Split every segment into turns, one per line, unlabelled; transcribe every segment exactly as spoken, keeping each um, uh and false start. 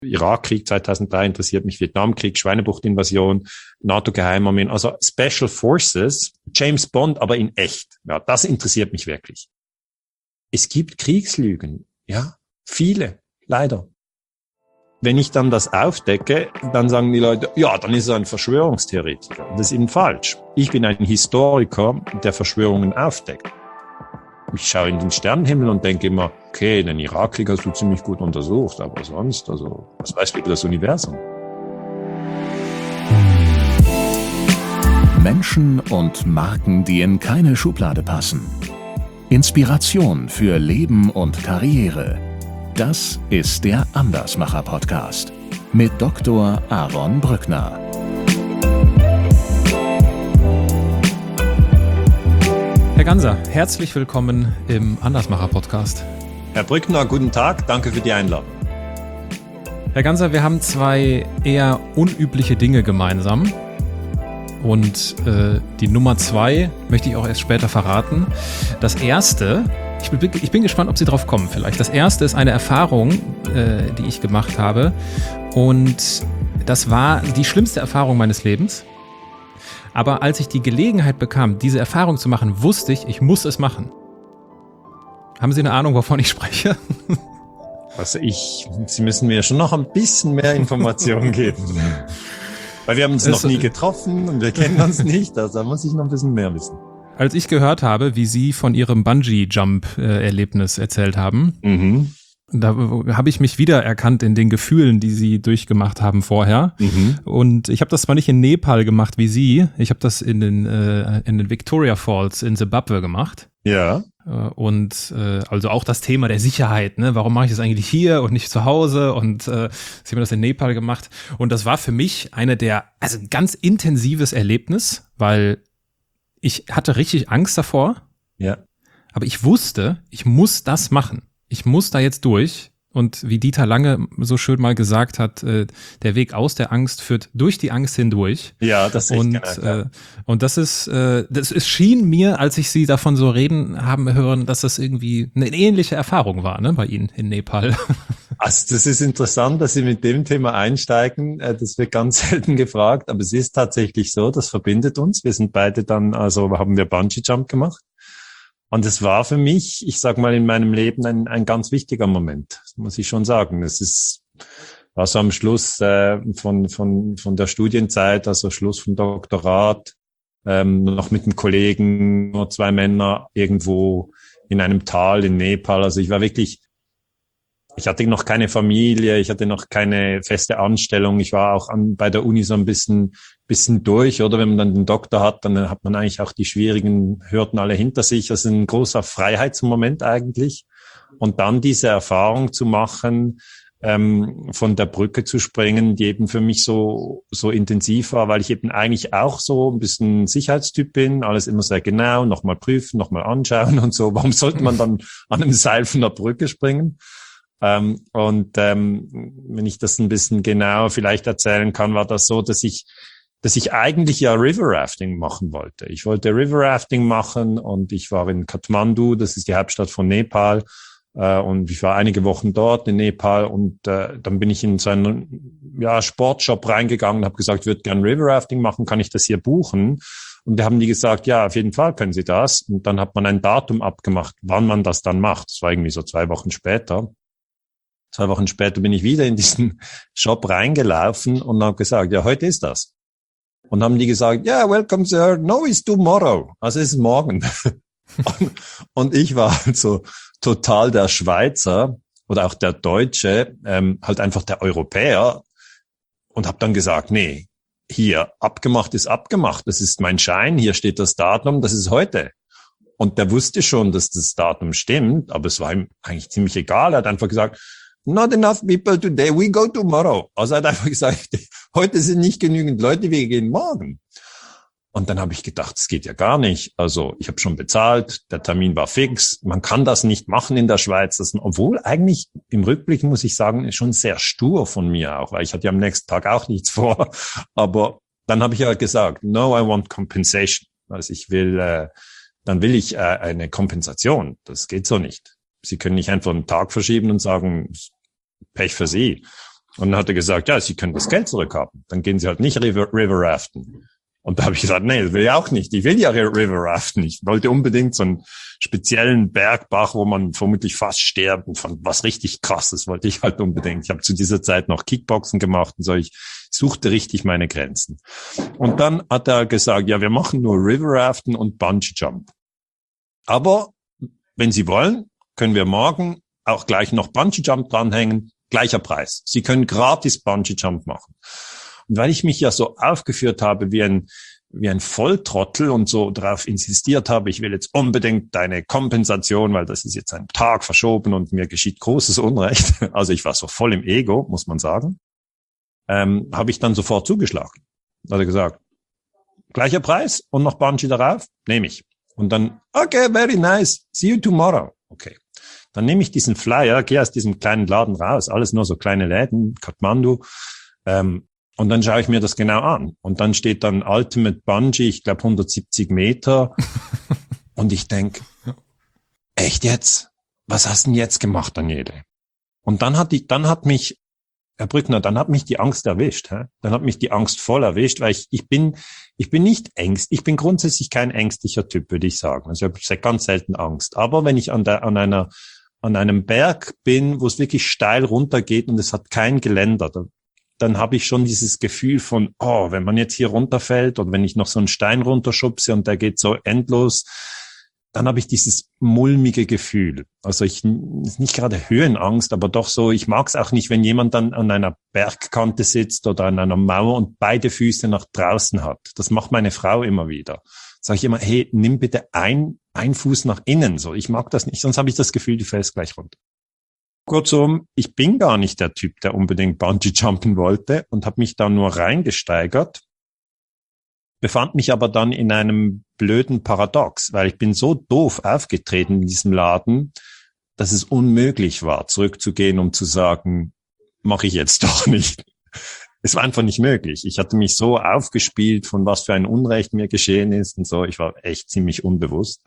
Irakkrieg zweitausenddrei interessiert mich, Vietnamkrieg, Schweinebucht-Invasion, NATO-Geheimarmeen, also Special Forces, James Bond, aber in echt. Ja, das interessiert mich wirklich. Es gibt Kriegslügen, ja, viele, leider. Wenn ich dann das aufdecke, dann sagen die Leute, ja, dann ist er ein Verschwörungstheoretiker. Das ist eben falsch. Ich bin ein Historiker, der Verschwörungen aufdeckt. Ich schaue in den Sternenhimmel und denke immer, okay, den Irakkrieg hast du ziemlich gut untersucht, aber sonst, also, was weißt du über das Universum?
Menschen und Marken, die in keine Schublade passen. Inspiration für Leben und Karriere. Das ist der Andersmacher-Podcast mit Doktor Aaron Brückner.
Herr Ganser, herzlich willkommen im Andersmacher-Podcast.
Herr Brückner, guten Tag, danke für die Einladung.
Herr Ganser, wir haben zwei eher unübliche Dinge gemeinsam. Und äh, die Nummer zwei möchte ich auch erst später verraten. Das erste, ich bin, ich bin gespannt, ob Sie drauf kommen vielleicht. Das erste ist eine Erfahrung, äh, die ich gemacht habe. Und das war die schlimmste Erfahrung meines Lebens. Aber als ich die Gelegenheit bekam, diese Erfahrung zu machen, wusste ich, ich muss es machen. Haben Sie eine Ahnung, wovon ich spreche?
Also ich, Sie müssen mir schon noch ein bisschen mehr Informationen geben. Weil wir haben uns es, noch nie getroffen und wir kennen uns nicht, also da muss ich noch ein bisschen mehr wissen.
Als ich gehört habe, wie Sie von Ihrem Bungee-Jump-Erlebnis erzählt haben, mhm. da habe ich mich wiedererkannt in den Gefühlen, die Sie durchgemacht haben vorher. Mhm. Und ich habe das zwar nicht in Nepal gemacht wie Sie, ich habe das in den, äh, in den Victoria Falls in Zimbabwe gemacht.
Ja.
Und äh, also auch das Thema der Sicherheit, ne? Warum mache ich das eigentlich hier und nicht zu Hause? Und äh, sie haben das in Nepal gemacht. Und das war für mich eine der, also ein ganz intensives Erlebnis, weil ich hatte richtig Angst davor.
Ja.
Aber ich wusste, ich muss das machen. Ich muss da jetzt durch. Und wie Dieter Lange so schön mal gesagt hat, äh, der Weg aus der Angst führt durch die Angst hindurch.
Ja, das ist
und,
genau, ja.
äh, und das ist, äh, das es schien mir, als ich Sie davon so reden haben hören, dass das irgendwie eine ähnliche Erfahrung war, ne, bei Ihnen in Nepal.
Also das ist interessant, dass Sie mit dem Thema einsteigen. Das wird ganz selten gefragt, aber es ist tatsächlich so, das verbindet uns. Wir sind beide dann, also haben wir Bungee Jump gemacht. Und es war für mich, ich sag mal, in meinem Leben ein, ein ganz wichtiger Moment, muss ich schon sagen. Es ist, war so am Schluss äh, von, von, von der Studienzeit, also Schluss vom Doktorat, ähm, noch mit einem Kollegen, nur zwei Männer irgendwo in einem Tal in Nepal. Also ich war wirklich, ich hatte noch keine Familie, ich hatte noch keine feste Anstellung. Ich war auch an, bei der Uni so ein bisschen, bisschen durch, oder? Wenn man dann den Doktor hat, dann hat man eigentlich auch die schwierigen Hürden alle hinter sich. Das ist ein großer Freiheitsmoment eigentlich. Und dann diese Erfahrung zu machen, ähm, von der Brücke zu springen, die eben für mich so, so intensiv war, weil ich eben eigentlich auch so ein bisschen Sicherheitstyp bin, alles immer sehr genau, nochmal prüfen, nochmal anschauen und so. Warum sollte man dann an einem Seil von der Brücke springen? Ähm, und ähm, wenn ich das ein bisschen genauer vielleicht erzählen kann, war das so, dass ich dass ich eigentlich ja River Rafting machen wollte. Ich wollte River Rafting machen und ich war in Kathmandu, das ist die Hauptstadt von Nepal, äh, und ich war einige Wochen dort in Nepal und äh, dann bin ich in so einen ja, Sportshop reingegangen und habe gesagt, ich würde gerne River Rafting machen, kann ich das hier buchen? Und da haben die gesagt, ja, auf jeden Fall können Sie das. Und dann hat man ein Datum abgemacht, wann man das dann macht. Das war irgendwie so zwei Wochen später. Zwei Wochen später bin ich wieder in diesen Shop reingelaufen und habe gesagt, ja, heute ist das. Und haben die gesagt, ja, yeah, welcome sir, no, it's tomorrow. Also es ist morgen. und, und ich war also total der Schweizer oder auch der Deutsche, ähm, halt einfach der Europäer und habe dann gesagt, nee, hier, abgemacht ist abgemacht. Das ist mein Schein, hier steht das Datum, das ist heute. Und der wusste schon, dass das Datum stimmt, aber es war ihm eigentlich ziemlich egal. Er hat einfach gesagt, not enough people today, we go tomorrow. Also er hat einfach gesagt, heute sind nicht genügend Leute, wir gehen morgen. Und dann habe ich gedacht, das geht ja gar nicht. Also ich habe schon bezahlt, der Termin war fix, man kann das nicht machen in der Schweiz. Das, obwohl eigentlich im Rückblick, muss ich sagen, ist schon sehr stur von mir auch, weil ich hatte ja am nächsten Tag auch nichts vor. Aber dann habe ich ja gesagt, no, I want compensation. Also ich will, äh, dann will ich äh, eine Kompensation. Das geht so nicht. Sie können nicht einfach einen Tag verschieben und sagen, Pech für Sie. Und dann hat er gesagt, ja, Sie können das Geld zurückhaben. Dann gehen Sie halt nicht River, River Raften. Und da habe ich gesagt, nee, das will ich auch nicht. Ich will ja River Raften. Ich wollte unbedingt so einen speziellen Bergbach, wo man vermutlich fast stirbt. Und von was richtig Krasses wollte ich halt unbedingt. Ich habe zu dieser Zeit noch Kickboxen gemacht und so. Ich suchte richtig meine Grenzen. Und dann hat er gesagt, ja, wir machen nur River Raften und Bungee Jump. Aber wenn Sie wollen, können wir morgen auch gleich noch Bungee Jump dranhängen. Gleicher Preis. Sie können gratis Bungee Jump machen. Und weil ich mich ja so aufgeführt habe wie ein, wie ein Volltrottel und so darauf insistiert habe, ich will jetzt unbedingt deine Kompensation, weil das ist jetzt ein Tag verschoben und mir geschieht großes Unrecht. Also ich war so voll im Ego, muss man sagen. Ähm, habe ich dann sofort zugeschlagen. Da hat er gesagt, gleicher Preis und noch Bungee darauf? Nehme ich. Und dann, okay, very nice. See you tomorrow. Okay. Dann nehme ich diesen Flyer, gehe aus diesem kleinen Laden raus, alles nur so kleine Läden, Kathmandu, ähm, und dann schaue ich mir das genau an. Und dann steht dann Ultimate Bungee, ich glaube hundertsiebzig Meter. Und ich denk, echt jetzt? Was hast du denn jetzt gemacht, Daniele? Und dann hat die, dann hat mich, Herr Brückner, dann hat mich die Angst erwischt. Hä? Dann hat mich die Angst voll erwischt, weil ich, ich bin, ich bin nicht ängstlich. Ich bin grundsätzlich kein ängstlicher Typ, würde ich sagen. Also ich habe ganz selten Angst. Aber wenn ich an der, an einer, an einem Berg bin, wo es wirklich steil runtergeht und es hat kein Geländer, dann, dann habe ich schon dieses Gefühl von, oh, wenn man jetzt hier runterfällt oder wenn ich noch so einen Stein runterschubse und der geht so endlos, dann habe ich dieses mulmige Gefühl. Also ich, nicht gerade Höhenangst, aber doch so, ich mag es auch nicht, wenn jemand dann an einer Bergkante sitzt oder an einer Mauer und beide Füße nach draußen hat. Das macht meine Frau immer wieder. Sage ich immer, hey, nimm bitte ein, ein Fuß nach innen. So, ich mag das nicht, sonst habe ich das Gefühl, du fällst gleich runter. Kurzum, ich bin gar nicht der Typ, der unbedingt Bungee jumpen wollte und habe mich da nur reingesteigert, befand mich aber dann in einem blöden Paradox, weil ich bin so doof aufgetreten in diesem Laden, dass es unmöglich war, zurückzugehen, um zu sagen, mache ich jetzt doch nicht. Es war einfach nicht möglich. Ich hatte mich so aufgespielt, von was für ein Unrecht mir geschehen ist und so. Ich war echt ziemlich unbewusst.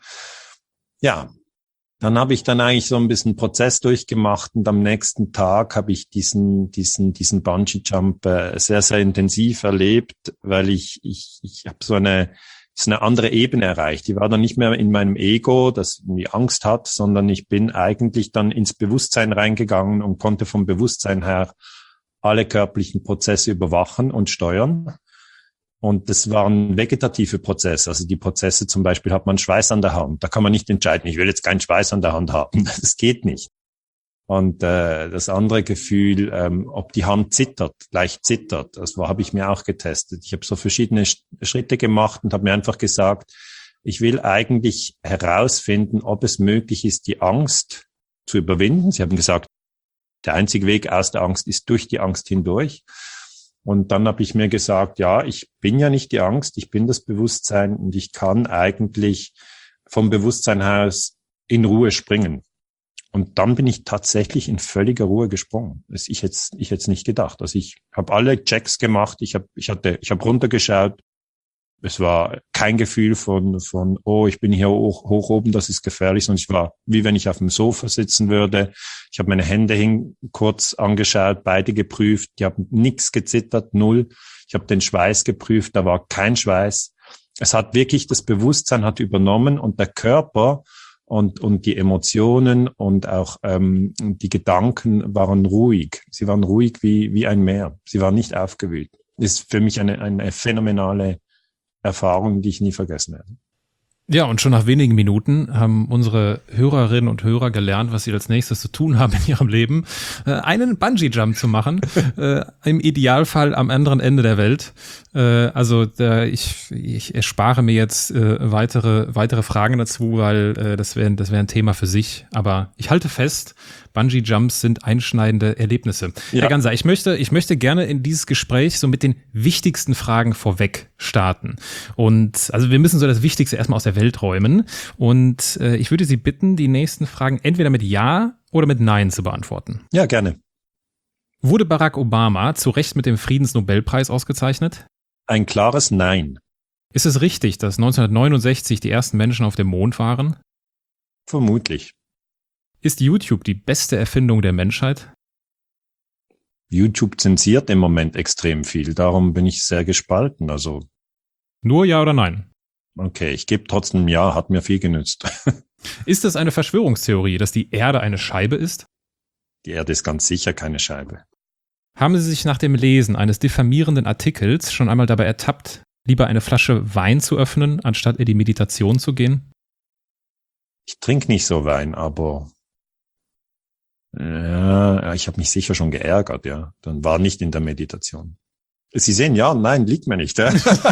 Ja, dann habe ich dann eigentlich so ein bisschen Prozess durchgemacht und am nächsten Tag habe ich diesen diesen diesen Bungee Jump äh, sehr sehr intensiv erlebt, weil ich ich ich habe so eine so eine andere Ebene erreicht. Die war dann nicht mehr in meinem Ego, das irgendwie Angst hat, sondern ich bin eigentlich dann ins Bewusstsein reingegangen und konnte vom Bewusstsein her alle körperlichen Prozesse überwachen und steuern. Und das waren vegetative Prozesse. Also die Prozesse zum Beispiel hat man Schweiß an der Hand. Da kann man nicht entscheiden, ich will jetzt keinen Schweiß an der Hand haben. Das geht nicht. Und äh, das andere Gefühl, ähm, ob die Hand zittert, leicht zittert, das habe ich mir auch getestet. Ich habe so verschiedene Schritte gemacht und habe mir einfach gesagt, ich will eigentlich herausfinden, ob es möglich ist, die Angst zu überwinden. Sie haben gesagt, der einzige Weg aus der Angst ist durch die Angst hindurch. Und dann habe ich mir gesagt, ja, ich bin ja nicht die Angst, ich bin das Bewusstsein und ich kann eigentlich vom Bewusstsein aus in Ruhe springen. Und dann bin ich tatsächlich in völliger Ruhe gesprungen. Das ich jetzt ich jetzt nicht gedacht. Also ich habe alle Checks gemacht, ich habe ich hatte ich habe runtergeschaut. Es war kein Gefühl von von oh, ich bin hier hoch, hoch oben, das ist gefährlich, sondern ich war wie wenn ich auf dem Sofa sitzen würde. Ich habe meine Hände hin kurz angeschaut, beide geprüft, die haben nichts gezittert, null. Ich habe den Schweiß geprüft, da war kein Schweiß. Es hat wirklich das Bewusstsein hat übernommen und der Körper und und die Emotionen und auch ähm, die Gedanken waren ruhig. Sie waren ruhig wie wie ein Meer. Sie waren nicht aufgewühlt. Das ist für mich eine eine phänomenale Erfahrung, die ich nie vergessen werde.
Ja, und schon nach wenigen Minuten haben unsere Hörerinnen und Hörer gelernt, was sie als nächstes zu tun haben in ihrem Leben, äh, einen Bungee-Jump zu machen, äh, im Idealfall am anderen Ende der Welt. Äh, also da, ich, ich erspare mir jetzt äh, weitere weitere Fragen dazu, weil äh, das wäre das wäre ein Thema für sich. Aber ich halte fest, Bungee-Jumps sind einschneidende Erlebnisse. Ja. Herr Ganser, ich möchte, ich möchte gerne in dieses Gespräch so mit den wichtigsten Fragen vorweg starten. Und also wir müssen so das Wichtigste erstmal aus der Welt räumen. Und äh, ich würde Sie bitten, die nächsten Fragen entweder mit Ja oder mit Nein zu beantworten.
Ja, gerne.
Wurde Barack Obama zu Recht mit dem Friedensnobelpreis ausgezeichnet?
Ein klares Nein.
Ist es richtig, dass neunzehnhundertneunundsechzig die ersten Menschen auf dem Mond waren?
Vermutlich.
Ist YouTube die beste Erfindung der Menschheit?
YouTube zensiert im Moment extrem viel, darum bin ich sehr gespalten. Also
Nur ja oder nein?
Okay, ich gebe trotzdem ja, hat mir viel genützt.
Ist es eine Verschwörungstheorie, dass die Erde eine Scheibe ist?
Die Erde ist ganz sicher keine Scheibe.
Haben Sie sich nach dem Lesen eines diffamierenden Artikels schon einmal dabei ertappt, lieber eine Flasche Wein zu öffnen, anstatt in die Meditation zu gehen?
Ich trinke nicht so Wein, aber ja, ich habe mich sicher schon geärgert, ja. Dann war nicht in der Meditation. Sie sehen, ja, nein, liegt mir nicht. Ja.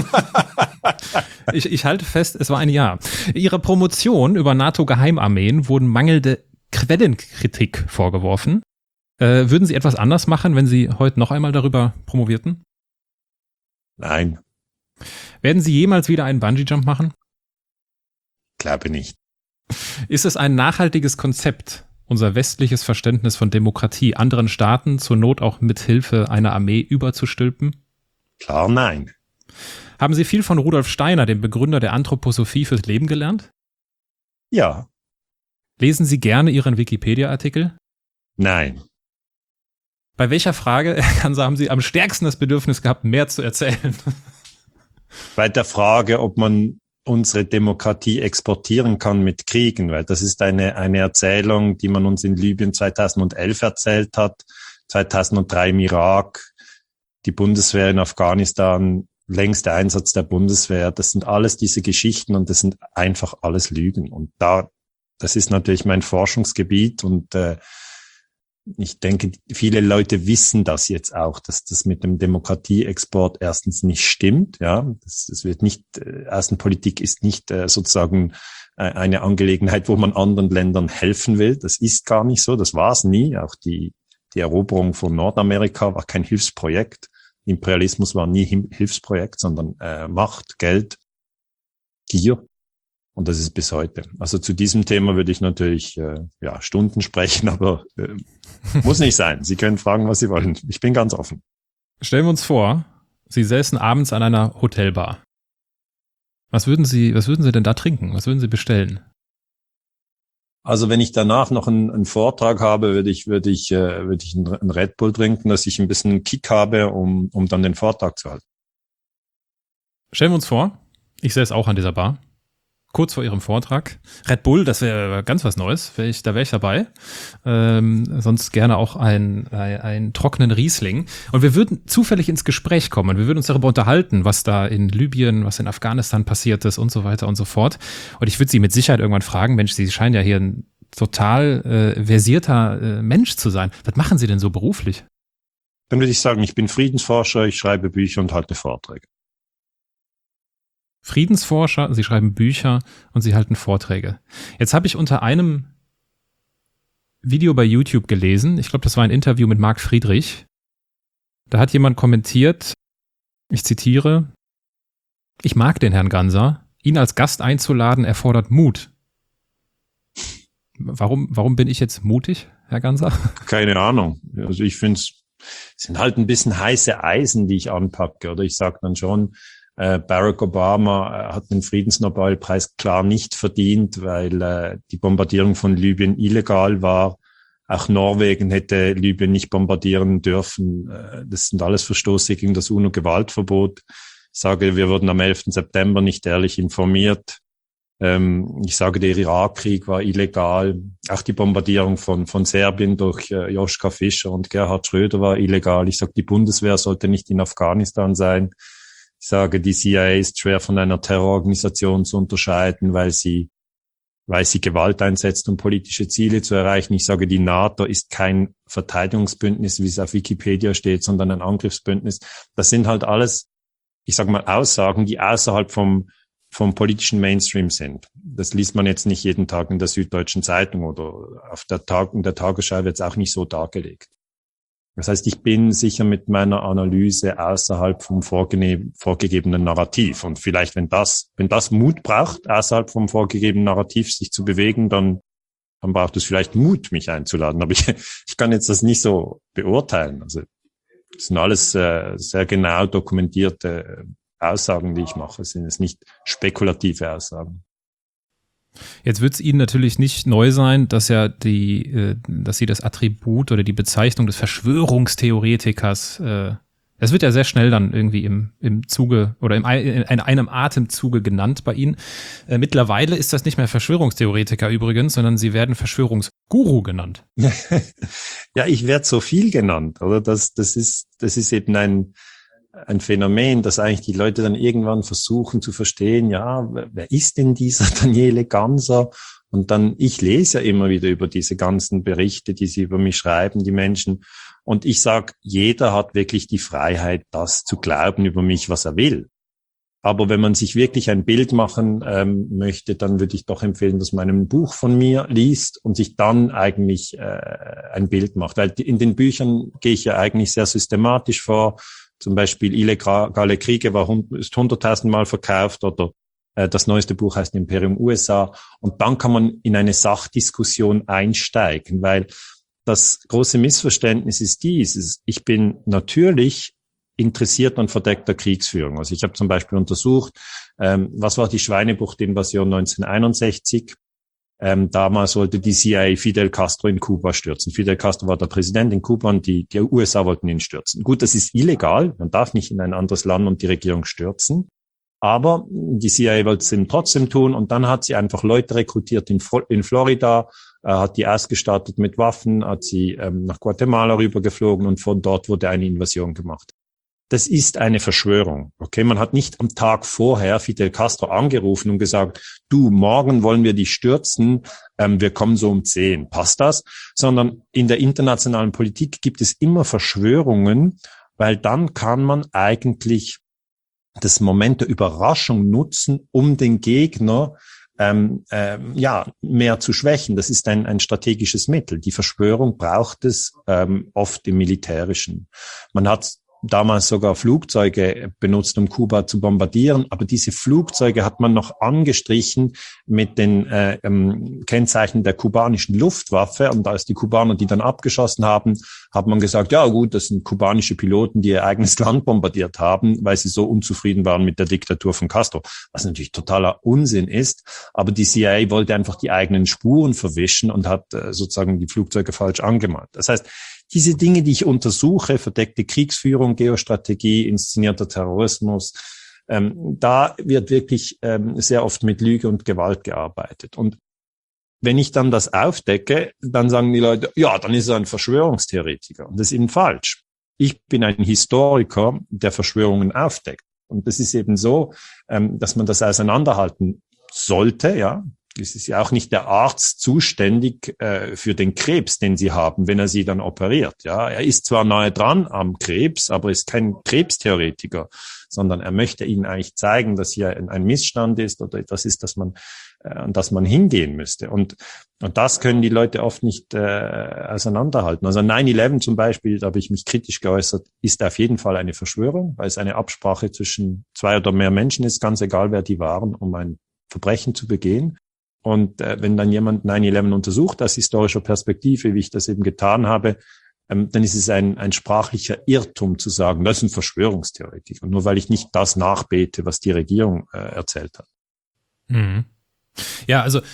ich, ich halte fest, es war ein Ja. Ihrer Promotion über NATO-Geheimarmeen wurden mangelnde Quellenkritik vorgeworfen. Äh, würden Sie etwas anders machen, wenn Sie heute noch einmal darüber promovierten?
Nein.
Werden Sie jemals wieder einen Bungee-Jump machen?
Glaube nicht.
Ist es ein nachhaltiges Konzept, unser westliches Verständnis von Demokratie anderen Staaten zur Not auch mit Hilfe einer Armee überzustülpen?
Klar, nein.
Haben Sie viel von Rudolf Steiner, dem Begründer der Anthroposophie, fürs Leben gelernt?
Ja.
Lesen Sie gerne Ihren Wikipedia-Artikel?
Nein.
Bei welcher Frage, Herr Ganser, haben Sie am stärksten das Bedürfnis gehabt, mehr zu erzählen?
Bei der Frage, ob man unsere Demokratie exportieren kann mit Kriegen, weil das ist eine, eine Erzählung, die man uns in Libyen zweitausendelf erzählt hat, zweitausenddrei im Irak, die Bundeswehr in Afghanistan, längster Einsatz der Bundeswehr. Das sind alles diese Geschichten und das sind einfach alles Lügen. Und da, das ist natürlich mein Forschungsgebiet und äh, ich denke, viele Leute wissen das jetzt auch, dass das mit dem Demokratieexport erstens nicht stimmt. Ja, das, das wird nicht, äh, Außenpolitik ist nicht äh, sozusagen äh, eine Angelegenheit, wo man anderen Ländern helfen will. Das ist gar nicht so. Das war es nie. Auch die die Eroberung von Nordamerika war kein Hilfsprojekt. Imperialismus war nie Hilfsprojekt, sondern äh, Macht, Geld, Gier. Und das ist bis heute. Also zu diesem Thema würde ich natürlich äh, ja Stunden sprechen, aber äh, muss nicht sein. Sie können fragen, was Sie wollen. Ich bin ganz offen.
Stellen wir uns vor, Sie säßen abends an einer Hotelbar. Was würden Sie, was würden Sie denn da trinken? Was würden Sie bestellen?
Also wenn ich danach noch einen, einen Vortrag habe, würde ich würde ich äh, würde ich einen Red Bull trinken, dass ich ein bisschen Kick habe, um um dann den Vortrag zu halten.
Stellen wir uns vor, ich säße auch an dieser Bar. Kurz vor Ihrem Vortrag. Red Bull, das wäre ganz was Neues. Wär ich, da wäre ich dabei. Ähm, sonst gerne auch ein, ein, einen trockenen Riesling. Und wir würden zufällig ins Gespräch kommen. Wir würden uns darüber unterhalten, was da in Libyen, was in Afghanistan passiert ist und so weiter und so fort. Und ich würde Sie mit Sicherheit irgendwann fragen, Mensch, Sie scheinen ja hier ein total äh, versierter äh, Mensch zu sein. Was machen Sie denn so beruflich?
Dann würde ich sagen, ich bin Friedensforscher, ich schreibe Bücher und halte Vorträge.
Friedensforscher, Sie schreiben Bücher und Sie halten Vorträge. Jetzt habe ich unter einem Video bei YouTube gelesen, ich glaube, das war ein Interview mit Marc Friedrich. Da hat jemand kommentiert, ich zitiere, ich mag den Herrn Ganser, ihn als Gast einzuladen erfordert Mut. Warum, warum bin ich jetzt mutig, Herr Ganser?
Keine Ahnung. Also ich finde es sind halt ein bisschen heiße Eisen, die ich anpacke. Oder ich sage dann schon, äh, Barack Obama äh, hat den Friedensnobelpreis klar nicht verdient, weil äh, die Bombardierung von Libyen illegal war. Auch Norwegen hätte Libyen nicht bombardieren dürfen. Äh, das sind alles Verstoße gegen das UNO-Gewaltverbot. Ich sage, wir wurden am elften September nicht ehrlich informiert. Ähm, ich sage, der Irakkrieg war illegal. Auch die Bombardierung von von Serbien durch äh, Joschka Fischer und Gerhard Schröder war illegal. Ich sage, die Bundeswehr sollte nicht in Afghanistan sein. Ich sage, die C I A ist schwer von einer Terrororganisation zu unterscheiden, weil sie weil sie Gewalt einsetzt, um politische Ziele zu erreichen. Ich sage, die NATO ist kein Verteidigungsbündnis, wie es auf Wikipedia steht, sondern ein Angriffsbündnis. Das sind halt alles, ich sage mal, Aussagen, die außerhalb vom vom politischen Mainstream sind. Das liest man jetzt nicht jeden Tag in der Süddeutschen Zeitung oder auf der Tag in der Tagesschau wird es auch nicht so dargelegt. Das heißt, ich bin sicher mit meiner Analyse außerhalb vom vorgene- vorgegebenen Narrativ. Und vielleicht, wenn das, wenn das Mut braucht, außerhalb vom vorgegebenen Narrativ sich zu bewegen, dann, dann braucht es vielleicht Mut, mich einzuladen. Aber ich, ich kann jetzt das nicht so beurteilen. Also, das sind alles äh, sehr genau dokumentierte Aussagen, die ich mache. Es sind jetzt nicht spekulative Aussagen.
Jetzt wird es Ihnen natürlich nicht neu sein, dass ja die, äh, dass Sie das Attribut oder die Bezeichnung des Verschwörungstheoretikers, äh, das wird ja sehr schnell dann irgendwie im, im Zuge oder im, in einem Atemzuge genannt bei Ihnen. Äh, mittlerweile ist das nicht mehr Verschwörungstheoretiker übrigens, sondern Sie werden Verschwörungsguru genannt.
Ja, ich werde so viel genannt, oder? Das, das ist, das ist eben ein, ein Phänomen, dass eigentlich die Leute dann irgendwann versuchen zu verstehen, ja, wer ist denn dieser Daniele Ganser? Und dann, ich lese ja immer wieder über diese ganzen Berichte, die sie über mich schreiben, die Menschen. Und ich sage, jeder hat wirklich die Freiheit, das zu glauben über mich, was er will. Aber wenn man sich wirklich ein Bild machen ähm, möchte, dann würde ich doch empfehlen, dass man ein Buch von mir liest und sich dann eigentlich äh, ein Bild macht. Weil in den Büchern gehe ich ja eigentlich sehr systematisch vor. Zum Beispiel Illegale Kriege war ist hunderttausendmal verkauft oder äh, das neueste Buch heißt Imperium U S A. Und dann kann man in eine Sachdiskussion einsteigen, weil das große Missverständnis ist dies. Ist, ich bin natürlich interessiert an verdeckter Kriegsführung. Also ich habe zum Beispiel untersucht, ähm, was war die Schweinebucht-Invasion neunzehnhunderteinundsechzig. Ähm, damals wollte die C I A Fidel Castro in Kuba stürzen. Fidel Castro war der Präsident in Kuba und die, die U S A wollten ihn stürzen. Gut, das ist illegal. Man darf nicht in ein anderes Land und die Regierung stürzen. Aber die C I A wollte es eben trotzdem tun und dann hat sie einfach Leute rekrutiert in, in Florida, äh, hat die ausgestattet mit Waffen, hat sie ähm, nach Guatemala rübergeflogen und von dort wurde eine Invasion gemacht. Das ist eine Verschwörung. Okay, man hat nicht am Tag vorher Fidel Castro angerufen und gesagt, du, morgen wollen wir dich stürzen, ähm, wir kommen so um zehn. Passt das? Sondern in der internationalen Politik gibt es immer Verschwörungen, weil dann kann man eigentlich das Moment der Überraschung nutzen, um den Gegner ähm, ähm, ja mehr zu schwächen. Das ist ein, ein strategisches Mittel. Die Verschwörung braucht es ähm, oft im Militärischen. Man hat damals sogar Flugzeuge benutzt, um Kuba zu bombardieren. Aber diese Flugzeuge hat man noch angestrichen mit den äh, ähm, Kennzeichen der kubanischen Luftwaffe. Und als die Kubaner die dann abgeschossen haben, hat man gesagt, ja gut, das sind kubanische Piloten, die ihr eigenes Land bombardiert haben, weil sie so unzufrieden waren mit der Diktatur von Castro. Was natürlich totaler Unsinn ist. Aber die C I A wollte einfach die eigenen Spuren verwischen und hat äh, sozusagen die Flugzeuge falsch angemalt. Das heißt, diese Dinge, die ich untersuche, verdeckte Kriegsführung, Geostrategie, inszenierter Terrorismus, ähm, da wird wirklich ähm, sehr oft mit Lüge und Gewalt gearbeitet. Und wenn ich dann das aufdecke, dann sagen die Leute, ja, dann ist er ein Verschwörungstheoretiker. Und das ist eben falsch. Ich bin ein Historiker, der Verschwörungen aufdeckt. Und das ist eben so, ähm, dass man das auseinanderhalten sollte, ja. Es ist ja auch nicht der Arzt zuständig äh, für den Krebs, den Sie haben, wenn er Sie dann operiert. Ja, er ist zwar nahe dran am Krebs, aber ist kein Krebstheoretiker, sondern er möchte Ihnen eigentlich zeigen, dass hier ein, ein Missstand ist oder etwas ist, dass man, äh, an das man hingehen müsste. Und und das können die Leute oft nicht äh, auseinanderhalten. Also nine eleven zum Beispiel, da habe ich mich kritisch geäußert, ist auf jeden Fall eine Verschwörung, weil es eine Absprache zwischen zwei oder mehr Menschen ist, ganz egal, wer die waren, um ein Verbrechen zu begehen. Und äh, wenn dann jemand nine eleven untersucht aus historischer Perspektive, wie ich das eben getan habe, ähm, dann ist es ein, ein sprachlicher Irrtum zu sagen, das ist ein Verschwörungstheoretiker. Nur weil ich nicht das nachbete, was die Regierung äh, erzählt hat.
Mhm. Ja, also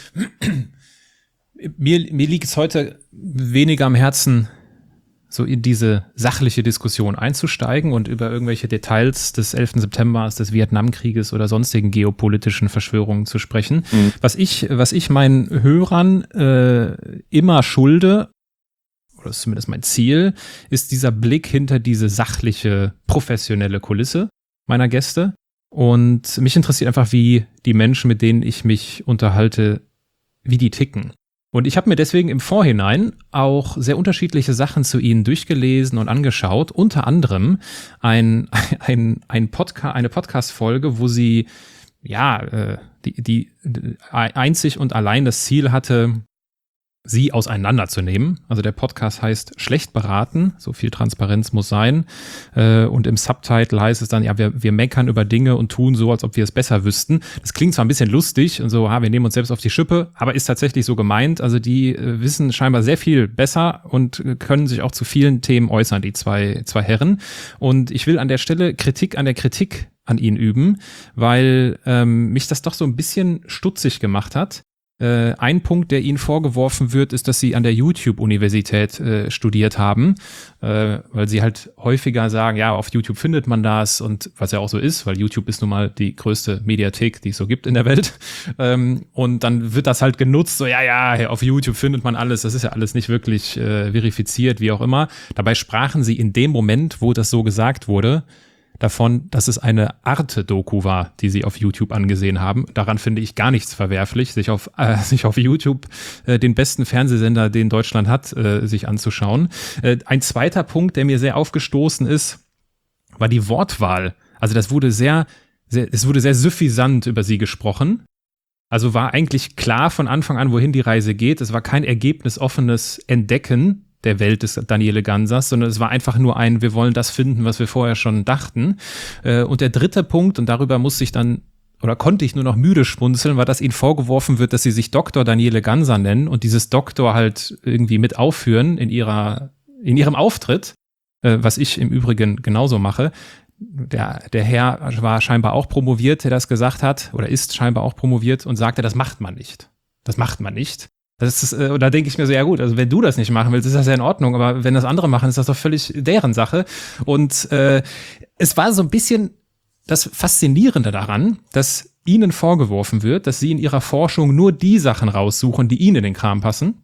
mir, mir liegt es heute weniger am Herzen, so in diese sachliche Diskussion einzusteigen und über irgendwelche Details des elften September, des Vietnamkrieges oder sonstigen geopolitischen Verschwörungen zu sprechen. Mhm. Was ich, was ich meinen Hörern äh, immer schulde, oder das ist zumindest mein Ziel, ist dieser Blick hinter diese sachliche, professionelle Kulisse meiner Gäste. Und mich interessiert einfach, wie die Menschen, mit denen ich mich unterhalte, wie die ticken. Und ich habe mir deswegen im Vorhinein auch sehr unterschiedliche Sachen zu ihnen durchgelesen und angeschaut, unter anderem ein, ein, ein Podca- eine Podcast-Folge, wo sie ja äh, die, die einzig und allein das Ziel hatte, sie auseinanderzunehmen. Also der Podcast heißt Schlecht beraten, so viel Transparenz muss sein. Äh, und im Subtitle heißt es dann, ja, wir, wir meckern über Dinge und tun so, als ob wir es besser wüssten. Das klingt zwar ein bisschen lustig und so, ha, wir nehmen uns selbst auf die Schippe, aber ist tatsächlich so gemeint. Also die äh, wissen scheinbar sehr viel besser und äh, können sich auch zu vielen Themen äußern, die zwei, zwei Herren. Und ich will an der Stelle Kritik an der Kritik an ihnen üben, weil ähm, mich das doch so ein bisschen stutzig gemacht hat, Äh, ein Punkt, der ihnen vorgeworfen wird, ist, dass sie an der YouTube-Universität äh, studiert haben, äh, weil sie halt häufiger sagen, ja, auf YouTube findet man das und was ja auch so ist, weil YouTube ist nun mal die größte Mediathek, die es so gibt in der Welt. Ähm, und dann wird das halt genutzt, so ja, ja, auf YouTube findet man alles, das ist ja alles nicht wirklich äh, verifiziert, wie auch immer. Dabei sprachen sie in dem Moment, wo das so gesagt wurde, davon, dass es eine Arte-Doku war, die sie auf YouTube angesehen haben. Daran finde ich gar nichts verwerflich, sich auf, äh, sich auf YouTube äh, den besten Fernsehsender, den Deutschland hat, äh, sich anzuschauen. Äh, ein zweiter Punkt, der mir sehr aufgestoßen ist, war die Wortwahl. Also das wurde sehr, sehr, es wurde sehr suffisant über sie gesprochen. Also war eigentlich klar von Anfang an, wohin die Reise geht. Es war kein ergebnisoffenes Entdecken der Welt des Daniele Gansers, sondern es war einfach nur ein, wir wollen das finden, was wir vorher schon dachten. Und der dritte Punkt, und darüber musste ich dann, oder konnte ich nur noch müde schmunzeln, war, dass ihnen vorgeworfen wird, dass sie sich Doktor Daniele Ganser nennen und dieses Doktor halt irgendwie mit aufführen in ihrer, in ihrem Auftritt, was ich im Übrigen genauso mache. Der, der Herr war scheinbar auch promoviert, der das gesagt hat, oder ist scheinbar auch promoviert und sagte, das macht man nicht. Das macht man nicht. Das ist, äh, da denke ich mir so, ja gut, also wenn du das nicht machen willst, ist das ja in Ordnung, aber wenn das andere machen, ist das doch völlig deren Sache. Und äh, es war so ein bisschen das Faszinierende daran, dass ihnen vorgeworfen wird, dass sie in ihrer Forschung nur die Sachen raussuchen, die ihnen in den Kram passen.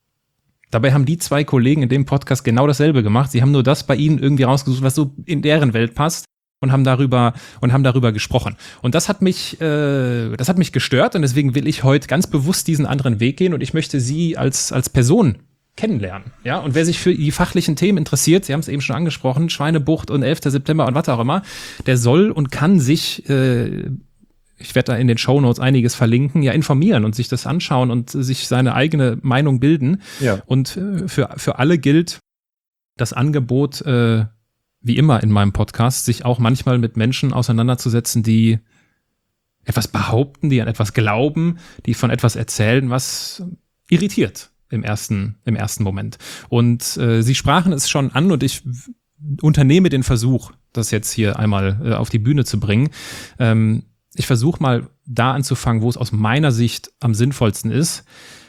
Dabei haben die zwei Kollegen in dem Podcast genau dasselbe gemacht. Sie haben nur das bei ihnen irgendwie rausgesucht, was so in deren Welt passt. Und haben darüber und haben darüber gesprochen. Und das hat mich, äh, das hat mich gestört und deswegen will ich heute ganz bewusst diesen anderen Weg gehen und ich möchte Sie als als Person kennenlernen. Ja, und wer sich für die fachlichen Themen interessiert, Sie haben es eben schon angesprochen, Schweinebucht und elfter September und was auch immer, der soll und kann sich, äh, ich werde da in den Shownotes einiges verlinken, ja informieren und sich das anschauen und sich seine eigene Meinung bilden.
Ja.
Und äh, für für alle gilt das Angebot, äh, wie immer in meinem Podcast, sich auch manchmal mit Menschen auseinanderzusetzen, die etwas behaupten, die an etwas glauben, die von etwas erzählen, was irritiert im ersten, im ersten Moment. Und äh, Sie sprachen es schon an und ich unternehme den Versuch, das jetzt hier einmal äh, auf die Bühne zu bringen. Ähm, ich versuche mal da anzufangen, wo es aus meiner Sicht am sinnvollsten ist.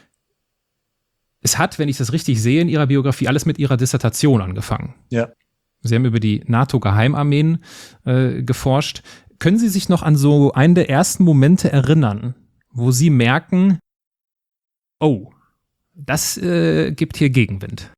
Es hat, wenn ich das richtig sehe, in Ihrer Biografie alles mit Ihrer Dissertation angefangen.
Ja.
Sie haben über die NATO-Geheimarmeen äh, geforscht. Können Sie sich noch an so einen der ersten Momente erinnern, wo Sie merken, oh, das äh, gibt hier Gegenwind?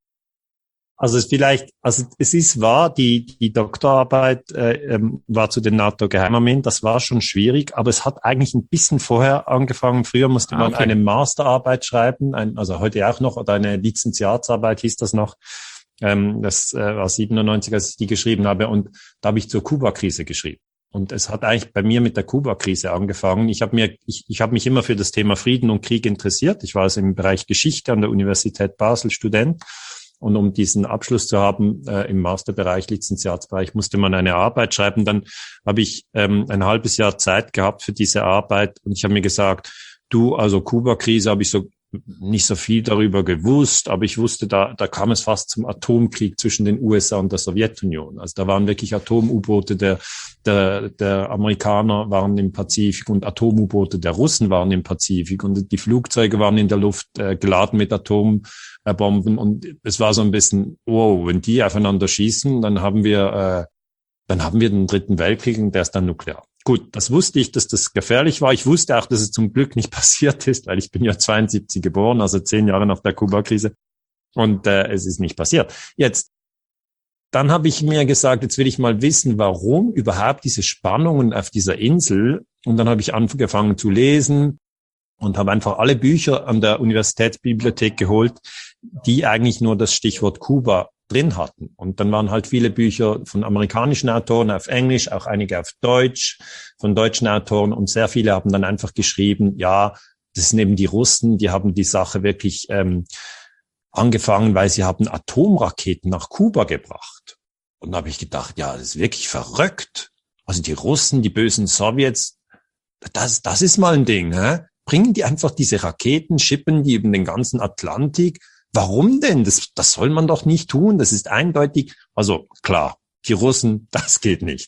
Also es vielleicht, also es ist wahr, die die Doktorarbeit äh, ähm, war zu den NATO-Geheimarmeen, das war schon schwierig, aber es hat eigentlich ein bisschen vorher angefangen. Früher musste
Ah,
man
okay.
eine Masterarbeit schreiben, ein, also heute auch noch, oder eine Lizenziatsarbeit hieß das noch. Ähm, das äh, war siebenundneunzig, als ich die geschrieben habe, und da habe ich zur Kuba-Krise geschrieben. Und es hat eigentlich bei mir mit der Kuba-Krise angefangen. Ich habe mir, ich, ich habe mich immer für das Thema Frieden und Krieg interessiert. Ich war also im Bereich Geschichte an der Universität Basel Student. Und um diesen Abschluss zu haben äh, im Masterbereich, Lizenziatsbereich, musste man eine Arbeit schreiben. Dann habe ich ähm, ein halbes Jahr Zeit gehabt für diese Arbeit. Und ich habe mir gesagt, du, also Kuba-Krise habe ich so nicht so viel darüber gewusst, aber ich wusste, da, da kam es fast zum Atomkrieg zwischen den U S A und der Sowjetunion. Also da waren wirklich Atom-U-Boote der, der, der Amerikaner waren im Pazifik und Atom-U-Boote der Russen waren im Pazifik und die Flugzeuge waren in der Luft äh, geladen mit Atombomben und es war so ein bisschen, wow, wenn die aufeinander schießen, dann haben wir, äh, dann haben wir den dritten Weltkrieg und der ist dann nuklear. Gut, das wusste ich, dass das gefährlich war. Ich wusste auch, dass es zum Glück nicht passiert ist, weil ich bin ja zweiundsiebzig geboren, also zehn Jahre nach der Kuba-Krise. Und äh, es ist nicht passiert. Jetzt, dann habe ich mir gesagt, jetzt will ich mal wissen, warum überhaupt diese Spannungen auf dieser Insel. Und dann habe ich angefangen zu lesen und habe einfach alle Bücher an der Universitätsbibliothek geholt, die eigentlich nur das Stichwort Kuba drin hatten. Und dann waren halt viele Bücher von amerikanischen Autoren auf Englisch, auch einige auf Deutsch, von deutschen Autoren. Und sehr viele haben dann einfach geschrieben, ja, das sind eben die Russen, die haben die Sache wirklich ähm, angefangen, weil sie haben Atomraketen nach Kuba gebracht. Und da habe ich gedacht, ja, das ist wirklich verrückt. Also die Russen, die bösen Sowjets, das, das ist mal ein Ding, hä? Bringen die einfach diese Raketen, schippen die über den ganzen Atlantik. Warum denn? Das, das soll man doch nicht tun. Das ist eindeutig. Also klar, die Russen, das geht nicht.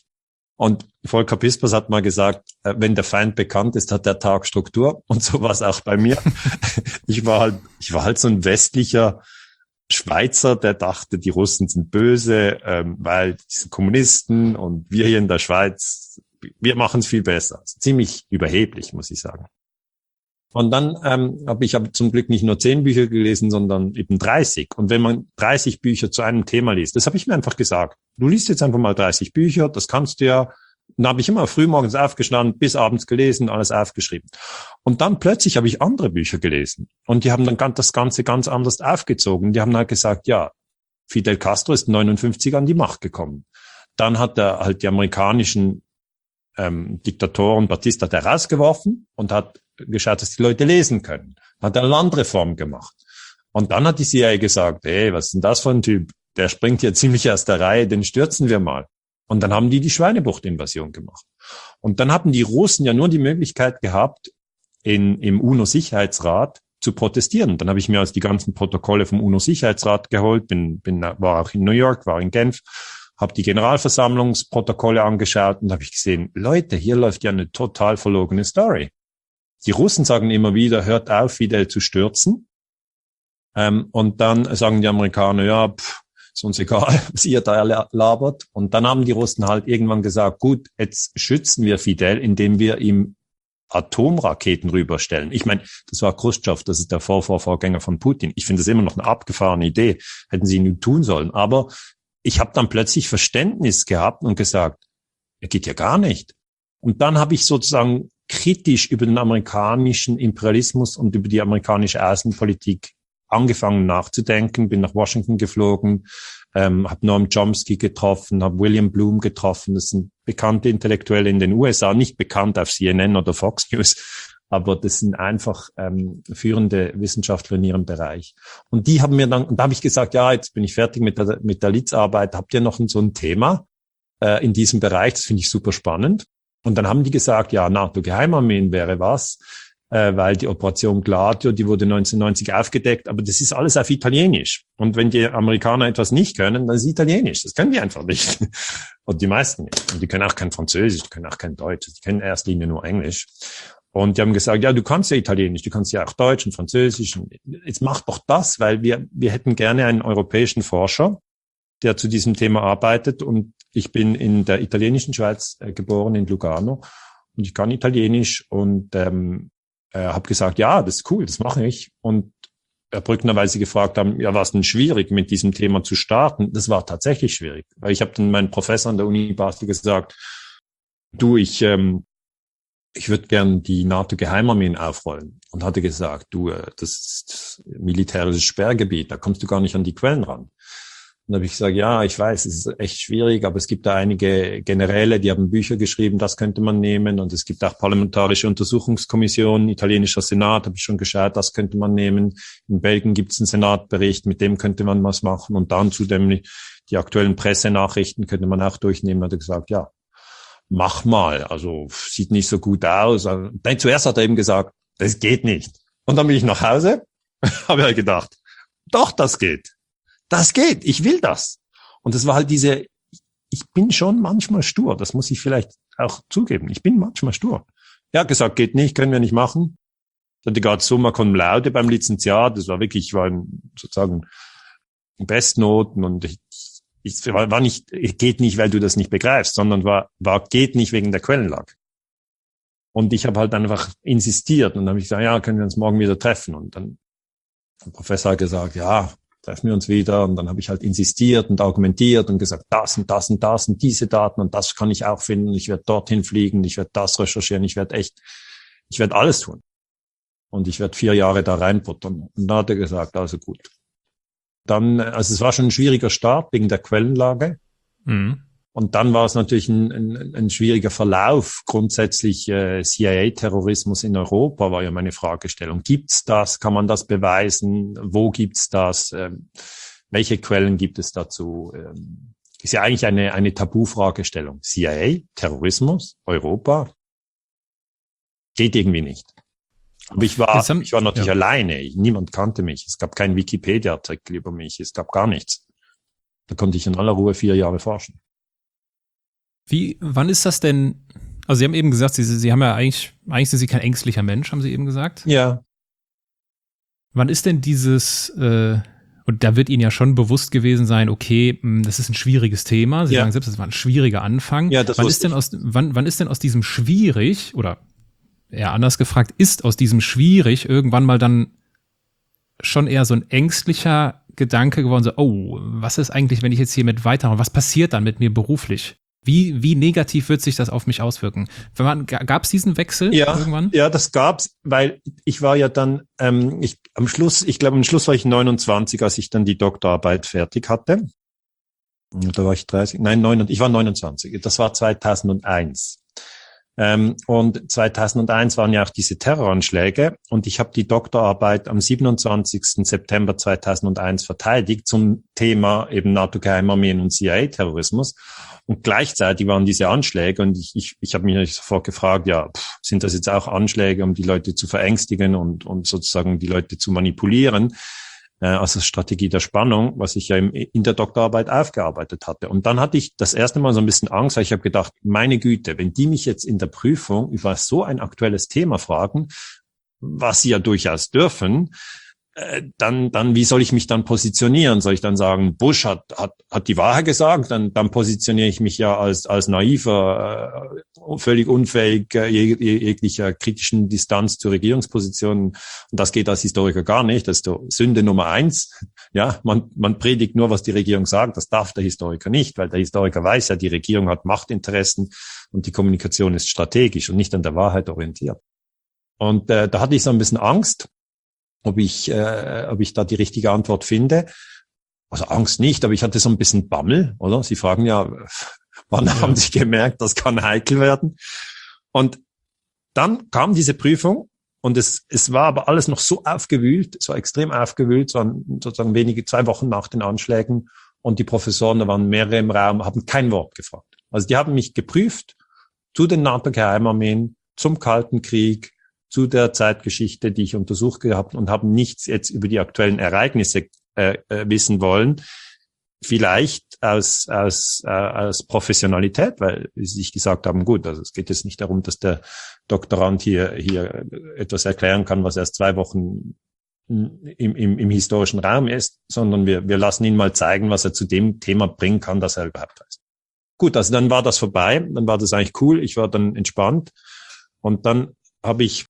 Und Volker Pispers hat mal gesagt, wenn der Feind bekannt ist, hat der Tag Struktur. Und so war es auch bei mir. Ich war halt, ich war halt so ein westlicher Schweizer, der dachte, die Russen sind böse, ähm, weil diese Kommunisten und wir hier in der Schweiz, wir machen es viel besser. Also ziemlich überheblich, muss ich sagen. Und dann ähm, habe ich hab zum Glück nicht nur zehn Bücher gelesen, sondern eben dreißig. Und wenn man dreißig Bücher zu einem Thema liest, das habe ich mir einfach gesagt. Du liest jetzt einfach mal dreißig Bücher, das kannst du ja. Dann habe ich immer früh morgens aufgestanden, bis abends gelesen, alles aufgeschrieben. Und dann plötzlich habe ich andere Bücher gelesen. Und die haben dann das Ganze ganz anders aufgezogen. Die haben halt gesagt, ja, Fidel Castro ist neunundfünfzig an die Macht gekommen. Dann hat er halt die amerikanischen ähm, Diktatoren, Batista, hat er rausgeworfen und hat geschaut, dass die Leute lesen können. Hat er Landreform gemacht. Und dann hat die C I A gesagt, hey, was ist denn das für ein Typ? Der springt hier ziemlich aus der Reihe, den stürzen wir mal. Und dann haben die die Schweinebucht-Invasion gemacht. Und dann hatten die Russen ja nur die Möglichkeit gehabt, in, im UNO-Sicherheitsrat zu protestieren. Dann habe ich mir also die ganzen Protokolle vom UNO-Sicherheitsrat geholt, bin, bin, war auch in New York, war in Genf, habe die Generalversammlungsprotokolle angeschaut und habe ich gesehen, Leute, hier läuft ja eine total verlogene Story. Die Russen sagen immer wieder, hört auf, Fidel zu stürzen. Ähm, und dann sagen die Amerikaner, ja, pff, ist uns egal, was ihr da labert. Und dann haben die Russen halt irgendwann gesagt, gut, jetzt schützen wir Fidel, indem wir ihm Atomraketen rüberstellen. Ich meine, das war Khrushchev, das ist der Vorvorvorgänger von Putin. Ich finde das immer noch eine abgefahrene Idee. Hätten sie ihn tun sollen. Aber ich habe dann plötzlich Verständnis gehabt und gesagt, er geht ja gar nicht. Und dann habe ich sozusagen kritisch über den amerikanischen Imperialismus und über die amerikanische Außenpolitik angefangen nachzudenken, bin nach Washington geflogen, ähm, habe Noam Chomsky getroffen, habe William Bloom getroffen. Das sind bekannte Intellektuelle in den U S A, nicht bekannt auf C N N oder Fox News, aber das sind einfach ähm, führende Wissenschaftler in ihrem Bereich. Und die haben mir dann, und da habe ich gesagt, ja, jetzt bin ich fertig mit der mit der Litzarbeit. Habt ihr noch so ein Thema äh, in diesem Bereich? Das finde ich super spannend. Und dann haben die gesagt, ja, NATO-Geheimarmeen wäre was. Weil die Operation Gladio, die wurde neunzehnhundertneunzig aufgedeckt, aber das ist alles auf Italienisch. Und wenn die Amerikaner etwas nicht können, dann ist es Italienisch. Das können die einfach nicht. Und die meisten nicht. Und die können auch kein Französisch, die können auch kein Deutsch. Die kennen in erster Linie nur Englisch. Und die haben gesagt, ja, du kannst ja Italienisch, du kannst ja auch Deutsch und Französisch. Und jetzt mach doch das, weil wir, wir hätten gerne einen europäischen Forscher, der zu diesem Thema arbeitet. Und ich bin in der italienischen Schweiz äh, geboren, in Lugano. Und ich kann Italienisch und ähm, äh, habe gesagt, ja, das ist cool, das mache ich. Und Herr Brückner, weil Sie gefragt haben, ja, war es denn schwierig, mit diesem Thema zu starten? Das war tatsächlich schwierig, weil ich habe dann meinen Professor an der Uni Basel gesagt, du, ich ähm, ich würde gern die NATO-Geheimarmeen aufrollen. Und hatte gesagt, du, äh, das ist militärisches Sperrgebiet, da kommst du gar nicht an die Quellen ran. Und da habe ich gesagt, ja, ich weiß, es ist echt schwierig, aber es gibt da einige Generäle, die haben Bücher geschrieben, das könnte man nehmen. Und es gibt auch parlamentarische Untersuchungskommissionen, italienischer Senat, habe ich schon geschaut, das könnte man nehmen. In Belgien gibt es einen Senatbericht, mit dem könnte man was machen. Und dann zudem die aktuellen Pressenachrichten könnte man auch durchnehmen. Hat er gesagt, ja, mach mal. Also sieht nicht so gut aus. Dann zuerst hat er eben gesagt, das geht nicht. Und dann bin ich nach Hause, habe ich gedacht, doch, das geht. Das geht, ich will das. Und das war halt diese, ich bin schon manchmal stur, das muss ich vielleicht auch zugeben. Ich bin manchmal stur. Er hat gesagt, geht nicht, können wir nicht machen. Ich hatte gerade Summa cum laude beim Lizenziat, das war wirklich, ich war in, sozusagen in Bestnoten und ich, ich war nicht, geht nicht, weil du das nicht begreifst, sondern war, war geht nicht wegen der Quellenlage. Und ich habe halt einfach insistiert und dann habe ich gesagt, ja, können wir uns morgen wieder treffen. Und dann hat der Professor gesagt, ja, treffen wir uns wieder. Und dann habe ich halt insistiert und argumentiert und gesagt, das und das und das und diese Daten und das kann ich auch finden. Ich werde dorthin fliegen, ich werde das recherchieren, ich werde echt, ich werde alles tun. Und ich werde vier Jahre da reinputtern. Und dann hat er gesagt, also gut. Dann, also es war schon ein schwieriger Start wegen der Quellenlage. Mhm. Und dann war es natürlich ein, ein, ein schwieriger Verlauf. Grundsätzlich äh, C I A-Terrorismus in Europa war ja meine Fragestellung. Gibt's das? Kann man das beweisen? Wo gibt's das? Ähm, welche Quellen gibt es dazu? Ähm, ist ja eigentlich eine, eine Tabu-Fragestellung. C I A, Terrorismus, Europa, geht irgendwie nicht. Aber ich war, haben, ich war natürlich ja. alleine. Niemand kannte mich. Es gab keinen Wikipedia-Artikel über mich. Es gab gar nichts. Da konnte ich in aller Ruhe vier Jahre forschen.
Wie, wann ist das denn, also Sie haben eben gesagt, Sie, Sie haben ja eigentlich, eigentlich sind Sie kein ängstlicher Mensch, haben Sie eben gesagt.
Ja.
Wann ist denn dieses, äh, und da wird Ihnen ja schon bewusst gewesen sein, okay, das ist ein schwieriges Thema. Sie
ja.
sagen selbst, das war ein schwieriger Anfang.
Ja, das
wann ist denn aus, wann, wann ist denn aus diesem schwierig, oder eher anders gefragt, ist aus diesem schwierig irgendwann mal dann schon eher so ein ängstlicher Gedanke geworden, so, oh, was ist eigentlich, wenn ich jetzt hier mit weitermache? Was passiert dann mit mir beruflich? Wie, wie negativ wird sich das auf mich auswirken? Gab es diesen Wechsel
ja,
irgendwann?
Ja, das gab's, weil ich war ja dann, ähm, ich am Schluss, ich glaube am Schluss war ich neunundzwanzig, als ich dann die Doktorarbeit fertig hatte. Da war ich dreißig, nein, neun, ich war neunundzwanzig. Das war zweitausendeins. Ähm, und zweitausendeins waren ja auch diese Terroranschläge und ich habe die Doktorarbeit am siebenundzwanzigsten September zweitausendeins verteidigt zum Thema eben NATO-Geheimarmeen und C I A-Terrorismus. Und gleichzeitig waren diese Anschläge und ich, ich, ich habe mich sofort gefragt, ja, pff, sind das jetzt auch Anschläge, um die Leute zu verängstigen und, und sozusagen die Leute zu manipulieren? Also Strategie der Spannung, was ich ja in der Doktorarbeit aufgearbeitet hatte. Und dann hatte ich das erste Mal so ein bisschen Angst, weil ich habe gedacht, meine Güte, wenn die mich jetzt in der Prüfung über so ein aktuelles Thema fragen, was sie ja durchaus dürfen, dann, dann, wie soll ich mich dann positionieren? Soll ich dann sagen, Bush hat, hat, hat die Wahrheit gesagt? Dann, dann positioniere ich mich ja als, als naiver, völlig unfähig, jeg, jeglicher kritischen Distanz zur Regierungsposition. Und das geht als Historiker gar nicht. Das ist die Sünde Nummer eins. Ja, man, man predigt nur, was die Regierung sagt. Das darf der Historiker nicht, weil der Historiker weiß ja, die Regierung hat Machtinteressen und die Kommunikation ist strategisch und nicht an der Wahrheit orientiert. Und äh, da hatte ich so ein bisschen Angst, ob ich, äh, ob ich da die richtige Antwort finde. Also Angst nicht, aber ich hatte so ein bisschen Bammel, oder? Sie fragen ja, wann ja. haben Sie gemerkt, das kann heikel werden? Und dann kam diese Prüfung und es, es war aber alles noch so aufgewühlt, so extrem aufgewühlt, so an, sozusagen wenige, zwei Wochen nach den Anschlägen und die Professoren, da waren mehrere im Raum, haben kein Wort gefragt. Also die haben mich geprüft zu den NATO-Geheimarmeen, zum Kalten Krieg, zu der Zeitgeschichte, die ich untersucht gehabt und haben nichts jetzt über die aktuellen Ereignisse äh, äh, wissen wollen. Vielleicht aus aus äh, aus Professionalität, weil sie sich gesagt haben, gut, also es geht jetzt nicht darum, dass der Doktorand hier hier etwas erklären kann, was erst zwei Wochen im, im, im historischen Raum ist, sondern wir wir lassen ihn mal zeigen, was er zu dem Thema bringen kann, das er überhaupt weiß. Gut, also dann war das vorbei, dann war das eigentlich cool, ich war dann entspannt und dann habe ich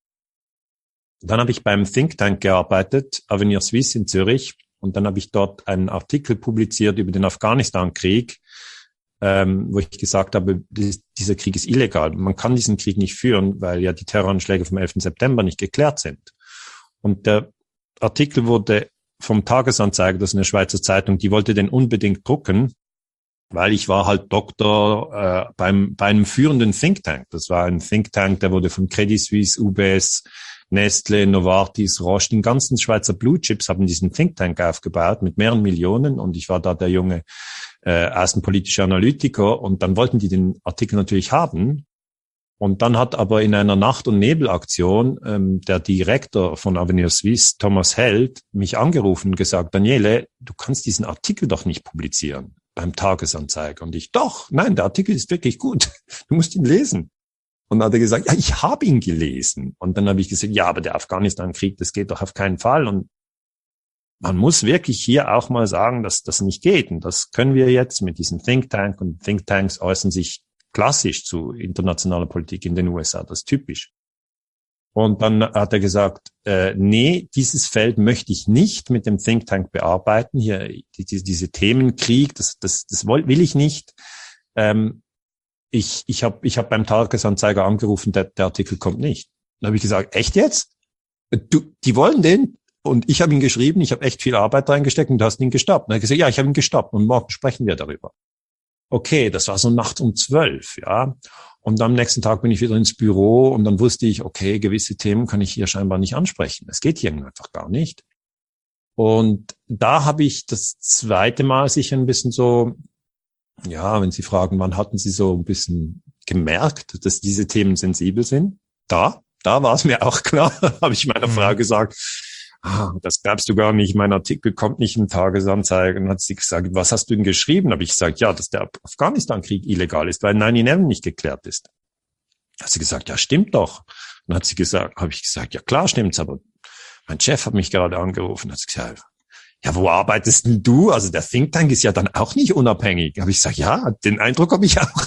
Dann habe ich beim Think Tank gearbeitet, Avenir Suisse in Zürich, und dann habe ich dort einen Artikel publiziert über den Afghanistan-Krieg, ähm, wo ich gesagt habe, dieser Krieg ist illegal. Man kann diesen Krieg nicht führen, weil ja die Terroranschläge vom elften September nicht geklärt sind. Und der Artikel wurde vom Tagesanzeiger, das ist eine Schweizer Zeitung, die wollte den unbedingt drucken, weil ich war halt Doktor äh, beim bei einem führenden Think Tank. Das war ein Think Tank, der wurde von Credit Suisse, U B S, Nestle, Novartis, Roche, den ganzen Schweizer Blue Chips haben diesen Think Tank aufgebaut mit mehreren Millionen und ich war da der junge äh, außenpolitische Analytiker und dann wollten die den Artikel natürlich haben und dann hat aber in einer Nacht- und Nebelaktion ähm, der Direktor von Avenir Suisse, Thomas Held, mich angerufen und gesagt, Daniele, du kannst diesen Artikel doch nicht publizieren beim Tagesanzeiger. Und ich, doch, nein, der Artikel ist wirklich gut, du musst ihn lesen. Und dann hat er gesagt, ja, ich habe ihn gelesen. Und dann habe ich gesagt, ja, aber der Afghanistan-Krieg, das geht doch auf keinen Fall. Und man muss wirklich hier auch mal sagen, dass das nicht geht. Und das können wir jetzt mit diesem Think Tank. Und Think Tanks äußern sich klassisch zu internationaler Politik in den U S A. Das ist typisch. Und dann hat er gesagt, äh, nee, dieses Feld möchte ich nicht mit dem Think Tank bearbeiten. Hier, die, die, diese Themenkrieg, das, das, das will ich nicht. Ähm, Ich, ich habe ich hab beim Tagesanzeiger angerufen, der, der Artikel kommt nicht. Dann habe ich gesagt, echt jetzt? Du, die wollen den? Und ich habe ihn geschrieben, ich habe echt viel Arbeit reingesteckt und du hast ihn gestoppt. Dann habe ich gesagt, ja, ich habe ihn gestoppt und morgen sprechen wir darüber. Okay, das war so nachts um zwölf, ja. Und am nächsten Tag bin ich wieder ins Büro und dann wusste ich, okay, gewisse Themen kann ich hier scheinbar nicht ansprechen. Es geht hier einfach gar nicht. Und da habe ich das zweite Mal sicher ein bisschen so, ja, wenn Sie fragen, wann hatten Sie so ein bisschen gemerkt, dass diese Themen sensibel sind? Da, da war es mir auch klar, habe ich meiner mhm. Frau gesagt, ah, das glaubst du gar nicht, mein Artikel kommt nicht im Tagesanzeiger. Und dann hat sie gesagt, was hast du denn geschrieben? Habe ich gesagt, ja, dass der Afghanistan-Krieg illegal ist, weil neun elf nicht geklärt ist. Hat sie gesagt, ja, stimmt doch. Dann hat sie gesagt, habe ich gesagt, ja klar stimmt's, aber mein Chef hat mich gerade angerufen, hat sie gesagt, ja, wo arbeitest denn du? Also der Think Tank ist ja dann auch nicht unabhängig. Habe ich gesagt, ja, den Eindruck habe ich auch.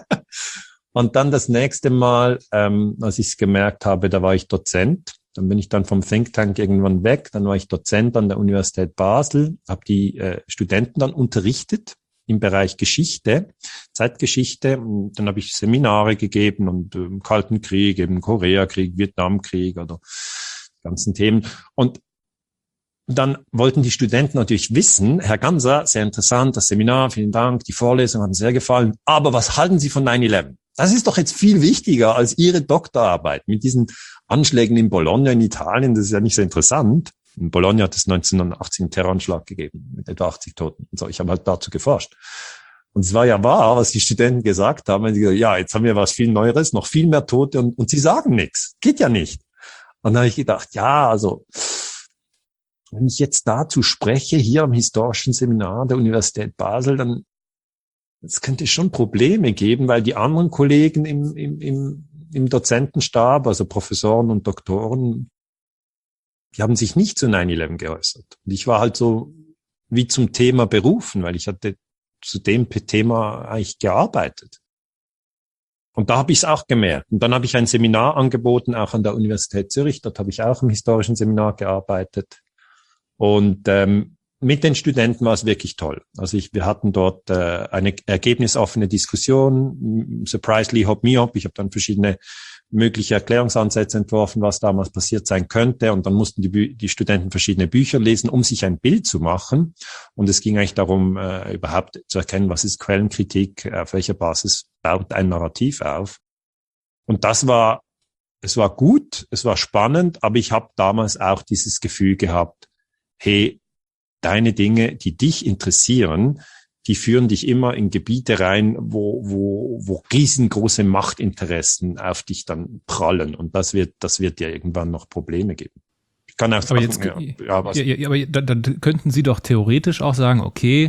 Und dann das nächste Mal, ähm, als ich es gemerkt habe, da war ich Dozent. Dann bin ich dann vom Think Tank irgendwann weg. Dann war ich Dozent an der Universität Basel, habe die äh, Studenten dann unterrichtet im Bereich Geschichte, Zeitgeschichte. Und dann habe ich Seminare gegeben und äh, im Kalten Krieg, eben Koreakrieg, Vietnamkrieg oder ganzen Themen. Und dann wollten die Studenten natürlich wissen, Herr Ganser, sehr interessant, das Seminar, vielen Dank, die Vorlesung hat mir sehr gefallen, aber was halten Sie von neun elf? Das ist doch jetzt viel wichtiger als Ihre Doktorarbeit mit diesen Anschlägen in Bologna in Italien, das ist ja nicht so interessant. In Bologna hat es neunzehnhundertachtzig einen Terroranschlag gegeben mit etwa achtzig Toten. Und so, ich habe halt dazu geforscht. Und es war ja wahr, was die Studenten gesagt haben, wenn sie gesagt, ja, jetzt haben wir was viel Neueres, noch viel mehr Tote und, und sie sagen nichts. Geht ja nicht. Und dann habe ich gedacht, ja, also wenn ich jetzt dazu spreche, hier am historischen Seminar der Universität Basel, dann es könnte schon Probleme geben, weil die anderen Kollegen im, im, im, im Dozentenstab, also Professoren und Doktoren, die haben sich nicht zu neun elf geäußert. Und ich war halt so wie zum Thema berufen, weil ich hatte zu dem Thema eigentlich gearbeitet. Und da habe ich es auch gemerkt. Und dann habe ich ein Seminar angeboten, auch an der Universität Zürich. Dort habe ich auch im historischen Seminar gearbeitet. Und ähm, mit den Studenten war es wirklich toll. Also ich, wir hatten dort äh, eine ergebnisoffene Diskussion. Surprisingly, hop me up. Ich habe dann verschiedene mögliche Erklärungsansätze entworfen, was damals passiert sein könnte. Und dann mussten die, die Studenten verschiedene Bücher lesen, um sich ein Bild zu machen. Und es ging eigentlich darum, äh, überhaupt zu erkennen, was ist Quellenkritik, auf welcher Basis baut ein Narrativ auf. Und das war, es war gut, es war spannend, aber ich habe damals auch dieses Gefühl gehabt, hey, deine Dinge, die dich interessieren, die führen dich immer in Gebiete rein, wo, wo, wo riesengroße Machtinteressen auf dich dann prallen. Und das wird, das wird dir irgendwann noch Probleme geben. Ich kann auch sagen,
aber jetzt,
ja, ja, was,
ja, ja, aber dann, dann könnten Sie doch theoretisch auch sagen, okay,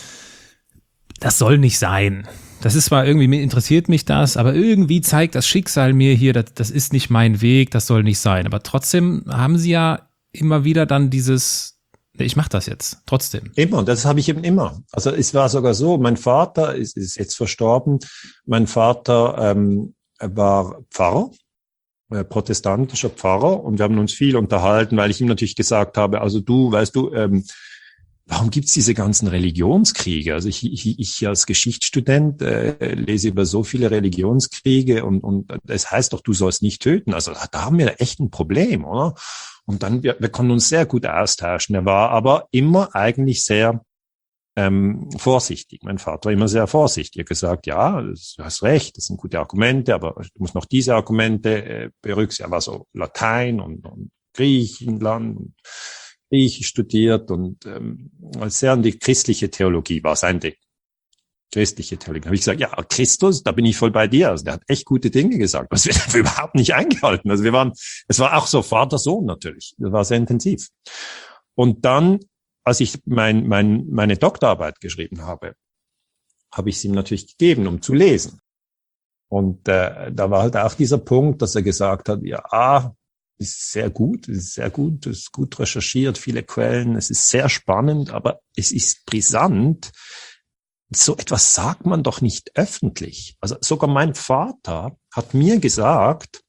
das soll nicht sein. Das ist zwar irgendwie, interessiert mich das, aber irgendwie zeigt das Schicksal mir hier, das, das ist nicht mein Weg, das soll nicht sein. Aber trotzdem haben Sie ja immer wieder dann dieses, ich mache das jetzt, trotzdem.
Immer, das habe ich eben immer. Also es war sogar so, mein Vater ist, ist jetzt verstorben. Mein Vater ähm, war Pfarrer, äh, protestantischer Pfarrer, und wir haben uns viel unterhalten, weil ich ihm natürlich gesagt habe, also du, weißt du, ähm, warum gibt's diese ganzen Religionskriege? Also ich, ich, ich als Geschichtsstudent äh, lese über so viele Religionskriege und, und es heißt doch, du sollst nicht töten. Also da haben wir echt ein Problem, oder? Und dann, wir, wir konnten uns sehr gut austauschen. Er war aber immer eigentlich sehr ähm, vorsichtig. Mein Vater war immer sehr vorsichtig. Er hat gesagt, ja, du hast recht, das sind gute Argumente, aber du musst noch diese Argumente äh, berücksichtigen. Er war so Latein und, und Griechenland und Griechisch studiert und ähm, sehr an die christliche Theologie war sein Ding. Christliche Theologie. Da habe ich gesagt, ja, Christus, da bin ich voll bei dir. Also der hat echt gute Dinge gesagt. Das wird überhaupt nicht eingehalten. Also wir waren, es war auch so Vater-Sohn natürlich. Das war sehr intensiv. Und dann, als ich mein, mein, meine Doktorarbeit geschrieben habe, habe ich es ihm natürlich gegeben, um zu lesen. Und äh, da war halt auch dieser Punkt, dass er gesagt hat, ja, ah, ist sehr gut, ist sehr gut, ist gut recherchiert, viele Quellen, es ist sehr spannend, aber es ist brisant. So etwas sagt man doch nicht öffentlich. Also sogar mein Vater hat mir gesagt,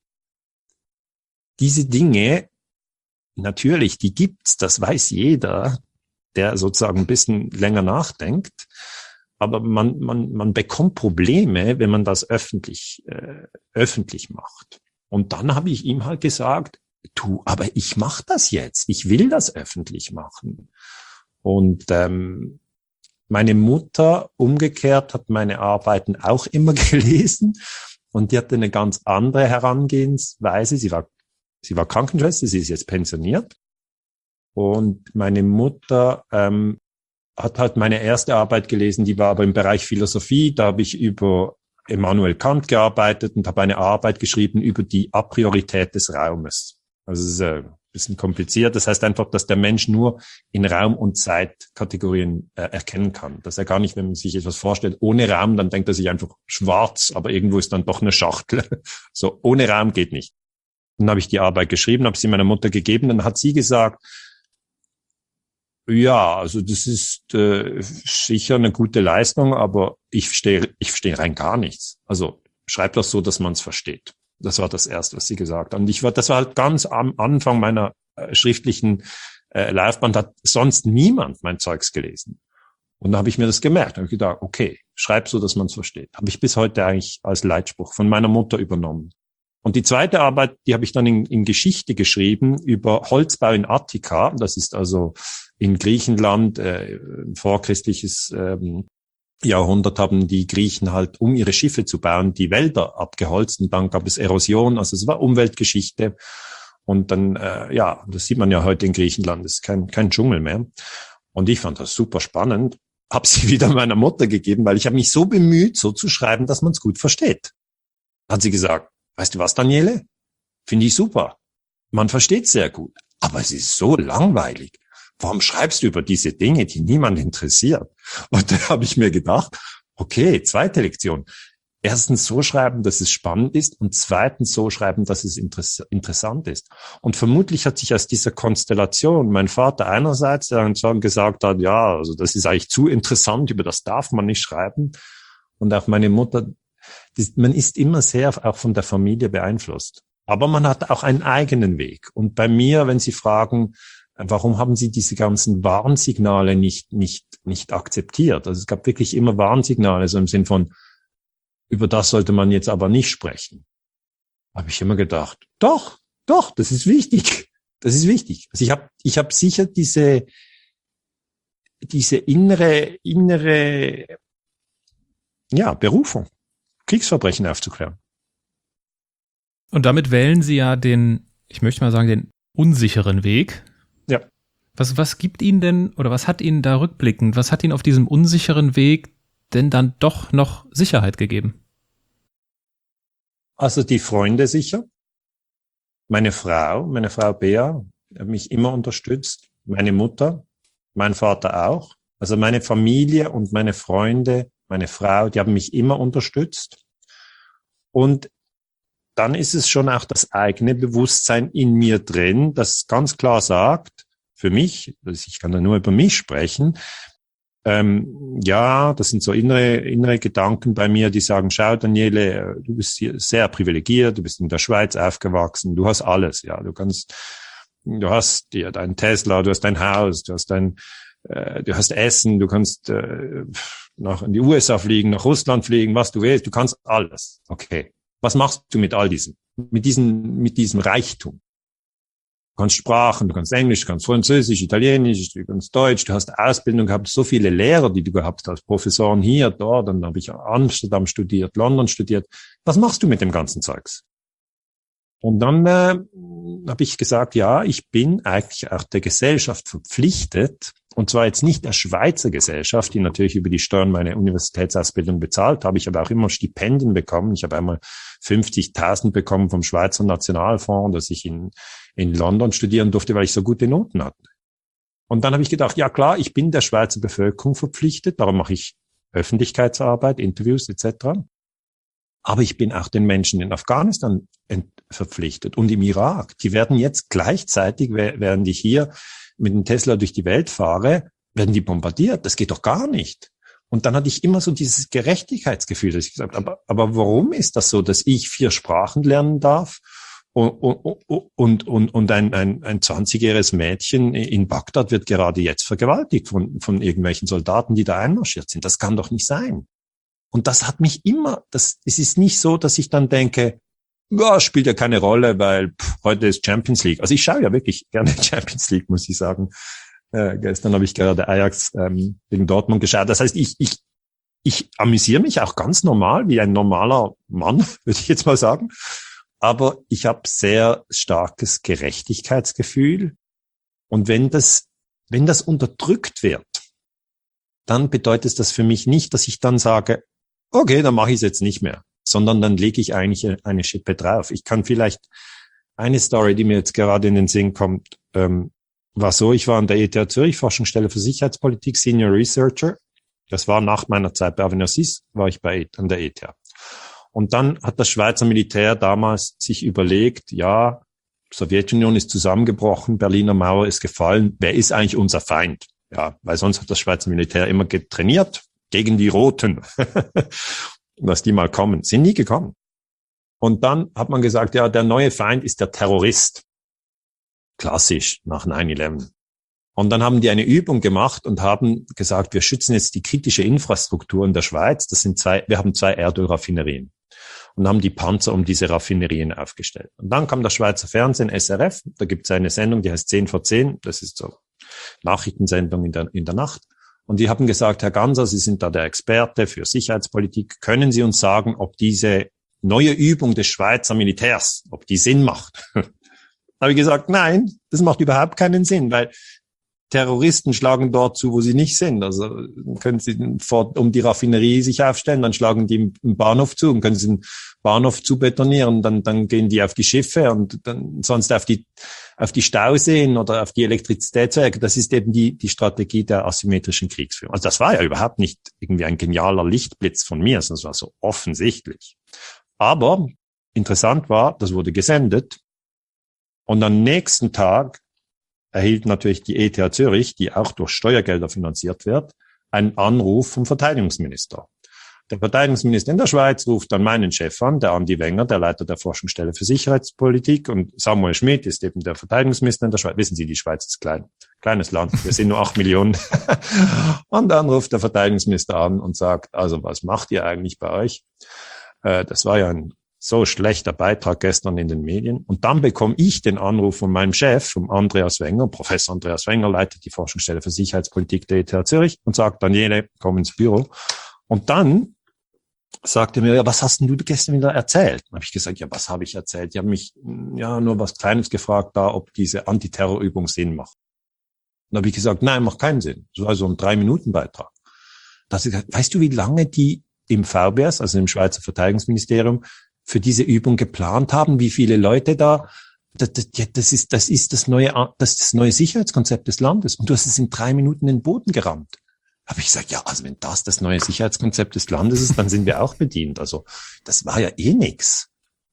diese Dinge, natürlich, die gibt's, das weiß jeder, der sozusagen ein bisschen länger nachdenkt, aber man, man, man bekommt Probleme, wenn man das öffentlich, äh, öffentlich macht. Und dann habe ich ihm halt gesagt, du, aber ich mache das jetzt, ich will das öffentlich machen. Und ähm, meine Mutter umgekehrt hat meine Arbeiten auch immer gelesen und die hatte eine ganz andere Herangehensweise. Sie war, sie war Krankenschwester, sie ist jetzt pensioniert. Und meine Mutter ähm, hat halt meine erste Arbeit gelesen, die war aber im Bereich Philosophie. Da habe ich über Immanuel Kant gearbeitet und habe eine Arbeit geschrieben über die Apriorität des Raumes. Also es ist äh, bisschen kompliziert. Das heißt einfach, dass der Mensch nur in Raum- und Zeitkategorien äh, erkennen kann. Dass er gar nicht, wenn man sich etwas vorstellt, ohne Raum, dann denkt er sich einfach schwarz, aber irgendwo ist dann doch eine Schachtel. So, ohne Raum geht nicht. Dann habe ich die Arbeit geschrieben, habe sie meiner Mutter gegeben, dann hat sie gesagt, ja, also das ist äh, sicher eine gute Leistung, aber ich verstehe ich verstehe rein gar nichts. Also schreib das so, dass man es versteht. Das war das Erste, was sie gesagt hat. Und ich war, das war halt ganz am Anfang meiner äh, schriftlichen äh, Laufbahn, hat sonst niemand mein Zeugs gelesen. Und da habe ich mir das gemerkt. Da habe ich gedacht, okay, schreib so, dass man es versteht. Habe ich bis heute eigentlich als Leitspruch von meiner Mutter übernommen. Und die zweite Arbeit, die habe ich dann in, in Geschichte geschrieben über Holzbau in Attika. Das ist also in Griechenland, äh, ein vorchristliches ähm, Jahrhundert haben die Griechen halt, um ihre Schiffe zu bauen, die Wälder abgeholzt und dann gab es Erosion, also es war Umweltgeschichte und dann, äh, ja, das sieht man ja heute in Griechenland, es ist kein, kein Dschungel mehr und ich fand das super spannend, habe sie wieder meiner Mutter gegeben, weil ich habe mich so bemüht, so zu schreiben, dass man es gut versteht. Hat sie gesagt, weißt du was, Daniele? Finde ich super, man versteht sehr gut, aber es ist so langweilig. Warum schreibst du über diese Dinge, die niemand interessiert? Und da habe ich mir gedacht, okay, zweite Lektion. Erstens so schreiben, dass es spannend ist und zweitens so schreiben, dass es interess- interessant ist. Und vermutlich hat sich aus dieser Konstellation mein Vater einerseits, der dann gesagt hat, ja, also das ist eigentlich zu interessant, über das darf man nicht schreiben. Und auch meine Mutter, das, man ist immer sehr auch von der Familie beeinflusst. Aber man hat auch einen eigenen Weg. Und bei mir, wenn Sie fragen, warum haben Sie diese ganzen Warnsignale nicht, nicht, nicht akzeptiert? Also es gab wirklich immer Warnsignale, so im Sinn von, über das sollte man jetzt aber nicht sprechen. Habe ich immer gedacht, doch, doch, das ist wichtig. Das ist wichtig. Also ich habe, ich habe sicher diese, diese innere, innere, ja, Berufung, Kriegsverbrechen aufzuklären.
Und damit wählen Sie ja den, ich möchte mal sagen, den unsicheren Weg.
Ja.
Was, was gibt Ihnen denn, oder was hat Ihnen da rückblickend, was hat Ihnen auf diesem unsicheren Weg denn dann doch noch Sicherheit gegeben?
Also die Freunde sicher. Meine Frau, meine Frau Bea, hat mich immer unterstützt. Meine Mutter, mein Vater auch. Also meine Familie und meine Freunde, meine Frau, die haben mich immer unterstützt. Und dann ist es schon auch das eigene Bewusstsein in mir drin, das ganz klar sagt, für mich, ich kann da nur über mich sprechen, ähm, ja, das sind so innere, innere Gedanken bei mir, die sagen, schau Daniele, du bist hier sehr privilegiert, du bist in der Schweiz aufgewachsen, du hast alles, ja, du kannst, du hast dir dein Tesla, du hast dein Haus, du hast dein, äh, du hast Essen, du kannst äh, nach in die U S A fliegen, nach Russland fliegen, was du willst, du kannst alles, okay. Was machst du mit all diesem, mit diesem, mit diesem Reichtum? Du kannst Sprachen, du kannst Englisch, du kannst Französisch, Italienisch, du kannst Deutsch, du hast Ausbildung gehabt, so viele Lehrer, die du gehabt hast, Professoren hier, dort, dann habe ich Amsterdam studiert, London studiert. Was machst du mit dem ganzen Zeugs? Und dann äh, habe ich gesagt, ja, ich bin eigentlich auch der Gesellschaft verpflichtet, und zwar jetzt nicht der Schweizer Gesellschaft, die natürlich über die Steuern meine Universitätsausbildung bezahlt habe. Ich habe auch immer Stipendien bekommen. Ich habe einmal fünfzigtausend bekommen vom Schweizer Nationalfonds, dass ich in, in London studieren durfte, weil ich so gute Noten hatte. Und dann habe ich gedacht, ja klar, ich bin der Schweizer Bevölkerung verpflichtet, darum mache ich Öffentlichkeitsarbeit, Interviews et cetera. Aber ich bin auch den Menschen in Afghanistan verpflichtet und im Irak. Die werden jetzt gleichzeitig, während ich hier mit dem Tesla durch die Welt fahre, werden die bombardiert. Das geht doch gar nicht. Und dann hatte ich immer so dieses Gerechtigkeitsgefühl, dass ich gesagt habe, aber, aber warum ist das so, dass ich vier Sprachen lernen darf und, und, und, und, und ein, ein, ein zwanzigjähriges Mädchen in Bagdad wird gerade jetzt vergewaltigt von, von irgendwelchen Soldaten, die da einmarschiert sind. Das kann doch nicht sein. Und das hat mich immer, das, es ist nicht so, dass ich dann denke, ja, spielt ja keine Rolle, weil pff, heute ist Champions League. Also ich schaue ja wirklich gerne Champions League, muss ich sagen. Äh, gestern habe ich gerade Ajax ähm, gegen Dortmund geschaut. Das heißt, ich ich ich amüsiere mich auch ganz normal, wie ein normaler Mann, würde ich jetzt mal sagen. Aber ich habe sehr starkes Gerechtigkeitsgefühl. Und wenn das wenn das unterdrückt wird, dann bedeutet das für mich nicht, dass ich dann sage, okay, dann mache ich es jetzt nicht mehr, sondern dann lege ich eigentlich eine Schippe drauf. Ich kann vielleicht Eine Story, die mir jetzt gerade in den Sinn kommt, ähm, war so, ich war an der E T H Zürich, Forschungsstelle für Sicherheitspolitik, Senior Researcher. Das war nach meiner Zeit bei Avenir Suisse, war ich bei an der E T H. Und dann hat das Schweizer Militär damals sich überlegt, ja, Sowjetunion ist zusammengebrochen, Berliner Mauer ist gefallen, wer ist eigentlich unser Feind? Ja, weil sonst hat das Schweizer Militär immer getrainiert gegen die Roten, dass die mal kommen. Sind nie gekommen. Und dann hat man gesagt, ja, der neue Feind ist der Terrorist. Klassisch nach neun elf. Und dann haben die eine Übung gemacht und haben gesagt, wir schützen jetzt die kritische Infrastruktur in der Schweiz. Das sind zwei, wir haben zwei Erdölraffinerien. Und haben die Panzer um diese Raffinerien aufgestellt. Und dann kam das Schweizer Fernsehen, S R F, da gibt es eine Sendung, die heißt zehn vor zehn, das ist so Nachrichtensendung in der, in der Nacht. Und die haben gesagt, Herr Ganser, Sie sind da der Experte für Sicherheitspolitik, können Sie uns sagen, ob diese neue Übung des Schweizer Militärs, ob die Sinn macht? Da habe ich gesagt, nein, das macht überhaupt keinen Sinn, weil Terroristen schlagen dort zu, wo sie nicht sind. Also können sie vor, um die Raffinerie sich aufstellen, dann schlagen die im Bahnhof zu und können sie den Bahnhof zu betonieren, dann, dann gehen die auf die Schiffe und dann sonst auf die, auf die Stauseen oder auf die Elektrizitätswerke. Das ist eben die, die Strategie der asymmetrischen Kriegsführung. Also das war ja überhaupt nicht irgendwie ein genialer Lichtblitz von mir, sondern es war so offensichtlich. Aber interessant war, das wurde gesendet und am nächsten Tag erhielt natürlich die E T H Zürich, die auch durch Steuergelder finanziert wird, einen Anruf vom Verteidigungsminister. Der Verteidigungsminister in der Schweiz ruft dann meinen Chef an, der Andi Wenger, der Leiter der Forschungsstelle für Sicherheitspolitik, und Samuel Schmidt ist eben der Verteidigungsminister in der Schweiz. Wissen Sie, die Schweiz ist klein, kleines Land, wir sind nur acht Millionen. Und dann ruft der Verteidigungsminister an und sagt, also was macht ihr eigentlich bei euch? Äh, das war ja ein so schlechter Beitrag gestern in den Medien. Und dann bekomme ich den Anruf von meinem Chef, vom Andreas Wenger, Professor Andreas Wenger, leitet die Forschungsstelle für Sicherheitspolitik der E T H Zürich und sagt, Daniele, komm ins Büro. Und dann sagte er mir, ja, was hast denn du gestern wieder erzählt? Dann habe ich gesagt, ja, was habe ich erzählt? Die haben mich ja nur was Kleines gefragt, da, ob diese Antiterrorübung Sinn macht. Und dann habe ich gesagt, nein, macht keinen Sinn. Das war so ein Drei-Minuten-Beitrag. Da hat sie gesagt, weißt du, wie lange die im V B S, also im Schweizer Verteidigungsministerium, für diese Übung geplant haben, wie viele Leute da, das, das, das ist, das ist das neue, das ist das neue Sicherheitskonzept des Landes. Und du hast es in drei Minuten in den Boden gerammt. Habe ich gesagt, ja, also wenn das das neue Sicherheitskonzept des Landes ist, dann sind wir auch bedient. Also, das war ja eh nix.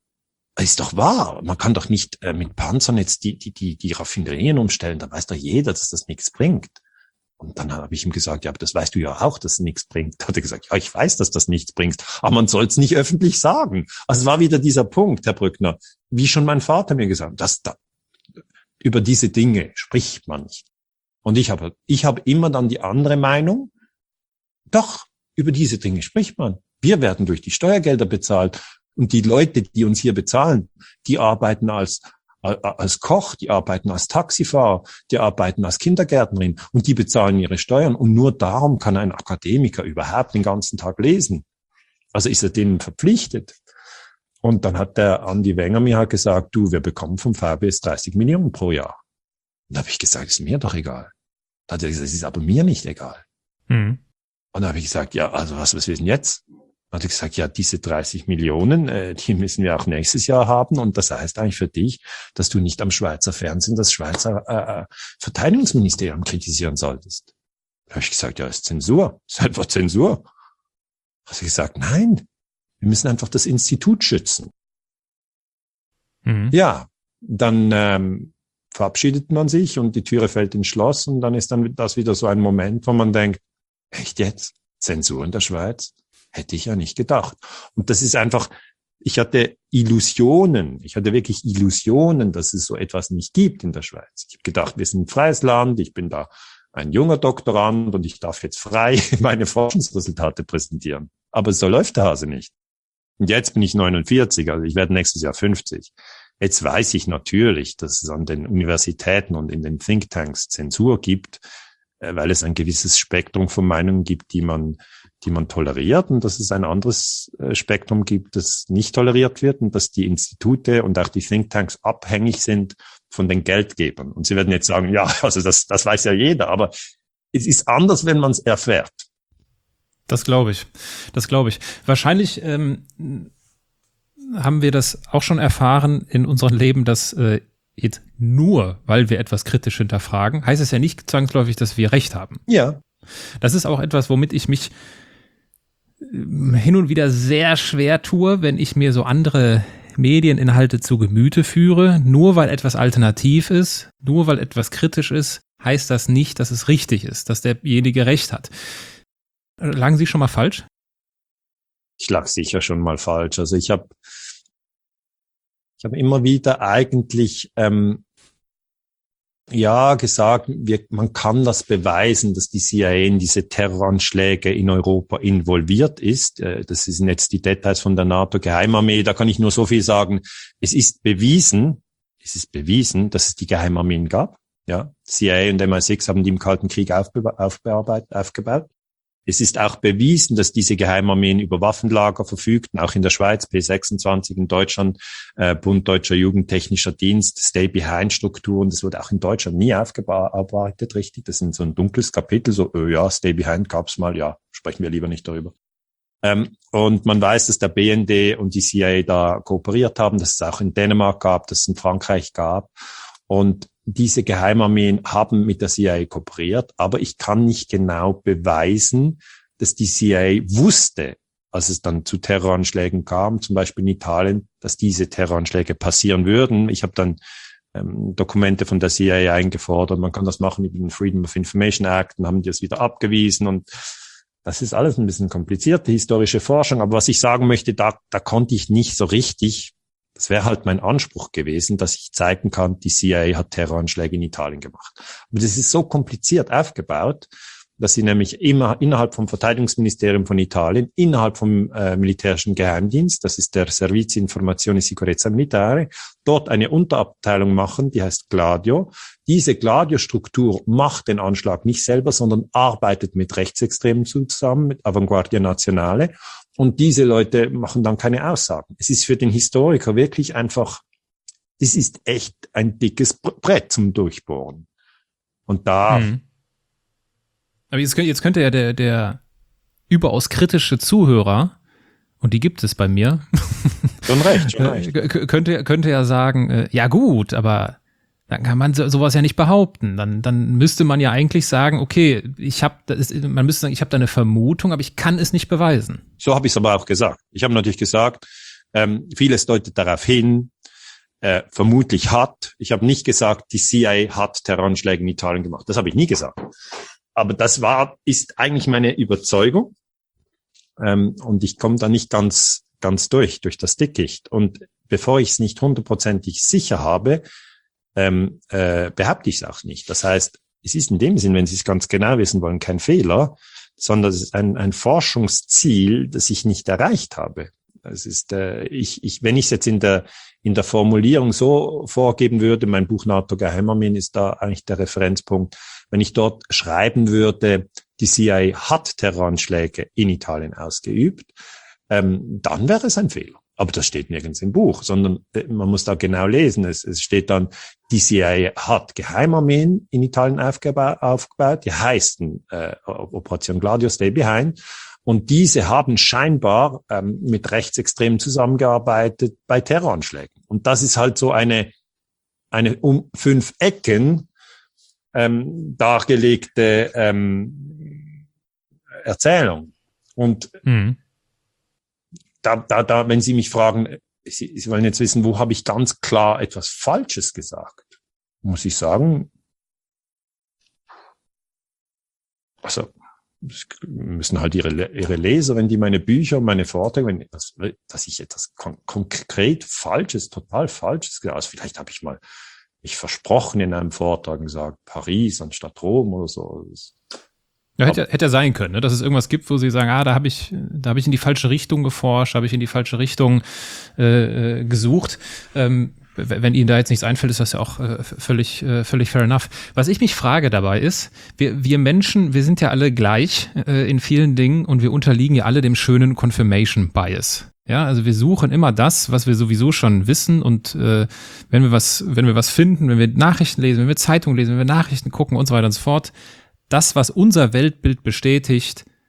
Ist doch wahr. Man kann doch nicht äh, mit Panzern jetzt die, die, die, die Raffinerien umstellen. Da weiß doch jeder, dass das nichts bringt. Und dann habe ich ihm gesagt, ja, aber das weißt du ja auch, dass es nichts bringt. Da hat er gesagt, ja, ich weiß, dass das nichts bringt, aber man soll es nicht öffentlich sagen. Also es war wieder dieser Punkt, Herr Brückner, wie schon mein Vater mir gesagt hat, dass da, über diese Dinge spricht man nicht. Und ich habe, ich habe immer dann die andere Meinung, doch, über diese Dinge spricht man. Wir werden durch die Steuergelder bezahlt und die Leute, die uns hier bezahlen, die arbeiten als als Koch, die arbeiten als Taxifahrer, die arbeiten als Kindergärtnerin und die bezahlen ihre Steuern. Und nur darum kann ein Akademiker überhaupt den ganzen Tag lesen. Also ist er denen verpflichtet. Und dann hat der Andi Wenger mir halt gesagt, du, wir bekommen vom V B S dreißig Millionen pro Jahr. Und da habe ich gesagt, ist mir doch egal. Da hat er gesagt, es ist aber mir nicht egal. Mhm. Und da habe ich gesagt, ja, also was, was wir denn jetzt? Dann hat er gesagt, ja, diese dreißig Millionen, äh, die müssen wir auch nächstes Jahr haben. Und das heißt eigentlich für dich, dass du nicht am Schweizer Fernsehen das Schweizer äh, Verteidigungsministerium kritisieren solltest. Da habe ich gesagt, ja, ist Zensur. Das ist einfach Zensur. Da hat er gesagt, nein, wir müssen einfach das Institut schützen. Mhm. Ja, dann ähm, verabschiedet man sich und die Türe fällt ins Schloss und dann ist dann das wieder so ein Moment, wo man denkt, echt jetzt? Zensur in der Schweiz? Hätte ich ja nicht gedacht. Und das ist einfach, ich hatte Illusionen, ich hatte wirklich Illusionen, dass es so etwas nicht gibt in der Schweiz. Ich habe gedacht, wir sind ein freies Land, ich bin da ein junger Doktorand und ich darf jetzt frei meine Forschungsresultate präsentieren. Aber so läuft der Hase nicht. Und jetzt bin ich neunundvierzig, also ich werde nächstes Jahr fünfzig. Jetzt weiß ich natürlich, dass es an den Universitäten und in den Thinktanks Zensur gibt, weil es ein gewisses Spektrum von Meinungen gibt, die man die man toleriert und dass es ein anderes Spektrum gibt, das nicht toleriert wird und dass die Institute und auch die Thinktanks abhängig sind von den Geldgebern. Und Sie werden jetzt sagen, ja, also das, das weiß ja jeder, aber es ist anders, wenn man es erfährt.
Das glaube ich. Das glaube ich. Wahrscheinlich ähm, haben wir das auch schon erfahren in unserem Leben, dass äh, jetzt nur, weil wir etwas kritisch hinterfragen, heißt es ja nicht zwangsläufig, dass wir Recht haben.
Ja.
Das ist auch etwas, womit ich mich hin und wieder sehr schwer tue, wenn ich mir so andere Medieninhalte zu Gemüte führe. Nur weil etwas alternativ ist, nur weil etwas kritisch ist, heißt das nicht, dass es richtig ist, dass derjenige Recht hat. Lagen Sie schon mal falsch?
Ich lag sicher schon mal falsch. Also ich habe ich habe immer wieder eigentlich ähm, ja gesagt, wir, man kann das beweisen, dass die C I A in diese Terroranschläge in Europa involviert ist. Äh, das sind jetzt die Details von der NATO-Geheimarmee. Da kann ich nur so viel sagen. Es ist bewiesen, es ist bewiesen, dass es die Geheimarmeen gab. Ja, C I A und M I sechs haben die im Kalten Krieg aufbe- aufbearbeitet, aufgebaut. Es ist auch bewiesen, dass diese Geheimarmeen über Waffenlager verfügten, auch in der Schweiz, P sechsundzwanzig, in Deutschland, äh, Bund Deutscher Jugendtechnischer Dienst, Stay-Behind-Strukturen. Das wurde auch in Deutschland nie aufgearbeitet, richtig. Das ist so ein dunkles Kapitel, so, äh, ja, Stay-Behind gab's mal, ja, sprechen wir lieber nicht darüber. Ähm, und man weiß, dass der B N D und die C I A da kooperiert haben, dass es auch in Dänemark gab, dass es in Frankreich gab. Und diese Geheimarmeen haben mit der C I A kooperiert, aber ich kann nicht genau beweisen, dass die C I A wusste, als es dann zu Terroranschlägen kam, zum Beispiel in Italien, dass diese Terroranschläge passieren würden. Ich habe dann ähm, Dokumente von der C I A eingefordert. Man kann das machen über den Freedom of Information Act, dann haben die das wieder abgewiesen und das ist alles ein bisschen komplizierte historische Forschung. Aber was ich sagen möchte, da, da konnte ich nicht so richtig. Das wäre halt mein Anspruch gewesen, dass ich zeigen kann, die C I A hat Terroranschläge in Italien gemacht. Aber das ist so kompliziert aufgebaut, dass sie nämlich immer innerhalb vom Verteidigungsministerium von Italien, innerhalb vom äh, militärischen Geheimdienst, das ist der Servizio Informazione e Sicurezza Militare, dort eine Unterabteilung machen, die heißt Gladio. Diese Gladio-Struktur macht den Anschlag nicht selber, sondern arbeitet mit Rechtsextremen zusammen, mit Avanguardia Nazionale. Und diese Leute machen dann keine Aussagen. Es ist für den Historiker wirklich einfach, das ist echt ein dickes Brett zum Durchbohren. Und da...
Hm. Aber jetzt, jetzt könnte ja der, der überaus kritische Zuhörer, und die gibt es bei mir,
schon recht, schon recht.
könnte, könnte ja sagen, äh, ja gut, aber dann kann man so, sowas ja nicht behaupten. Dann, dann müsste man ja eigentlich sagen, okay, ich habe, man müsste sagen, ich habe da eine Vermutung, aber ich kann es nicht beweisen.
So habe ich es aber auch gesagt. Ich habe natürlich gesagt, ähm, vieles deutet darauf hin, äh, vermutlich hat. Ich habe nicht gesagt, die C I A hat Terroranschläge in Italien gemacht. Das habe ich nie gesagt. Aber das war, ist eigentlich meine Überzeugung. Ähm, und ich komme da nicht ganz, ganz durch, durch das Dickicht. Und bevor ich es nicht hundertprozentig sicher habe, ähm, äh, behaupte ich es auch nicht. Das heißt, es ist in dem Sinn, wenn Sie es ganz genau wissen wollen, kein Fehler, sondern es ist ein, ein Forschungsziel, das ich nicht erreicht habe. Es ist, äh, ich, ich, wenn ich es jetzt in der, in der Formulierung so vorgeben würde, mein Buch NATO-Geheimarmeen ist da eigentlich der Referenzpunkt, wenn ich dort schreiben würde, die C I A hat Terroranschläge in Italien ausgeübt, ähm, dann wäre es ein Fehler. Aber das steht nirgends im Buch, sondern man muss da genau lesen. Es, es steht dann, die C I A hat Geheimarmeen in Italien aufgeba- aufgebaut, die heißen äh, Operation Gladio, Stay Behind. Und diese haben scheinbar ähm, mit Rechtsextremen zusammengearbeitet bei Terroranschlägen. Und das ist halt so eine, eine um fünf Ecken ähm, dargelegte ähm, Erzählung. Und mhm. da, da, da, wenn Sie mich fragen, Sie, Sie wollen jetzt wissen, wo habe ich ganz klar etwas Falsches gesagt, muss ich sagen, also müssen halt ihre, ihre Leser, wenn die meine Bücher, meine Vorträge, wenn etwas, dass ich etwas kon- konkret Falsches, total Falsches gesagt, also vielleicht habe ich mal mich versprochen in einem Vortrag und gesagt, Paris anstatt Rom oder so.
Ja, hätte, hätte ja sein können, ne? Dass es irgendwas gibt, wo sie sagen, ah, da habe ich, da habe ich in die falsche Richtung geforscht, habe ich in die falsche Richtung äh, gesucht. Ähm, wenn Ihnen da jetzt nichts einfällt, ist das ja auch äh, völlig, äh, völlig fair enough. Was ich mich frage dabei ist, wir, wir Menschen, wir sind ja alle gleich äh, in vielen Dingen und wir unterliegen ja alle dem schönen Confirmation Bias. Ja, also wir suchen immer das, was wir sowieso schon wissen und äh, wenn wir was, wenn wir was finden, wenn wir Nachrichten lesen, wenn wir Zeitungen lesen, wenn wir Nachrichten gucken und so weiter und so fort, das, was unser Weltbild bestätigt,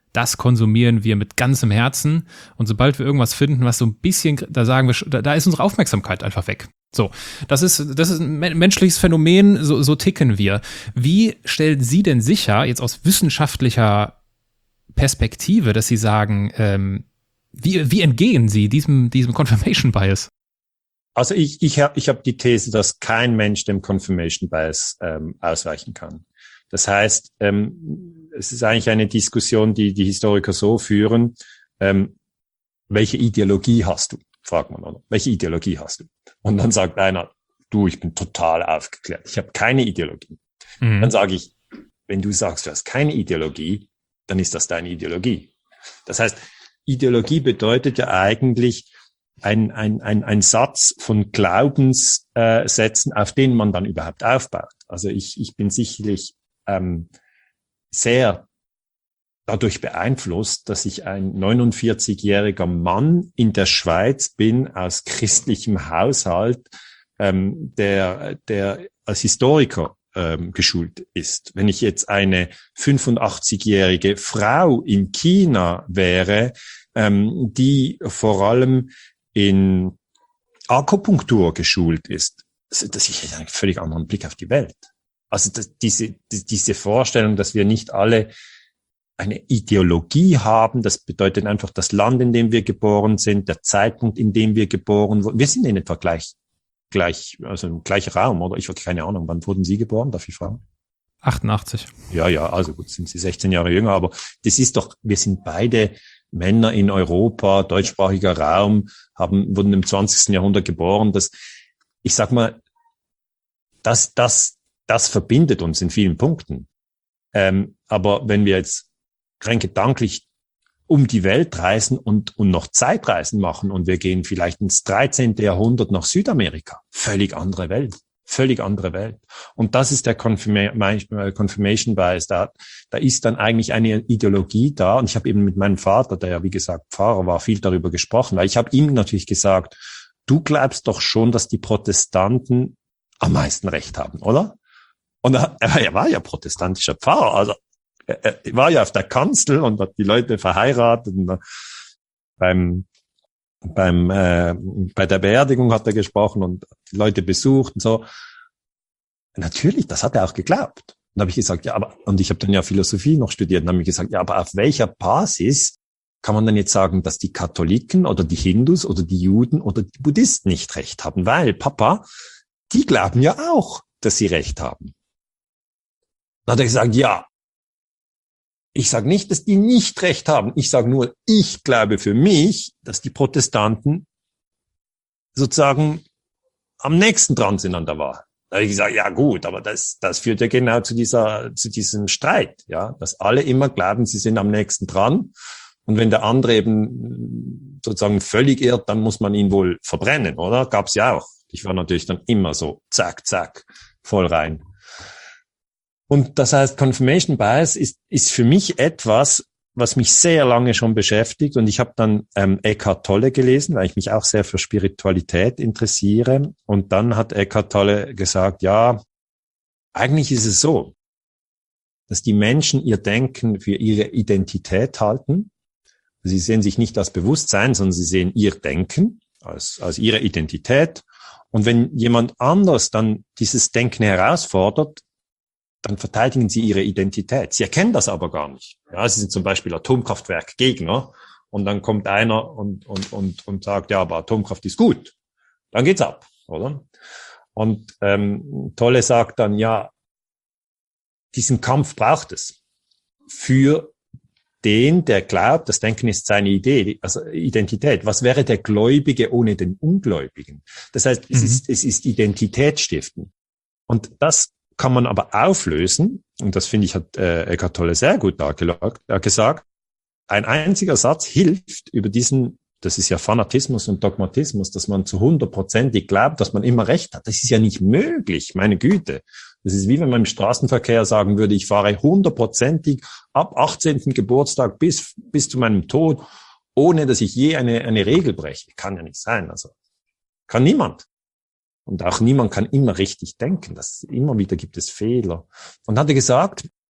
das konsumieren wir mit ganzem Herzen. Und sobald wir irgendwas finden, was so ein bisschen, da sagen wir, da, da ist unsere Aufmerksamkeit einfach weg. So, das ist, das ist ein menschliches Phänomen, so, so ticken wir. Wie stellen Sie denn sicher, jetzt aus wissenschaftlicher Perspektive, dass Sie sagen, ähm, wie, wie entgehen Sie diesem, diesem Confirmation Bias?
Also ich, ich habe ich hab die These, dass kein Mensch dem Confirmation Bias ähm, ausweichen kann. Das heißt, ähm, es ist eigentlich eine Diskussion, die die Historiker so führen, ähm, welche Ideologie hast du? Fragt man, oder? Welche Ideologie hast du? Und dann sagt einer, du, ich bin total aufgeklärt. Ich habe keine Ideologie. Mhm. Dann sage ich, wenn du sagst, du hast keine Ideologie, dann ist das deine Ideologie. Das heißt, Ideologie bedeutet ja eigentlich ein, ein, ein, ein Satz von Glaubenssätzen, auf denen man dann überhaupt aufbaut. Also ich, ich bin sicherlich ähm, sehr dadurch beeinflusst, dass ich ein neunundvierzigjähriger Mann in der Schweiz bin, aus christlichem Haushalt, ähm, der, der als Historiker ähm, geschult ist. Wenn ich jetzt eine fünfundachtzigjährige Frau in China wäre, ähm, die vor allem in Akupunktur geschult ist, dass ich einen völlig anderen Blick auf die Welt. Also das, diese, die, diese Vorstellung, dass wir nicht alle eine Ideologie haben, das bedeutet einfach das Land, in dem wir geboren sind, der Zeitpunkt, in dem wir geboren wurden. Wir sind in etwa gleich, gleich, also im gleichen Raum, oder? Ich habe keine Ahnung, wann wurden Sie geboren, darf ich fragen?
achtundachtzig.
Ja, ja, also gut, sind Sie sechzehn Jahre jünger, aber das ist doch, wir sind beide Männer in Europa, deutschsprachiger Raum, haben, wurden im zwanzigsten Jahrhundert geboren. Das, ich sag mal, das, das, das verbindet uns in vielen Punkten. Ähm, aber wenn wir jetzt rein gedanklich um die Welt reisen und, und noch Zeitreisen machen und wir gehen vielleicht ins dreizehnten Jahrhundert nach Südamerika, völlig andere Welt, völlig andere Welt. Und das ist der Confirma- Confirmation Bias. Da, da ist dann eigentlich eine Ideologie da. Und ich habe eben mit meinem Vater, der ja wie gesagt Pfarrer war, viel darüber gesprochen, weil ich habe ihm natürlich gesagt, du glaubst doch schon, dass die Protestanten am meisten Recht haben, oder? Und er, er war ja protestantischer Pfarrer, also er, er war ja auf der Kanzel und hat die Leute verheiratet. Und beim beim äh, bei der Beerdigung hat er gesprochen und die Leute besucht und so. Natürlich, das hat er auch geglaubt. Und da habe ich gesagt, ja, aber und ich habe dann ja Philosophie noch studiert und habe ich gesagt, ja, aber auf welcher Basis kann man dann jetzt sagen, dass die Katholiken oder die Hindus oder die Juden oder die Buddhisten nicht recht haben? Weil, Papa, die glauben ja auch, dass sie recht haben. Dann hat er gesagt, ja, ich sage nicht, dass die nicht recht haben. Ich sage nur, ich glaube für mich, dass die Protestanten sozusagen am nächsten dran sind an der Wahrheit. Da habe ich gesagt, ja gut, aber das, das führt ja genau zu dieser, zu diesem Streit, ja, dass alle immer glauben, sie sind am nächsten dran. Und wenn der andere eben sozusagen völlig irrt, dann muss man ihn wohl verbrennen, oder? Gab's ja auch. Ich war natürlich dann immer so, zack, zack, voll rein. Und das heißt, Confirmation Bias ist, ist für mich etwas, was mich sehr lange schon beschäftigt. Und ich habe dann ähm, Eckhart Tolle gelesen, weil ich mich auch sehr für Spiritualität interessiere. Und dann hat Eckhart Tolle gesagt, ja, eigentlich ist es so, dass die Menschen ihr Denken für ihre Identität halten. Sie sehen sich nicht als Bewusstsein, sondern sie sehen ihr Denken als, als ihre Identität. Und wenn jemand anders dann dieses Denken herausfordert, dann verteidigen sie ihre Identität. Sie erkennen das aber gar nicht. Ja, sie sind zum Beispiel Atomkraftwerkgegner und dann kommt einer und, und, und, und sagt, ja, aber Atomkraft ist gut. Dann geht's ab, oder? Und ähm, Tolle sagt dann, ja, diesen Kampf braucht es für den, der glaubt, das Denken ist seine Idee, also Identität. Was wäre der Gläubige ohne den Ungläubigen? Das heißt, es, mhm. ist, es ist Identitätsstiften. Und das kann man aber auflösen, und das finde ich, hat äh, Eckhart Tolle sehr gut dargelegt, äh, gesagt, ein einziger Satz hilft über diesen, das ist ja Fanatismus und Dogmatismus, dass man zu hundertprozentig glaubt, dass man immer recht hat. Das ist ja nicht möglich, meine Güte. Das ist wie wenn man im Straßenverkehr sagen würde, ich fahre hundertprozentig ab achtzehnten Geburtstag bis bis zu meinem Tod, ohne dass ich je eine eine Regel breche. Kann ja nicht sein. Also kann niemand. Und auch niemand kann immer richtig denken. Das immer wieder gibt es Fehler. Und hat er gesagt,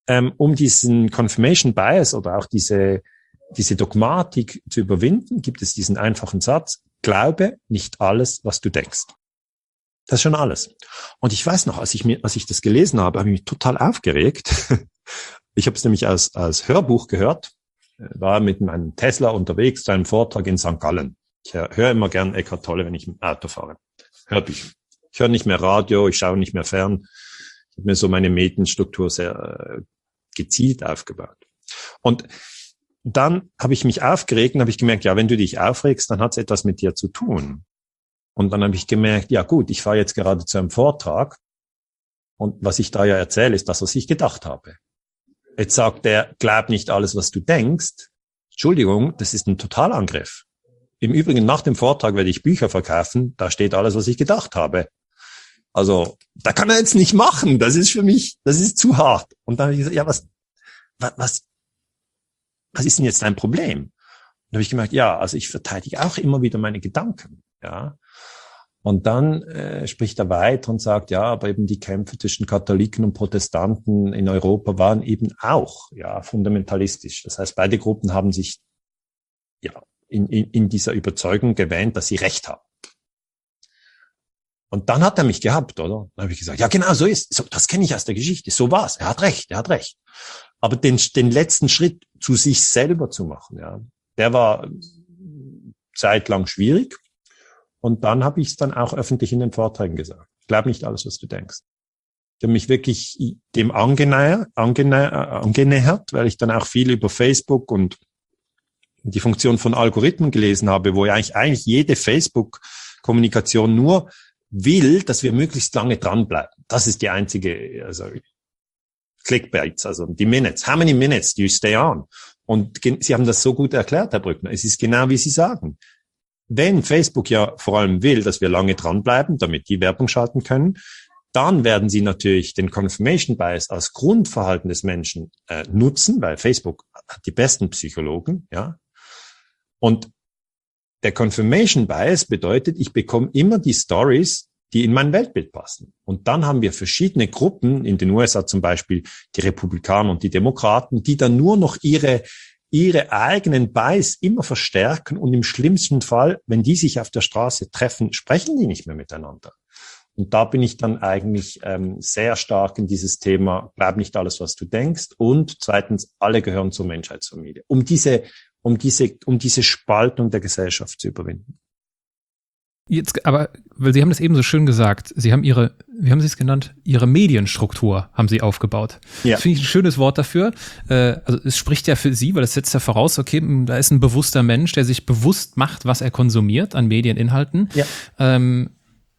ähm, um diesen Confirmation Bias oder auch diese, diese Dogmatik zu überwinden, gibt es diesen einfachen Satz: Glaube nicht alles, was du denkst. Das ist schon alles. Und ich weiß noch, als ich mir, als ich das gelesen habe, habe ich mich total aufgeregt. Ich habe es nämlich als, als Hörbuch gehört, war mit meinem Tesla unterwegs zu einem Vortrag in Sankt Gallen. Ich höre immer gern Eckhart Tolle, wenn ich im Auto fahre. Hörbücher. Ich höre nicht mehr Radio, ich schaue nicht mehr fern. Ich habe mir so meine Medienstruktur sehr äh, gezielt aufgebaut. Und dann habe ich mich aufgeregt und habe ich gemerkt, ja, wenn du dich aufregst, dann hat es etwas mit dir zu tun. Und dann habe ich gemerkt, ja gut, ich fahre jetzt gerade zu einem Vortrag und was ich da ja erzähle, ist das, was ich gedacht habe. Jetzt sagt er, glaub nicht alles, was du denkst. Entschuldigung, das ist ein Totalangriff. Im Übrigen, nach dem Vortrag werde ich Bücher verkaufen, da steht alles, was ich gedacht habe. Also, da kann er jetzt nicht machen, das ist für mich, das ist zu hart. Und dann habe ich gesagt, ja, was, was, was, was ist denn jetzt dein Problem? Und dann habe ich gemerkt, ja, also ich verteidige auch immer wieder meine Gedanken, ja. Und dann äh, spricht er weiter und sagt, ja, aber eben die Kämpfe zwischen Katholiken und Protestanten in Europa waren eben auch ja fundamentalistisch. Das heißt, beide Gruppen haben sich ja in, in, in dieser Überzeugung gewähnt, dass sie Recht haben. Und dann hat er mich gehabt, oder? Dann habe ich gesagt, ja genau, so ist, so, das kenne ich aus der Geschichte, so war's. Er hat recht, er hat recht. Aber den, den letzten Schritt zu sich selber zu machen, ja, der war zeitlang schwierig. Und dann habe ich es dann auch öffentlich in den Vorträgen gesagt. Glaub nicht alles, was du denkst. Ich habe mich wirklich dem angenähert, angenähert, angenähert, weil ich dann auch viel über Facebook und die Funktion von Algorithmen gelesen habe, wo ja eigentlich, eigentlich jede Facebook-Kommunikation nur will, dass wir möglichst lange dranbleiben. Das ist die einzige, also Clickbaits, also die Minutes. How many minutes do you stay on? Und Sie haben das so gut erklärt, Herr Brückner. Es ist genau, wie Sie sagen. Wenn Facebook ja vor allem will, dass wir lange dranbleiben, damit die Werbung schalten können, dann werden sie natürlich den Confirmation Bias als Grundverhalten des Menschen äh, nutzen, weil Facebook hat die besten Psychologen, ja. Und der Confirmation Bias bedeutet, ich bekomme immer die Stories, die in mein Weltbild passen. Und dann haben wir verschiedene Gruppen, in den U S A zum Beispiel die Republikaner und die Demokraten, die dann nur noch ihre ihre eigenen Bias immer verstärken und im schlimmsten Fall, wenn die sich auf der Straße treffen, sprechen die nicht mehr miteinander. Und da bin ich dann eigentlich ähm, sehr stark in dieses Thema, bleib nicht alles, was du denkst. Und zweitens, alle gehören zur Menschheitsfamilie, um diese, um diese, um diese Spaltung der Gesellschaft zu überwinden.
Jetzt, aber, weil Sie haben das eben so schön gesagt, Sie haben Ihre, wie haben Sie es genannt? Ihre Medienstruktur haben Sie aufgebaut. Ja. Das finde ich ein schönes Wort dafür. Äh, also es spricht ja für Sie, weil es setzt ja voraus, okay, da ist ein bewusster Mensch, der sich bewusst macht, was er konsumiert an Medieninhalten. Ja. Ähm,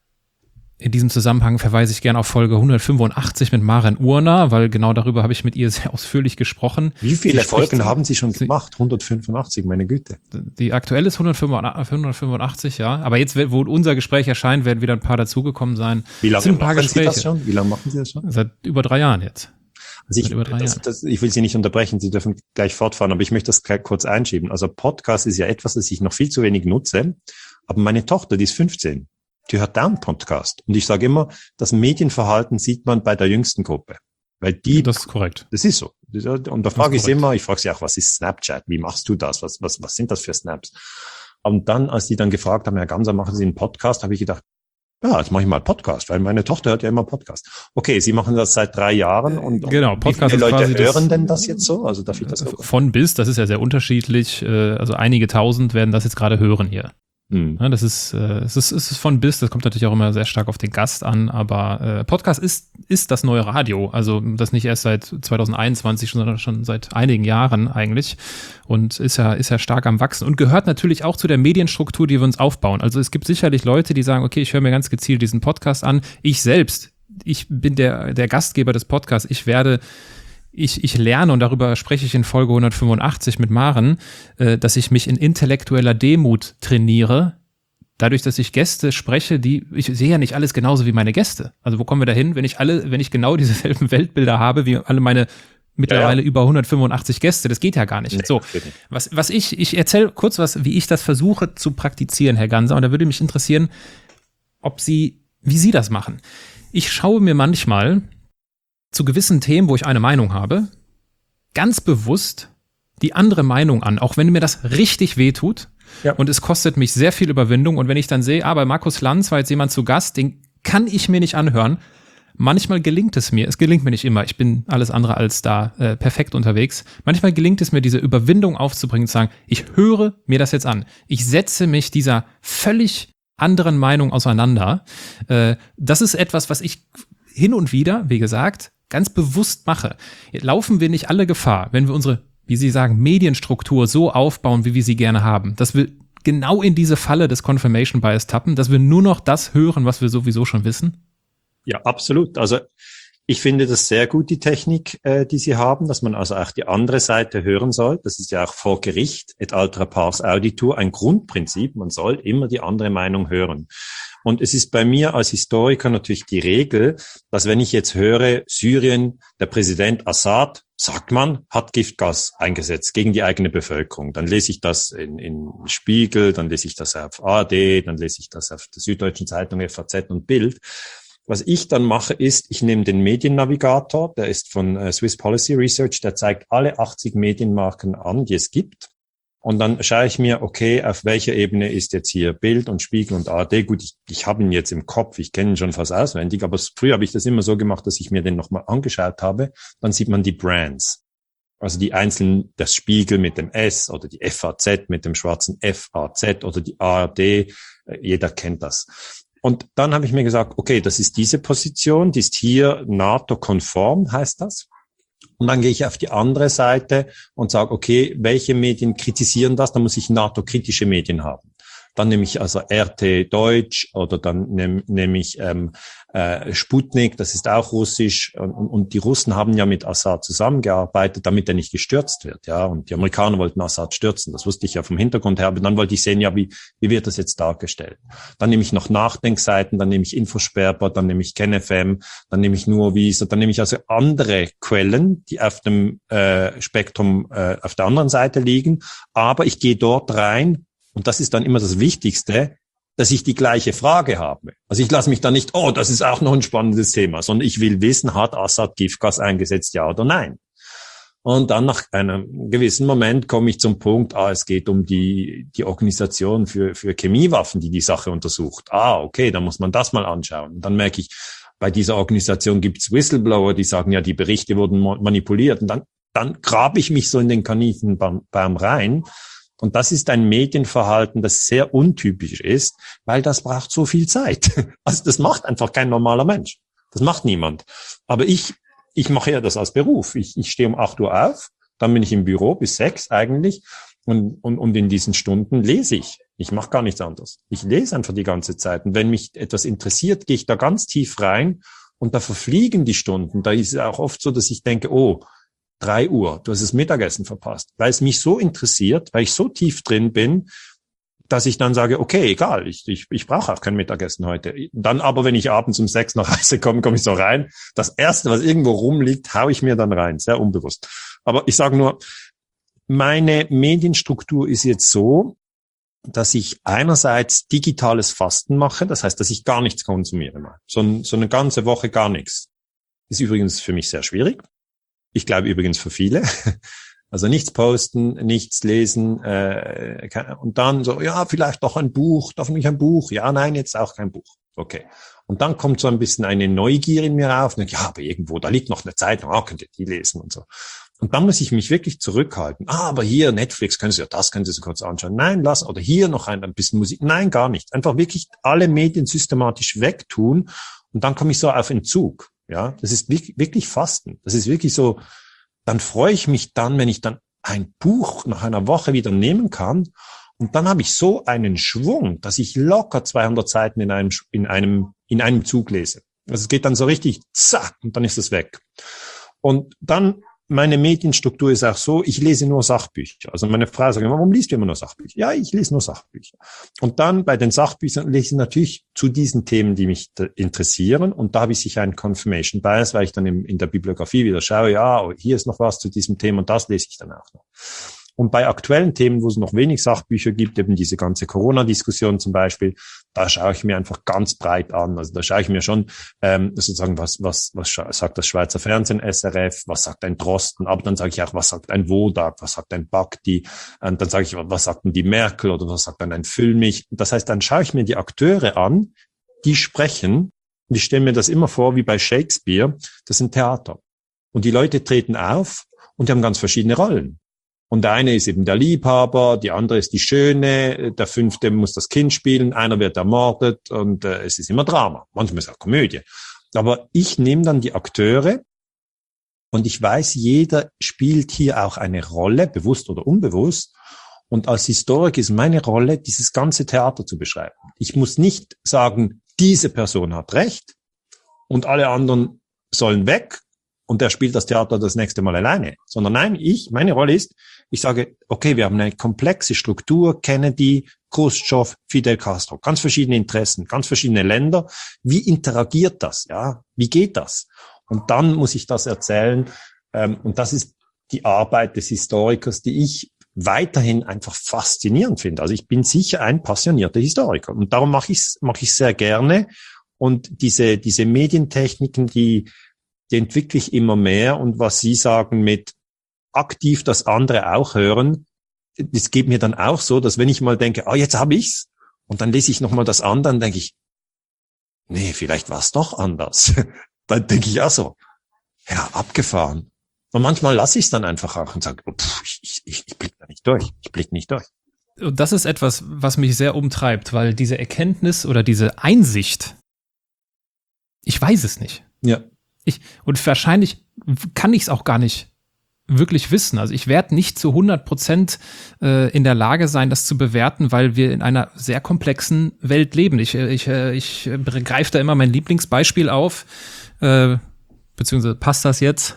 in diesem Zusammenhang verweise ich gerne auf Folge hundertfünfundachtzig mit Maren Urner, weil genau darüber habe ich mit ihr sehr ausführlich gesprochen.
Wie viele Folgen haben Sie schon gemacht? hundertfünfundachtzig, meine Güte.
Die aktuelle ist hundertfünfundachtzig, ja. Aber jetzt, wo unser Gespräch erscheint, werden wieder ein paar dazugekommen sein.
Wie lange machen Sie das schon? Wie lange machen Sie das schon?
Seit über drei Jahren jetzt.
Also ich, das, das, ich will Sie nicht unterbrechen, Sie dürfen gleich fortfahren, aber ich möchte das kurz einschieben. Also Podcast ist ja etwas, das ich noch viel zu wenig nutze, aber meine Tochter, die ist fünfzehn. Die hört da einen Podcast. Und ich sage immer, das Medienverhalten sieht man bei der jüngsten Gruppe. Weil die.
Das ist korrekt.
Das ist so. Und da frage ich sie immer, ich frage sie auch, was ist Snapchat? Wie machst du das? Was, was, was sind das für Snaps? Und dann, als die dann gefragt haben, Herr Ganser, machen Sie einen Podcast, habe ich gedacht, ja, jetzt mache ich mal Podcast, weil meine Tochter hört ja immer Podcast. Okay, Sie machen das seit drei Jahren und,
genau, Podcast
wie viele Leute hören
das,
denn das jetzt so? Also darf ich das auch?
Von bis, das ist ja sehr unterschiedlich. Also einige tausend werden das jetzt gerade hören hier. Ja, das ist, äh, es ist, es ist von bis, das kommt natürlich auch immer sehr stark auf den Gast an, aber äh, Podcast ist, ist das neue Radio, also das nicht erst seit zwanzig einundzwanzig, sondern schon seit einigen Jahren eigentlich und ist ja, ist ja stark am Wachsen und gehört natürlich auch zu der Medienstruktur, die wir uns aufbauen. Also es gibt sicherlich Leute, die sagen, okay, ich höre mir ganz gezielt diesen Podcast an. Ich selbst, ich bin der, der Gastgeber des Podcasts, ich werde Ich, ich lerne, und darüber spreche ich in Folge hundertfünfundachtzig mit Maren, äh, dass ich mich in intellektueller Demut trainiere, dadurch, dass ich Gäste spreche, die, ich sehe ja nicht alles genauso wie meine Gäste. Also wo kommen wir dahin, wenn ich alle, wenn ich genau dieselben Weltbilder habe, wie alle meine mittlerweile ja, ja. über hundertfünfundachtzig Gäste, das geht ja gar nicht. Nee, so, was, was ich, ich erzähle kurz was, wie ich das versuche zu praktizieren, Herr Ganser, und da würde mich interessieren, ob Sie, wie Sie das machen. Ich schaue mir manchmal zu gewissen Themen, wo ich eine Meinung habe, ganz bewusst die andere Meinung an, auch wenn mir das richtig wehtut. Ja. Und es kostet mich sehr viel Überwindung. Und wenn ich dann sehe, ah, bei Markus Lanz war jetzt jemand zu Gast, den kann ich mir nicht anhören. Manchmal gelingt es mir. Es gelingt mir nicht immer. Ich bin alles andere als da äh, perfekt unterwegs. Manchmal gelingt es mir, diese Überwindung aufzubringen, zu sagen, ich höre mir das jetzt an. Ich setze mich dieser völlig anderen Meinung auseinander. Äh, das ist etwas, was ich hin und wieder, wie gesagt, ganz bewusst mache. Laufen wir nicht alle Gefahr, wenn wir unsere, wie Sie sagen, Medienstruktur so aufbauen, wie wir sie gerne haben, dass wir genau in diese Falle des Confirmation Bias tappen, dass wir nur noch das hören, was wir sowieso schon wissen?
Ja, absolut. Also ich finde das sehr gut, die Technik, äh, die Sie haben, dass man also auch die andere Seite hören soll. Das ist ja auch vor Gericht, et altera pars auditur, ein Grundprinzip. Man soll immer die andere Meinung hören. Und es ist bei mir als Historiker natürlich die Regel, dass wenn ich jetzt höre, Syrien, der Präsident Assad, sagt man, hat Giftgas eingesetzt gegen die eigene Bevölkerung. Dann lese ich das in, in Spiegel, dann lese ich das auf A R D, dann lese ich das auf der Süddeutschen Zeitung, F A Z und Bild. Was ich dann mache, ist, ich nehme den Mediennavigator, der ist von äh, Swiss Policy Research, der zeigt alle achtzig Medienmarken an, die es gibt. Und dann schaue ich mir, okay, auf welcher Ebene ist jetzt hier Bild und Spiegel und A R D. Gut, ich, ich habe ihn jetzt im Kopf, ich kenne ihn schon fast auswendig, aber früher habe ich das immer so gemacht, dass ich mir den nochmal angeschaut habe. Dann sieht man die Brands. Also die einzelnen, das Spiegel mit dem S oder die F A Z mit dem schwarzen F A Z oder die A R D. Jeder kennt das. Und dann habe ich mir gesagt, okay, das ist diese Position, die ist hier NATO-konform, heißt das. Und dann gehe ich auf die andere Seite und sage, okay, welche Medien kritisieren das? Dann muss ich NATO-kritische Medien haben. Dann nehme ich also R T Deutsch oder dann nehme, nehme ich ähm, äh, Sputnik, das ist auch russisch. Und, und die Russen haben ja mit Assad zusammengearbeitet, damit er nicht gestürzt wird. Ja, und die Amerikaner wollten Assad stürzen. Das wusste ich ja vom Hintergrund her. Aber dann wollte ich sehen, ja, wie wie wird das jetzt dargestellt? Dann nehme ich noch Nachdenkseiten, dann nehme ich Infosperber, dann nehme ich KenFM, dann nehme ich Nuoviso, dann nehme ich also andere Quellen, die auf dem äh, Spektrum äh, auf der anderen Seite liegen. Aber ich gehe dort rein. Und das ist dann immer das Wichtigste, dass ich die gleiche Frage habe. Also ich lasse mich da nicht, oh, das ist auch noch ein spannendes Thema, sondern ich will wissen, hat Assad Giftgas eingesetzt, ja oder nein? Und dann nach einem gewissen Moment komme ich zum Punkt, ah, es geht um die die Organisation für für Chemiewaffen, die die Sache untersucht. Ah, okay, dann muss man das mal anschauen. Und dann merke ich, bei dieser Organisation gibt es Whistleblower, die sagen, ja, die Berichte wurden manipuliert. Und dann dann grabe ich mich so in den Kaninchenbaum rein. Und das ist ein Medienverhalten, das sehr untypisch ist, weil das braucht so viel Zeit. Also das macht einfach kein normaler Mensch. Das macht niemand. Aber ich, ich mache ja das als Beruf. Ich, ich stehe um acht Uhr auf, dann bin ich im Büro bis sechs eigentlich und, und, und in diesen Stunden lese ich. Ich mache gar nichts anderes. Ich lese einfach die ganze Zeit. Und wenn mich etwas interessiert, gehe ich da ganz tief rein und da verfliegen die Stunden. Da ist es auch oft so, dass ich denke, oh, drei Uhr, du hast das Mittagessen verpasst, weil es mich so interessiert, weil ich so tief drin bin, dass ich dann sage, okay, egal, ich, ich, ich brauche auch kein Mittagessen heute. Dann aber, wenn ich abends um sechs nach Hause komme, komme ich so rein. Das Erste, was irgendwo rumliegt, hau ich mir dann rein, sehr unbewusst. Aber ich sage nur, meine Medienstruktur ist jetzt so, dass ich einerseits digitales Fasten mache, das heißt, dass ich gar nichts konsumiere. So, so eine ganze Woche gar nichts. Ist übrigens für mich sehr schwierig. Ich glaube übrigens für viele. Also nichts posten, nichts lesen äh, und dann so, ja, vielleicht doch ein Buch, darf nicht ein Buch? Ja, nein, jetzt auch kein Buch. Okay. Und dann kommt so ein bisschen eine Neugier in mir auf. Und denke, ja, aber irgendwo, da liegt noch eine Zeitung, ah, könnt ihr die lesen und so. Und dann muss ich mich wirklich zurückhalten. Ah, aber hier Netflix, können Sie ja das, können Sie so kurz anschauen. Nein, lass, oder hier noch ein, ein bisschen Musik. Nein, gar nicht. Einfach wirklich alle Medien systematisch wegtun und dann komme ich so auf Entzug. Ja, das ist wirklich Fasten. Das ist wirklich so, dann freue ich mich dann, wenn ich dann ein Buch nach einer Woche wieder nehmen kann. Und dann habe ich so einen Schwung, dass ich locker zweihundert Seiten in einem, in einem, in einem Zug lese. Also es geht dann so richtig, zack, und dann ist es weg. Und dann, meine Medienstruktur ist auch so, ich lese nur Sachbücher. Also meine Frau sagt immer, warum liest du immer nur Sachbücher? Ja, ich lese nur Sachbücher. Und dann bei den Sachbüchern lese ich natürlich zu diesen Themen, die mich interessieren. Und da habe ich sicher einen Confirmation Bias, weil ich dann in, in der Bibliografie wieder schaue, ja, hier ist noch was zu diesem Thema und das lese ich dann auch noch. Und bei aktuellen Themen, wo es noch wenig Sachbücher gibt, eben diese ganze Corona-Diskussion zum Beispiel, da schaue ich mir einfach ganz breit an. Also da schaue ich mir schon ähm, sozusagen, was was was sagt das Schweizer Fernsehen, S R F, was sagt ein Drosten, aber dann sage ich auch, was sagt ein Wodak, was sagt ein Bakti, und dann sage ich, was sagt denn die Merkel oder was sagt dann ein Füllmich. Das heißt, dann schaue ich mir die Akteure an, die sprechen, und ich stelle mir das immer vor wie bei Shakespeare, das ist ein Theater. Und die Leute treten auf und die haben ganz verschiedene Rollen. Und der eine ist eben der Liebhaber, die andere ist die Schöne, der fünfte muss das Kind spielen, einer wird ermordet und äh, es ist immer Drama. Manchmal ist es auch Komödie. Aber ich nehme dann die Akteure und ich weiß, jeder spielt hier auch eine Rolle, bewusst oder unbewusst. Und als Historiker ist meine Rolle, dieses ganze Theater zu beschreiben. Ich muss nicht sagen, diese Person hat recht und alle anderen sollen weg und der spielt das Theater das nächste Mal alleine. Sondern nein, ich, meine Rolle ist, ich sage, okay, wir haben eine komplexe Struktur, Kennedy, Khrushchev, Fidel Castro, ganz verschiedene Interessen, ganz verschiedene Länder. Wie interagiert das? Ja, wie geht das? Und dann muss ich das erzählen. Ähm, und das ist die Arbeit des Historikers, die ich weiterhin einfach faszinierend finde. Also ich bin sicher ein passionierter Historiker und darum mache ich es mache ich sehr gerne. Und diese diese Medientechniken, die die entwickle ich immer mehr. Und was Sie sagen mit aktiv das andere auch hören, das geht mir dann auch so, dass wenn ich mal denke, ah, jetzt habe ich's, und dann lese ich nochmal das andere, dann denke ich, nee, vielleicht war es doch anders. Dann denke ich auch so, ja, abgefahren. Und manchmal lasse ich es dann einfach auch und sage, pff, ich, ich, ich blicke da nicht durch, ich blicke nicht durch.
Und das ist etwas, was mich sehr umtreibt, weil diese Erkenntnis oder diese Einsicht, ich weiß es nicht.
Ja.
Ich, und wahrscheinlich kann ich es auch gar nicht wirklich wissen. Also ich werde nicht zu hundert Prozent äh, in der Lage sein, das zu bewerten, weil wir in einer sehr komplexen Welt leben. Ich, ich, ich greife da immer mein Lieblingsbeispiel auf, äh, beziehungsweise passt das jetzt?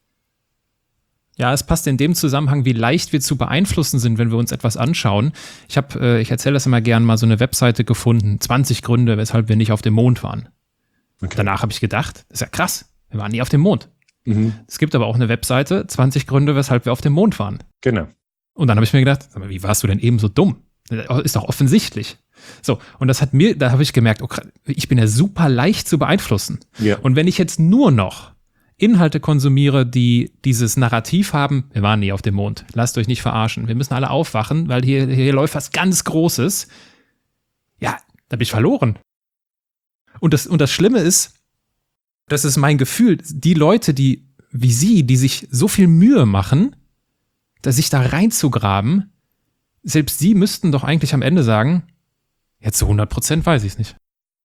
Ja, es passt in dem Zusammenhang, wie leicht wir zu beeinflussen sind, wenn wir uns etwas anschauen. Ich habe, äh, ich erzähle das immer gern, mal so eine Webseite gefunden, zwanzig Gründe, weshalb wir nicht auf dem Mond waren. Okay. Danach habe ich gedacht, das ist ja krass, wir waren nie auf dem Mond. Mhm. Es gibt aber auch eine Webseite, zwanzig Gründe, weshalb wir auf dem Mond waren.
Genau.
Und dann habe ich mir gedacht, sag mal, wie warst du denn eben so dumm? Ist doch offensichtlich. So, und das hat mir, da habe ich gemerkt, oh, ich bin ja super leicht zu beeinflussen. Ja. Und wenn ich jetzt nur noch Inhalte konsumiere, die dieses Narrativ haben, wir waren nie auf dem Mond, lasst euch nicht verarschen, wir müssen alle aufwachen, weil hier, hier läuft was ganz Großes, ja, da bin ich verloren. Und das, und das Schlimme ist, das ist mein Gefühl, die Leute, die wie Sie, die sich so viel Mühe machen, da sich da reinzugraben, selbst sie müssten doch eigentlich am Ende sagen, ja, zu hundert Prozent weiß ich es nicht.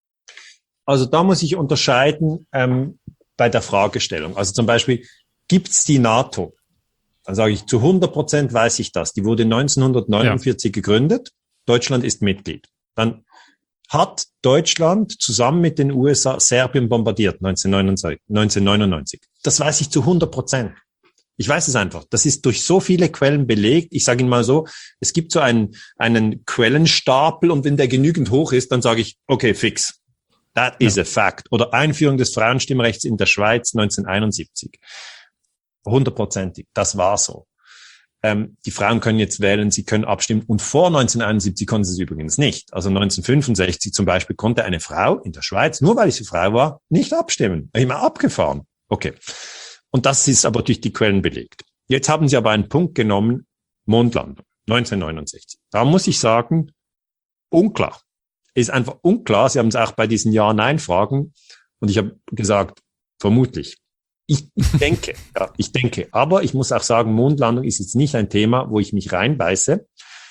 Also da muss ich unterscheiden ähm, bei der Fragestellung. Also zum Beispiel, gibt's die NATO? Dann sage ich, zu hundert Prozent weiß ich das. Die wurde neunzehnhundertneunundvierzig ja. gegründet. Deutschland ist Mitglied. Dann hat Deutschland zusammen mit den U S A Serbien bombardiert neunzehnhundertneunundneunzig. Das weiß ich zu hundert Prozent. Ich weiß es einfach. Das ist durch so viele Quellen belegt. Ich sage Ihnen mal so, es gibt so einen, einen Quellenstapel und wenn der genügend hoch ist, dann sage ich, okay, fix. That is ja. a fact. Oder Einführung des Frauenstimmrechts in der Schweiz neunzehnhunderteinundsiebzig. Hundertprozentig. Das war so. Ähm, die Frauen können jetzt wählen, sie können abstimmen. Und vor neunzehnhunderteinundsiebzig konnten sie es übrigens nicht. Also neunzehnhundertfünfundsechzig zum Beispiel konnte eine Frau in der Schweiz, nur weil sie Frau war, nicht abstimmen. Immer abgefahren. Okay. Und das ist aber durch die Quellen belegt. Jetzt haben sie aber einen Punkt genommen, Mondlandung, neunzehnhundertneunundsechzig. Da muss ich sagen, unklar. Ist einfach unklar. Sie haben es auch bei diesen Ja-Nein-Fragen. Und ich habe gesagt, vermutlich. Ich, ich denke, ja, ich denke. Aber ich muss auch sagen, Mondlandung ist jetzt nicht ein Thema, wo ich mich reinbeiße,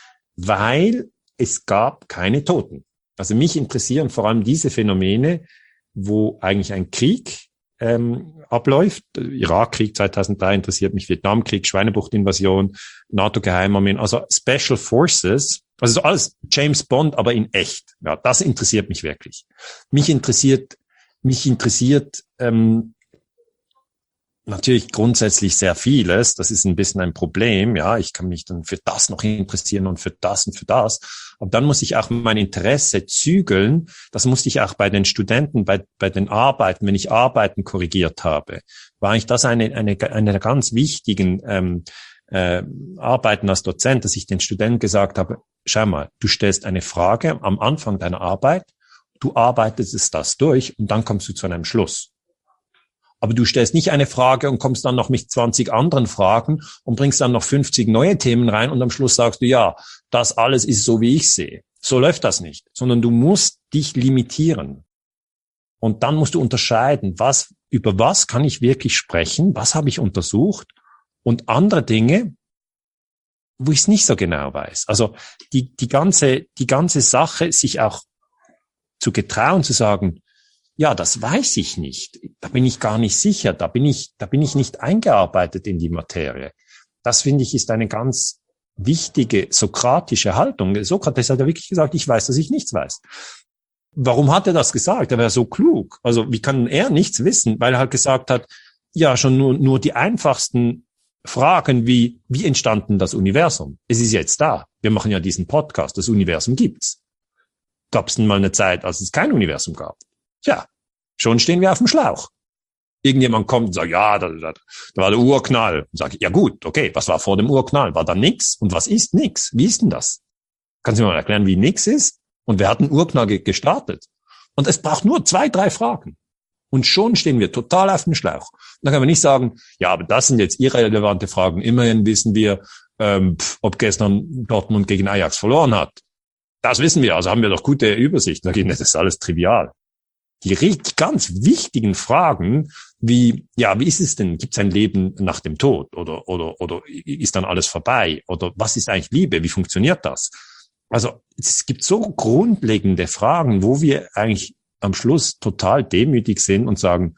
weil es gab keine Toten. Also mich interessieren vor allem diese Phänomene, wo eigentlich ein Krieg ähm, abläuft. Irakkrieg zweitausenddrei interessiert mich, Vietnamkrieg, Schweinebucht-Invasion, NATO-Geheimarmeen, also Special Forces, also so alles James Bond, aber in echt. Ja, das interessiert mich wirklich. Mich interessiert, mich interessiert ähm, natürlich grundsätzlich sehr vieles. Das ist ein bisschen ein Problem. Ja, ich kann mich dann für das noch interessieren und für das und für das. Aber dann muss ich auch mein Interesse zügeln. Das musste ich auch bei den Studenten, bei, bei den Arbeiten, wenn ich Arbeiten korrigiert habe, war ich das eine, eine, eine der ganz wichtigen ähm, äh, Arbeiten als Dozent, dass ich den Studenten gesagt habe, schau mal, du stellst eine Frage am Anfang deiner Arbeit, du arbeitest das durch und dann kommst du zu einem Schluss. Aber du stellst nicht eine Frage und kommst dann noch mit zwanzig anderen Fragen und bringst dann noch fünfzig neue Themen rein und am Schluss sagst du, ja, das alles ist so, wie ich sehe. So läuft das nicht, sondern du musst dich limitieren. Und dann musst du unterscheiden, was, über was kann ich wirklich sprechen, was habe ich untersucht und andere Dinge, wo ich es nicht so genau weiß. Also die, die ganze, die ganze Sache, sich auch zu getrauen, zu sagen, ja, das weiß ich nicht. Da bin ich gar nicht sicher. Da bin ich, da bin ich nicht eingearbeitet in die Materie. Das finde ich ist eine ganz wichtige sokratische Haltung. Sokrates hat ja wirklich gesagt, ich weiß, dass ich nichts weiß. Warum hat er das gesagt? Er wäre so klug. Also wie kann er nichts wissen? Weil er halt gesagt hat, ja, schon nur, nur die einfachsten Fragen wie, wie entstanden das Universum? Es ist jetzt da. Wir machen ja diesen Podcast. Das Universum gibt's. Gab es denn mal eine Zeit, als es kein Universum gab? Tja, schon stehen wir auf dem Schlauch. Irgendjemand kommt und sagt, ja, da, da, da war der Urknall. Und sage, ja gut, okay, was war vor dem Urknall? War da nix? Und was ist nix? Wie ist denn das? Kannst du mir mal erklären, wie nix ist? Und wer hat den Urknall ge- gestartet? Und es braucht nur zwei, drei Fragen. Und schon stehen wir total auf dem Schlauch. Und dann kann man nicht sagen, ja, aber das sind jetzt irrelevante Fragen. Immerhin wissen wir, ähm, pf, ob gestern Dortmund gegen Ajax verloren hat. Das wissen wir, also haben wir doch gute Übersicht. Das ist alles trivial. Die richtig ganz wichtigen Fragen, wie, ja, wie ist es denn? Gibt es ein Leben nach dem Tod? Oder, oder, oder ist dann alles vorbei? Oder was ist eigentlich Liebe? Wie funktioniert das? Also, es gibt so grundlegende Fragen, wo wir eigentlich am Schluss total demütig sind und sagen,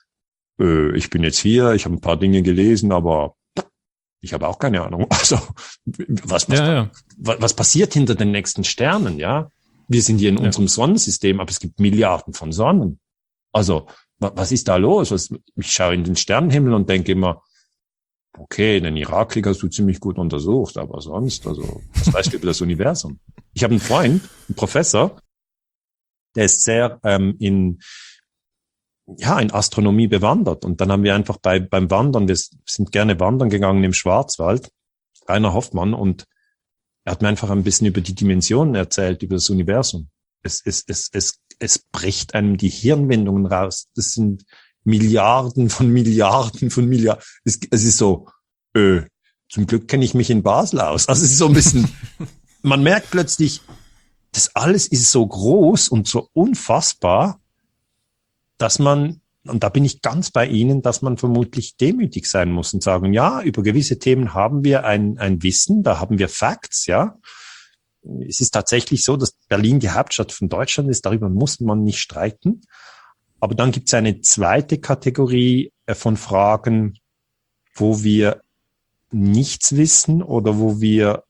äh, ich bin jetzt hier, ich habe ein paar Dinge gelesen, aber ich habe auch keine Ahnung. Also, was, was,
ja, ja.
was, was passiert hinter den nächsten Sternen, ja? Wir sind hier in ja. unserem Sonnensystem, aber es gibt Milliarden von Sonnen. Also, was ist da los? Was, ich schaue in den Sternenhimmel und denke immer, okay, den Irakkrieg hast du ziemlich gut untersucht, aber sonst, also, was weißt du über das Universum? Ich habe einen Freund, einen Professor, der ist sehr ähm, in ja in Astronomie bewandert. Und dann haben wir einfach bei beim Wandern, wir sind gerne wandern gegangen im Schwarzwald, Rainer Hoffmann, und er hat mir einfach ein bisschen über die Dimensionen erzählt, über das Universum. Es, es, es, es, es bricht einem die Hirnwindungen raus. Das sind Milliarden von Milliarden von Milliarden. Es, es ist so, äh, zum Glück kenne ich mich in Basel aus. Also es ist so ein bisschen, man merkt plötzlich, das alles ist so groß und so unfassbar, dass man, und da bin ich ganz bei Ihnen, dass man vermutlich demütig sein muss und sagen, ja, über gewisse Themen haben wir ein, ein Wissen, da haben wir Facts, ja. Es ist tatsächlich so, dass Berlin die Hauptstadt von Deutschland ist, darüber muss man nicht streiten. Aber dann gibt es eine zweite Kategorie von Fragen, wo wir nichts wissen oder wo wir,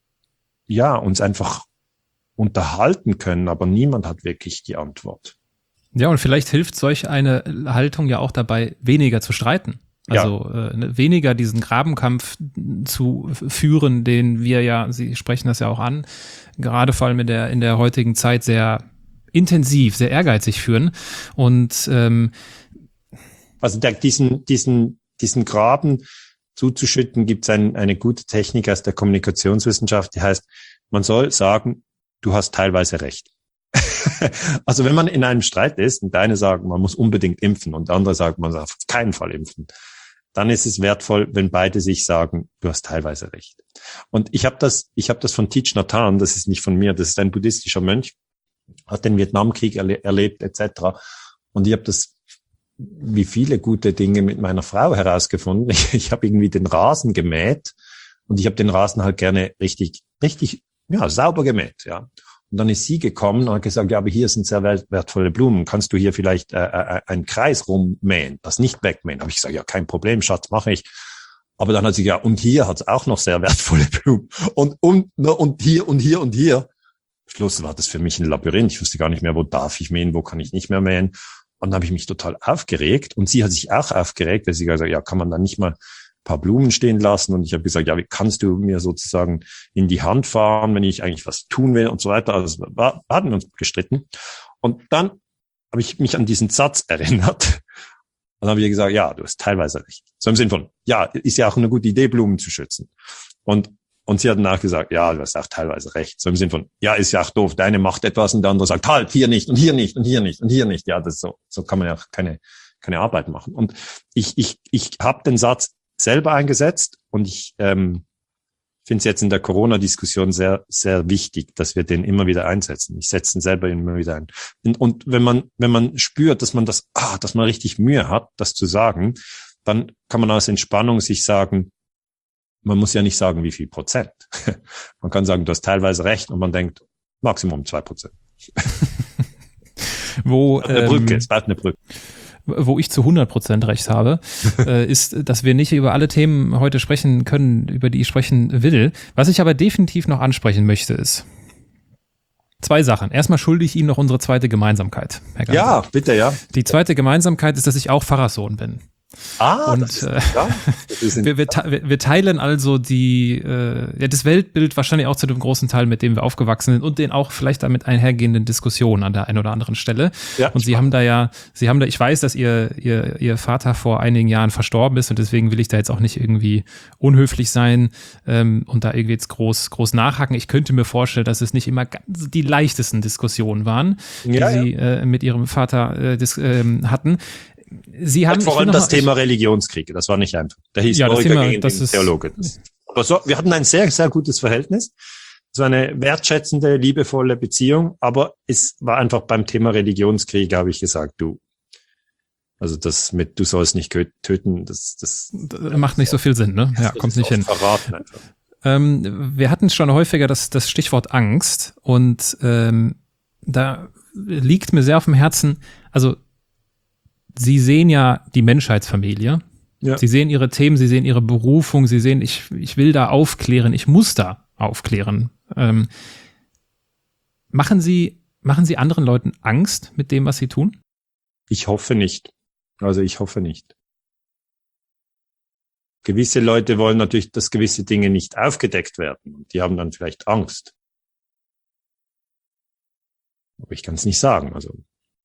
ja, uns einfach unterhalten können, aber niemand hat wirklich die Antwort.
Ja, und vielleicht hilft solch eine Haltung ja auch dabei, weniger zu streiten. Also ja. äh, weniger diesen Grabenkampf zu führen, den wir ja, Sie sprechen das ja auch an, gerade vor allem in der in der heutigen Zeit sehr intensiv, sehr ehrgeizig führen. Und ähm,
also der, diesen diesen diesen Graben zuzuschütten, gibt es ein, eine gute Technik aus der Kommunikationswissenschaft, die heißt, man soll sagen, du hast teilweise recht. Also wenn man in einem Streit ist und der eine sagt, man muss unbedingt impfen und der andere sagt, man darf auf keinen Fall impfen, dann ist es wertvoll, wenn beide sich sagen, du hast teilweise recht. Und ich habe das, ich habe das von Thich Nhat Hanh, das ist nicht von mir, das ist ein buddhistischer Mönch, hat den Vietnamkrieg erle- erlebt et cetera. Und ich habe das, wie viele gute Dinge, mit meiner Frau herausgefunden. Ich, ich habe irgendwie den Rasen gemäht und ich habe den Rasen halt gerne richtig, richtig, ja, sauber gemäht, ja. Und dann ist sie gekommen und hat gesagt, ja, aber hier sind sehr wertvolle Blumen. Kannst du hier vielleicht äh, äh, einen Kreis rummähen, das nicht wegmähen? Habe ich gesagt, ja, kein Problem, Schatz, mache ich. Aber dann hat sie gesagt, ja, und hier hat es auch noch sehr wertvolle Blumen. Und, und, und hier und hier und hier. Schluss war das für mich ein Labyrinth. Ich wusste gar nicht mehr, wo darf ich mähen, wo kann ich nicht mehr mähen. Und dann habe ich mich total aufgeregt. Und sie hat sich auch aufgeregt, weil sie gesagt hat, ja, kann man da nicht mal paar Blumen stehen lassen, und ich habe gesagt, ja, wie kannst du mir sozusagen in die Hand fahren, wenn ich eigentlich was tun will und so weiter. Also war, hatten wir uns gestritten. Und dann habe ich mich an diesen Satz erinnert dann habe ich gesagt, ja, du hast teilweise recht. So im Sinn von, ja, ist ja auch eine gute Idee, Blumen zu schützen. Und Und sie hat danach gesagt, ja, du hast auch teilweise recht. So im Sinn von, ja, ist ja auch doof. Der eine macht etwas und der andere sagt, halt, hier nicht und hier nicht und hier nicht und hier nicht. Ja, das ist so, so kann man ja auch keine, keine Arbeit machen. Und ich, ich, ich habe den Satz selber eingesetzt und ich ähm, finde es jetzt in der Corona-Diskussion sehr, sehr wichtig, dass wir den immer wieder einsetzen. Ich setze den selber immer wieder ein. Und, und wenn man, wenn man spürt, dass man das, ah, dass man richtig Mühe hat, das zu sagen, dann kann man aus Entspannung sich sagen, man muss ja nicht sagen, wie viel Prozent. Man kann sagen, du hast teilweise recht und man denkt, Maximum zwei Prozent.
Wo,
eine Brücke, ähm, es bleibt eine Brücke.
Wo ich zu hundert Prozent recht habe, äh, ist, dass wir nicht über alle Themen heute sprechen können, über die ich sprechen will. Was ich aber definitiv noch ansprechen möchte, ist zwei Sachen. Erstmal schulde ich Ihnen noch unsere zweite Gemeinsamkeit, Herr Ganser.
Ja, bitte, ja.
Die zweite Gemeinsamkeit ist, dass ich auch Pfarrerssohn bin.
Ah,
und
das ist,
äh,
ja, das ist
wir, wir, wir teilen also die äh, ja, das Weltbild wahrscheinlich auch zu dem großen Teil, mit dem wir aufgewachsen sind und den auch vielleicht damit einhergehenden Diskussionen an der einen oder anderen Stelle. Ja, und Sie haben da ja, Sie haben da, ich weiß, dass Ihr, Ihr, Ihr Vater vor einigen Jahren verstorben ist und deswegen will ich da jetzt auch nicht irgendwie unhöflich sein ähm, und da irgendwie jetzt groß, groß nachhaken. Ich könnte mir vorstellen, dass es nicht immer ganz die leichtesten Diskussionen waren, die ja, Sie ja. Äh, mit Ihrem Vater äh, dis, äh, hatten. Sie haben
vor allem das Thema Religionskriege, das war nicht einfach. Der Historiker ja, Thema, gegen den Theologe. Das, aber so, wir hatten ein sehr, sehr gutes Verhältnis. Es war eine wertschätzende, liebevolle Beziehung, aber es war einfach beim Thema Religionskriege, habe ich gesagt, du, also das mit, du sollst nicht töten, das, das,
das macht nicht so viel Sinn, ne? Ja, kommt nicht hin.
Verraten einfach.
Ähm, wir hatten schon häufiger das, das Stichwort Angst und ähm, da liegt mir sehr auf dem Herzen, also Sie sehen ja die Menschheitsfamilie. Ja. Sie sehen Ihre Themen, Sie sehen Ihre Berufung, Sie sehen, ich, ich will da aufklären, ich muss da aufklären. Ähm, machen Sie, machen Sie anderen Leuten Angst mit dem, was Sie tun?
Ich hoffe nicht. Also ich hoffe nicht. Gewisse Leute wollen natürlich, dass gewisse Dinge nicht aufgedeckt werden. Die haben dann vielleicht Angst. Aber ich kann es nicht sagen. Also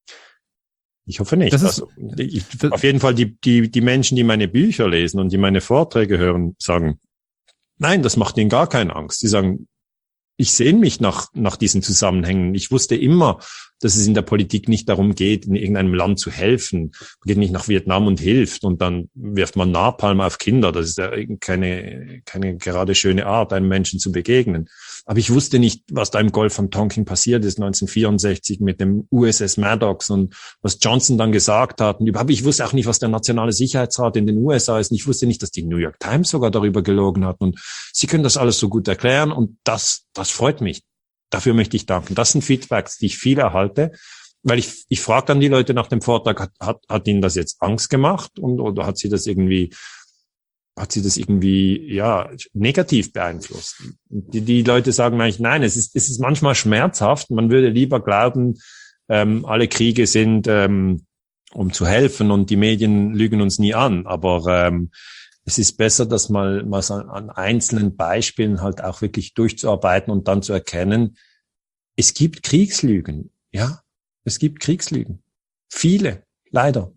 ich hoffe nicht.
Das ist,
also, ich, das auf jeden Fall die, die, die Menschen, die meine Bücher lesen und die meine Vorträge hören, sagen, nein, das macht ihnen gar keine Angst. Die sagen, ich sehne mich nach, nach diesen Zusammenhängen. Ich wusste immer, dass es in der Politik nicht darum geht, in irgendeinem Land zu helfen. Man geht nicht nach Vietnam und hilft und dann wirft man Napalm auf Kinder. Das ist ja keine, keine gerade schöne Art, einem Menschen zu begegnen. Aber ich wusste nicht, was da im Golf von Tonkin passiert ist, neunzehnhundertvierundsechzig mit dem U S S Maddox und was Johnson dann gesagt hat. Und überhaupt, ich wusste auch nicht, was der Nationale Sicherheitsrat in den U S A ist. Und ich wusste nicht, dass die New York Times sogar darüber gelogen hat. Und Sie können das alles so gut erklären. Und das, das freut mich. Dafür möchte ich danken. Das sind Feedbacks, die ich viel erhalte. Weil ich, ich frage dann die Leute nach dem Vortrag, hat, hat, hat Ihnen das jetzt Angst gemacht? Und, oder hat Sie das irgendwie, hat sie das irgendwie, ja, negativ beeinflusst? Die, die Leute sagen eigentlich, nein, es ist, es ist manchmal schmerzhaft. Man würde lieber glauben, ähm, alle Kriege sind, ähm, um zu helfen und die Medien lügen uns nie an. Aber ähm, es ist besser, das mal, mal so an einzelnen Beispielen halt auch wirklich durchzuarbeiten und dann zu erkennen, es gibt Kriegslügen. Ja, es gibt Kriegslügen. Viele, leider.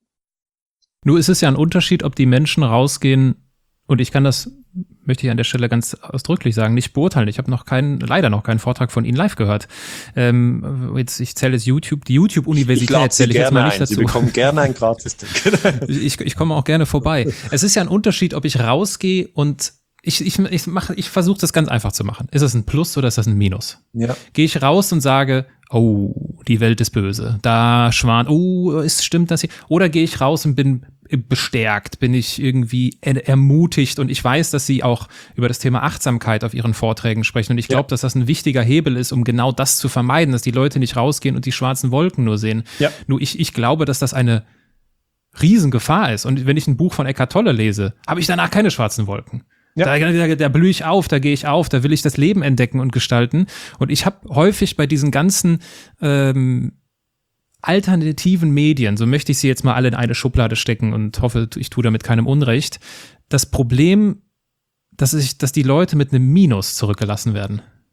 Nur ist es ja ein Unterschied, ob die Menschen rausgehen, und ich kann das, möchte ich an der Stelle ganz ausdrücklich sagen, nicht beurteilen. Ich habe noch keinen, leider noch keinen Vortrag von Ihnen live gehört. Ähm, jetzt, ich zähle jetzt YouTube, die YouTube-Universität zähle ich jetzt mal nicht
ein.
dazu.
Sie bekommen gerne ein Gratis-Ticket.
ich, ich komme auch gerne vorbei. Es ist ja ein Unterschied, ob ich rausgehe und ich, ich, ich mache, ich versuche das ganz einfach zu machen. Ist das ein Plus oder ist das ein Minus?
Ja.
Gehe ich raus und sage, oh, die Welt ist böse. Da schwan, oh, ist, stimmt das hier? Oder gehe ich raus und bin bestärkt, bin ich irgendwie ermutigt und ich weiß, dass Sie auch über das Thema Achtsamkeit auf Ihren Vorträgen sprechen und ich glaube, ja. dass das ein wichtiger Hebel ist, um genau das zu vermeiden, dass die Leute nicht rausgehen und die schwarzen Wolken nur sehen.
Ja.
Nur ich, ich glaube, dass das eine Riesengefahr ist und wenn ich ein Buch von Eckhart Tolle lese, habe ich danach keine schwarzen Wolken. Ja. Da, da, da blühe ich auf, da gehe ich auf, da will ich das Leben entdecken und gestalten. Und ich habe häufig bei diesen ganzen ähm, alternativen Medien, so möchte ich sie jetzt mal alle in eine Schublade stecken und hoffe, ich tue damit keinem Unrecht, das Problem, dass, ich, dass die Leute mit einem Minus zurückgelassen werden.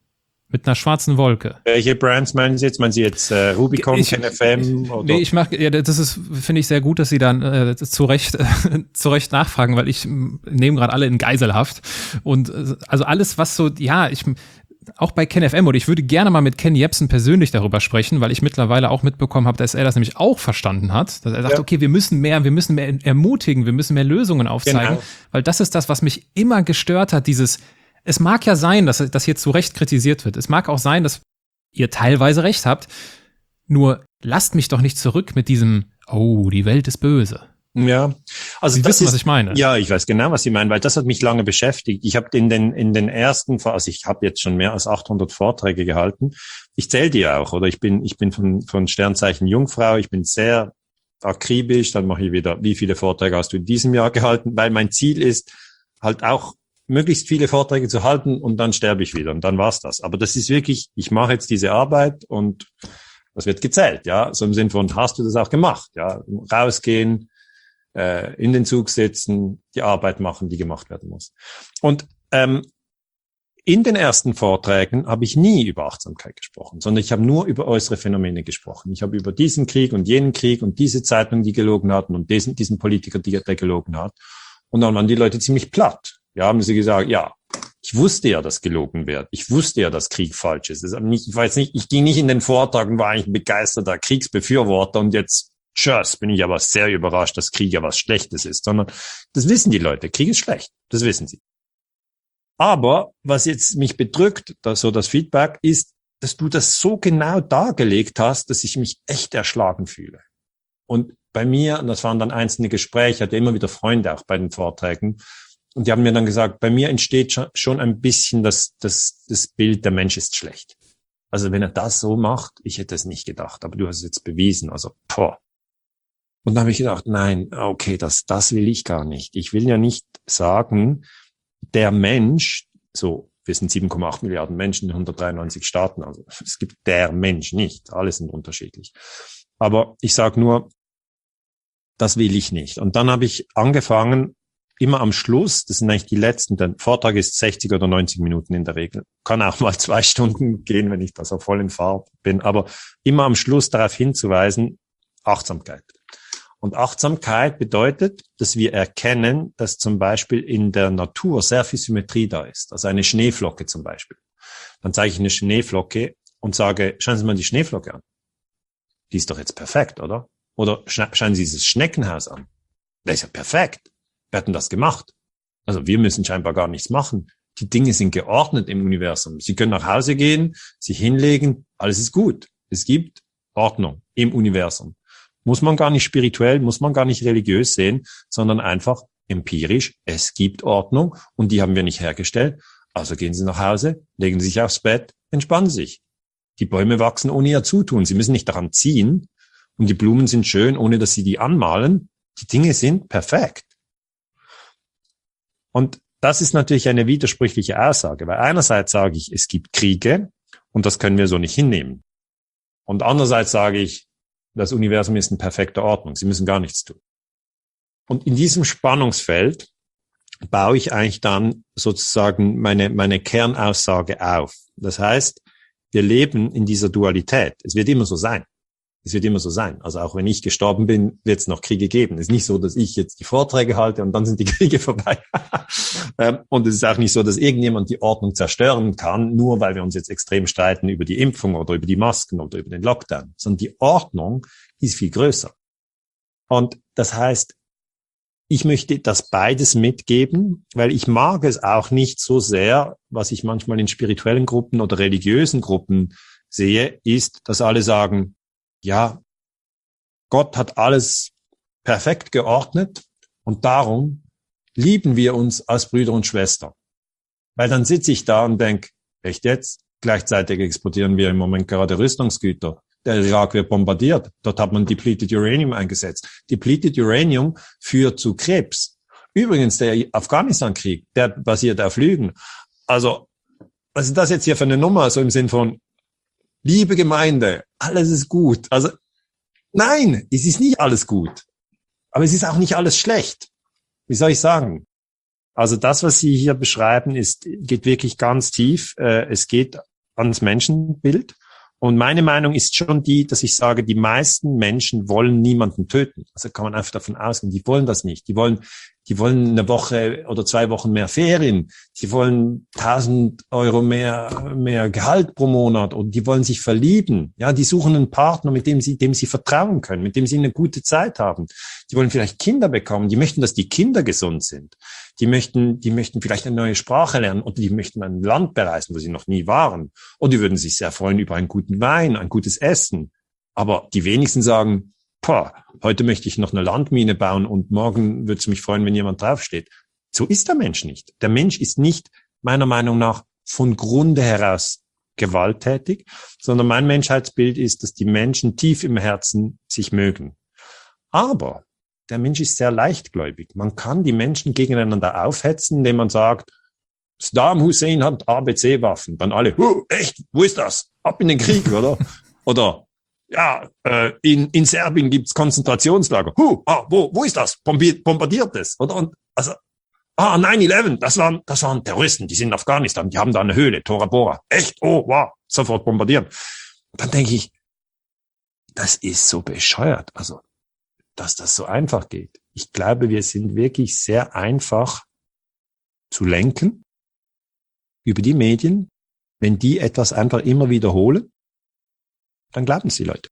Mit einer schwarzen Wolke.
Welche Brands meinen Sie jetzt? Meinen Sie jetzt äh, Rubicon,
ich,
K N F M? Oder?
Nee, ich mach, ja, das ist, finde ich sehr gut, dass Sie dann äh, zu Recht, äh, zu Recht nachfragen, weil ich nehme gerade alle in Geiselhaft. Und äh, also alles, was so, ja, ich auch bei K N F M, oder ich würde gerne mal mit Ken Jebsen persönlich darüber sprechen, weil ich mittlerweile auch mitbekommen habe, dass er das nämlich auch verstanden hat. Dass er sagt, ja. okay, wir müssen mehr, wir müssen mehr ermutigen, wir müssen mehr Lösungen aufzeigen, genau. Weil das ist das, was mich immer gestört hat, dieses. Es mag ja sein, dass das hier zu Recht kritisiert wird. Es mag auch sein, dass ihr teilweise recht habt. Nur lasst mich doch nicht zurück mit diesem, oh, die Welt ist böse.
Ja, also
Sie
das
wissen,
ist,
was ich meine.
Ja, ich weiß genau, was Sie meinen, weil das hat mich lange beschäftigt. Ich habe in den in den ersten, also ich habe jetzt schon mehr als achthundert Vorträge gehalten. Ich zähle die auch, oder ich bin ich bin von von Sternzeichen Jungfrau. Ich bin sehr akribisch. Dann mache ich wieder, wie viele Vorträge hast du in diesem Jahr gehalten? Weil mein Ziel ist halt auch möglichst viele Vorträge zu halten und dann sterbe ich wieder und dann war's das. Aber das ist wirklich, ich mache jetzt diese Arbeit und das wird gezählt, ja, so im Sinn von, hast du das auch gemacht, ja, rausgehen, äh, in den Zug sitzen, die Arbeit machen, die gemacht werden muss. Und ähm, in den ersten Vorträgen habe ich nie über Achtsamkeit gesprochen, sondern ich habe nur über äußere Phänomene gesprochen. Ich habe über diesen Krieg und jenen Krieg und diese Zeitung, die gelogen hatten und diesen, diesen Politiker, die, der gelogen hat. Und dann waren die Leute ziemlich platt. Ja, haben sie gesagt, ja, ich wusste ja, dass gelogen wird. Ich wusste ja, dass Krieg falsch ist. Das ist nicht, ich weiß nicht, ich ging nicht in den Vortrag und war eigentlich ein begeisterter Kriegsbefürworter und jetzt, tschüss, bin ich aber sehr überrascht, dass Krieg ja was Schlechtes ist, sondern das wissen die Leute. Krieg ist schlecht. Das wissen sie. Aber was jetzt mich bedrückt, das, so das Feedback, ist, dass du das so genau dargelegt hast, dass ich mich echt erschlagen fühle. Und bei mir, und das waren dann einzelne Gespräche, ich hatte immer wieder Freunde auch bei den Vorträgen, und die haben mir dann gesagt, bei mir entsteht schon ein bisschen das, das, das Bild, der Mensch ist schlecht. Also wenn er das so macht, ich hätte es nicht gedacht, aber du hast es jetzt bewiesen, also boah. Und dann habe ich gedacht, nein, okay, das, das will ich gar nicht. Ich will ja nicht sagen, der Mensch, so, wir sind sieben Komma acht Milliarden Menschen in hundertdreiundneunzig Staaten, also es gibt der Mensch nicht, alle sind unterschiedlich. Aber ich sage nur, das will ich nicht. Und dann habe ich angefangen, immer am Schluss, das sind eigentlich die letzten, der Vortrag ist sechzig oder neunzig Minuten in der Regel. Kann auch mal zwei Stunden gehen, wenn ich da so voll in Fahrt bin. Aber immer am Schluss darauf hinzuweisen, Achtsamkeit. Und Achtsamkeit bedeutet, dass wir erkennen, dass zum Beispiel in der Natur sehr viel Symmetrie da ist. Also eine Schneeflocke zum Beispiel. Dann zeige ich eine Schneeflocke und sage, schauen Sie mal die Schneeflocke an. Die ist doch jetzt perfekt, oder? Oder schauen Sie dieses Schneckenhaus an. Das ist ja perfekt. Wir hatten das gemacht. Also wir müssen scheinbar gar nichts machen. Die Dinge sind geordnet im Universum. Sie können nach Hause gehen, sich hinlegen, alles ist gut. Es gibt Ordnung im Universum. Muss man gar nicht spirituell, muss man gar nicht religiös sehen, sondern einfach empirisch. Es gibt Ordnung und die haben wir nicht hergestellt. Also gehen Sie nach Hause, legen Sie sich aufs Bett, entspannen Sie sich. Die Bäume wachsen ohne Ihr Zutun. Sie müssen nicht daran ziehen und die Blumen sind schön, ohne dass Sie die anmalen. Die Dinge sind perfekt. Und das ist natürlich eine widersprüchliche Aussage, weil einerseits sage ich, es gibt Kriege und das können wir so nicht hinnehmen. Und andererseits sage ich, das Universum ist in perfekter Ordnung. Sie müssen gar nichts tun. Und in diesem Spannungsfeld baue ich eigentlich dann sozusagen meine, meine Kernaussage auf. Das heißt, wir leben in dieser Dualität. Es wird immer so sein. Es wird immer so sein. Also auch wenn ich gestorben bin, wird es noch Kriege geben. Es ist nicht so, dass ich jetzt die Vorträge halte und dann sind die Kriege vorbei. Und es ist auch nicht so, dass irgendjemand die Ordnung zerstören kann, nur weil wir uns jetzt extrem streiten über die Impfung oder über die Masken oder über den Lockdown. Sondern die Ordnung ist viel größer. Und das heißt, ich möchte das beides mitgeben, weil ich mag es auch nicht so sehr, was ich manchmal in spirituellen Gruppen oder religiösen Gruppen sehe, ist, dass alle sagen, ja, Gott hat alles perfekt geordnet und darum lieben wir uns als Brüder und Schwestern. Weil dann sitze ich da und denke, echt jetzt? Gleichzeitig exportieren wir im Moment gerade Rüstungsgüter. Der Irak wird bombardiert. Dort hat man Depleted Uranium eingesetzt. Depleted Uranium führt zu Krebs. Übrigens, der Afghanistan-Krieg, der basiert auf Lügen. Also, was ist das jetzt hier für eine Nummer? So im Sinn von, liebe Gemeinde, alles ist gut. Also, nein, es ist nicht alles gut. Aber es ist auch nicht alles schlecht. Wie soll ich sagen? Also das, was Sie hier beschreiben, ist, geht wirklich ganz tief. Es geht ans Menschenbild. Und meine Meinung ist schon die, dass ich sage, die meisten Menschen wollen niemanden töten. Also kann man einfach davon ausgehen, die wollen das nicht. Die wollen, die wollen eine Woche oder zwei Wochen mehr Ferien. Die wollen tausend Euro mehr, mehr Gehalt pro Monat und die wollen sich verlieben. Ja, die suchen einen Partner, mit dem sie, dem sie vertrauen können, mit dem sie eine gute Zeit haben. Die wollen vielleicht Kinder bekommen. Die möchten, dass die Kinder gesund sind. Die möchten, die möchten vielleicht eine neue Sprache lernen oder die möchten ein Land bereisen, wo sie noch nie waren. Oder die würden sich sehr freuen über einen guten Wein, ein gutes Essen. Aber die wenigsten sagen, boah, heute möchte ich noch eine Landmine bauen und morgen würde es mich freuen, wenn jemand draufsteht. So ist der Mensch nicht. Der Mensch ist nicht, meiner Meinung nach, von Grunde heraus gewalttätig, sondern mein Menschheitsbild ist, dass die Menschen tief im Herzen sich mögen. Aber der Mensch ist sehr leichtgläubig. Man kann die Menschen gegeneinander aufhetzen, indem man sagt, Saddam Hussein hat A B C-Waffen. Dann alle, huh, echt, wo ist das? Ab in den Krieg, oder? Oder, ja, äh, in, in Serbien gibt's Konzentrationslager. Huh, ah, wo, wo ist das? Bombardiert, bombardiert es, oder? Und, also, ah, nine eleven, das waren, das waren Terroristen, die sind in Afghanistan, die haben da eine Höhle, Tora Bora. Echt? Oh, wow, sofort bombardieren. Dann denke ich, das ist so bescheuert. Also, dass das so einfach geht. Ich glaube, wir sind wirklich sehr einfach zu lenken über die Medien. Wenn die etwas einfach immer wiederholen, dann glauben es die Leute.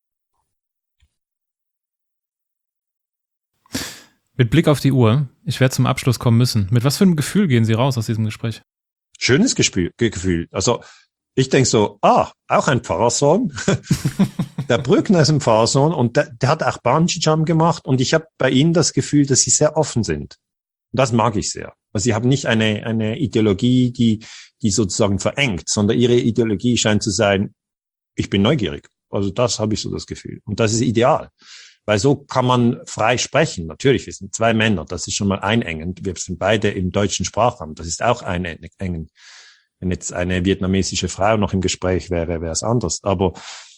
Mit Blick auf die Uhr, ich werde zum Abschluss kommen müssen. Mit was für einem Gefühl gehen Sie raus aus diesem Gespräch?
Schönes Gefühl. Gefühl. Also ich denke so, ah, auch ein Pfarrersohn. Der Brückner ist ein Pfarrersohn und der, der hat auch Bungee-Jump gemacht und ich habe bei ihnen das Gefühl, dass sie sehr offen sind. Und das mag ich sehr. Also sie haben nicht eine eine Ideologie, die die sozusagen verengt, sondern ihre Ideologie scheint zu sein, ich bin neugierig. Also das habe ich so das Gefühl. Und das ist ideal. Weil so kann man frei sprechen. Natürlich, wir sind zwei Männer, das ist schon mal einengend. Wir sind beide im deutschen Sprachraum, das ist auch einengend. Wenn jetzt eine vietnamesische Frau noch im Gespräch wäre, wäre es anders. Aber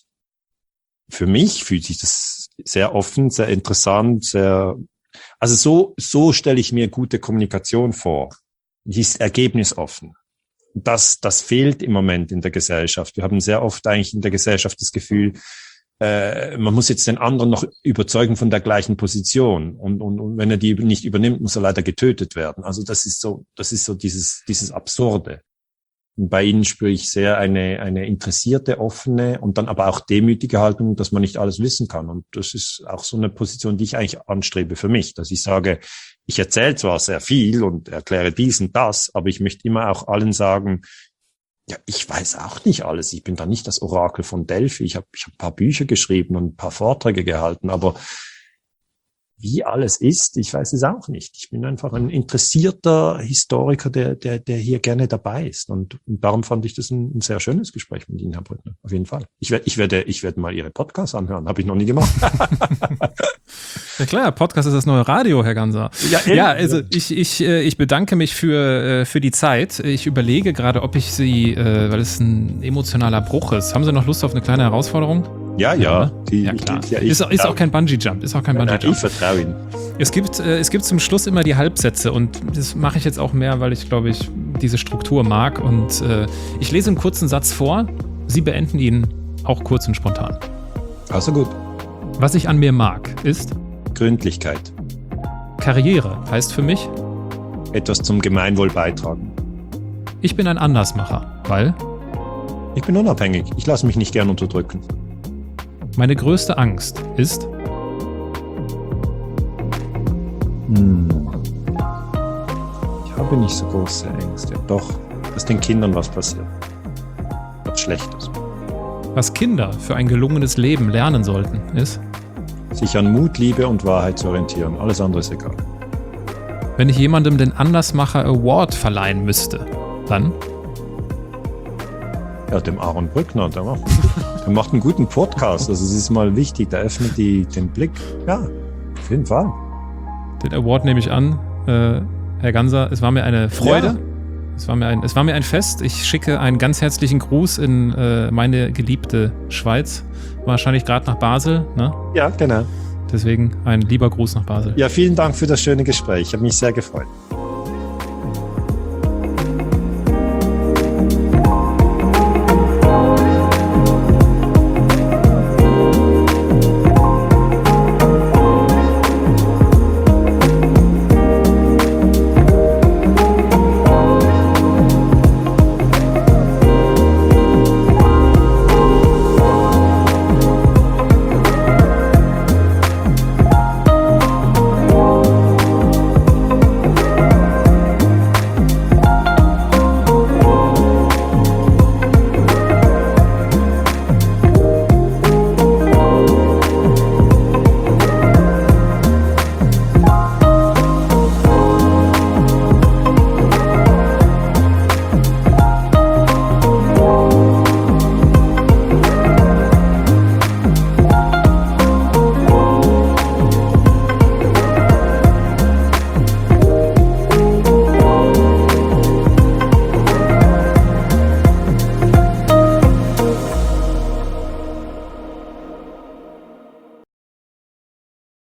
für mich fühlt sich das sehr offen, sehr interessant, sehr, also so, so stelle ich mir gute Kommunikation vor. Die ist ergebnisoffen. Das, das fehlt im Moment in der Gesellschaft. Wir haben sehr oft eigentlich in der Gesellschaft das Gefühl, äh, man muss jetzt den anderen noch überzeugen von der gleichen Position. Und, und, und wenn er die nicht übernimmt, muss er leider getötet werden. Also das ist so, das ist so dieses, dieses Absurde. Und bei ihnen spüre ich sehr eine, eine interessierte, offene und dann aber auch demütige Haltung, dass man nicht alles wissen kann. Und das ist auch so eine Position, die ich eigentlich anstrebe für mich, dass ich sage, ich erzähle zwar sehr viel und erkläre dies und das, aber ich möchte immer auch allen sagen, ja, ich weiß auch nicht alles. Ich bin da nicht das Orakel von Delphi. Ich habe ich hab ein paar Bücher geschrieben und ein paar Vorträge gehalten, aber wie alles ist, ich weiß es auch nicht. Ich bin einfach ein interessierter Historiker, der der der hier gerne dabei ist. Und, und darum fand ich das ein, ein sehr schönes Gespräch mit Ihnen, Herr Brückner. Auf jeden Fall. Ich werde ich werde, ich werde mal Ihre Podcasts anhören. Habe ich noch nie gemacht.
Ja klar, Podcast ist das neue Radio, Herr Ganser. Ja, ja also ich ich ich bedanke mich für für die Zeit. Ich überlege gerade, ob ich Sie, weil es ein emotionaler Bruch ist. Haben Sie noch Lust auf eine kleine Herausforderung?
Ja, ja.
Ja, die, ja klar. Ich, ja, ich, ist, ist auch kein Bungee-Jump. Ist auch kein Bungee-Jump.
Ich vertraue Ihnen.
Es gibt, äh, es gibt zum Schluss immer die Halbsätze und das mache ich jetzt auch mehr, weil ich, glaube ich, diese Struktur mag. Und äh, ich lese einen kurzen Satz vor. Sie beenden ihn auch kurz und spontan.
Also gut.
Was ich an mir mag, ist
Gründlichkeit.
Karriere heißt für mich
etwas zum Gemeinwohl beitragen.
Ich bin ein Andersmacher, weil
ich bin unabhängig. Ich lasse mich nicht gern unterdrücken.
Meine größte Angst ist
hm. Ich habe nicht so große Ängste. Doch, dass den Kindern was passiert. Was Schlechtes.
Was Kinder für ein gelungenes Leben lernen sollten, ist
sich an Mut, Liebe und Wahrheit zu orientieren. Alles andere ist egal.
Wenn ich jemandem den Andersmacher Award verleihen müsste, dann
ja, dem Aaron Brückner, der macht, der macht einen guten Podcast. Also es ist mal wichtig, der öffnet die, den Blick. Ja, auf jeden Fall.
Den Award nehme ich an. Äh, Herr Ganser, es war mir eine Freude. Ja. Es war mir ein, es war mir ein Fest. Ich schicke einen ganz herzlichen Gruß in äh, meine geliebte Schweiz. Wahrscheinlich gerade nach Basel, ne?
Ja, genau.
Deswegen ein lieber Gruß nach Basel.
Ja, vielen Dank für das schöne Gespräch. Ich habe mich sehr gefreut.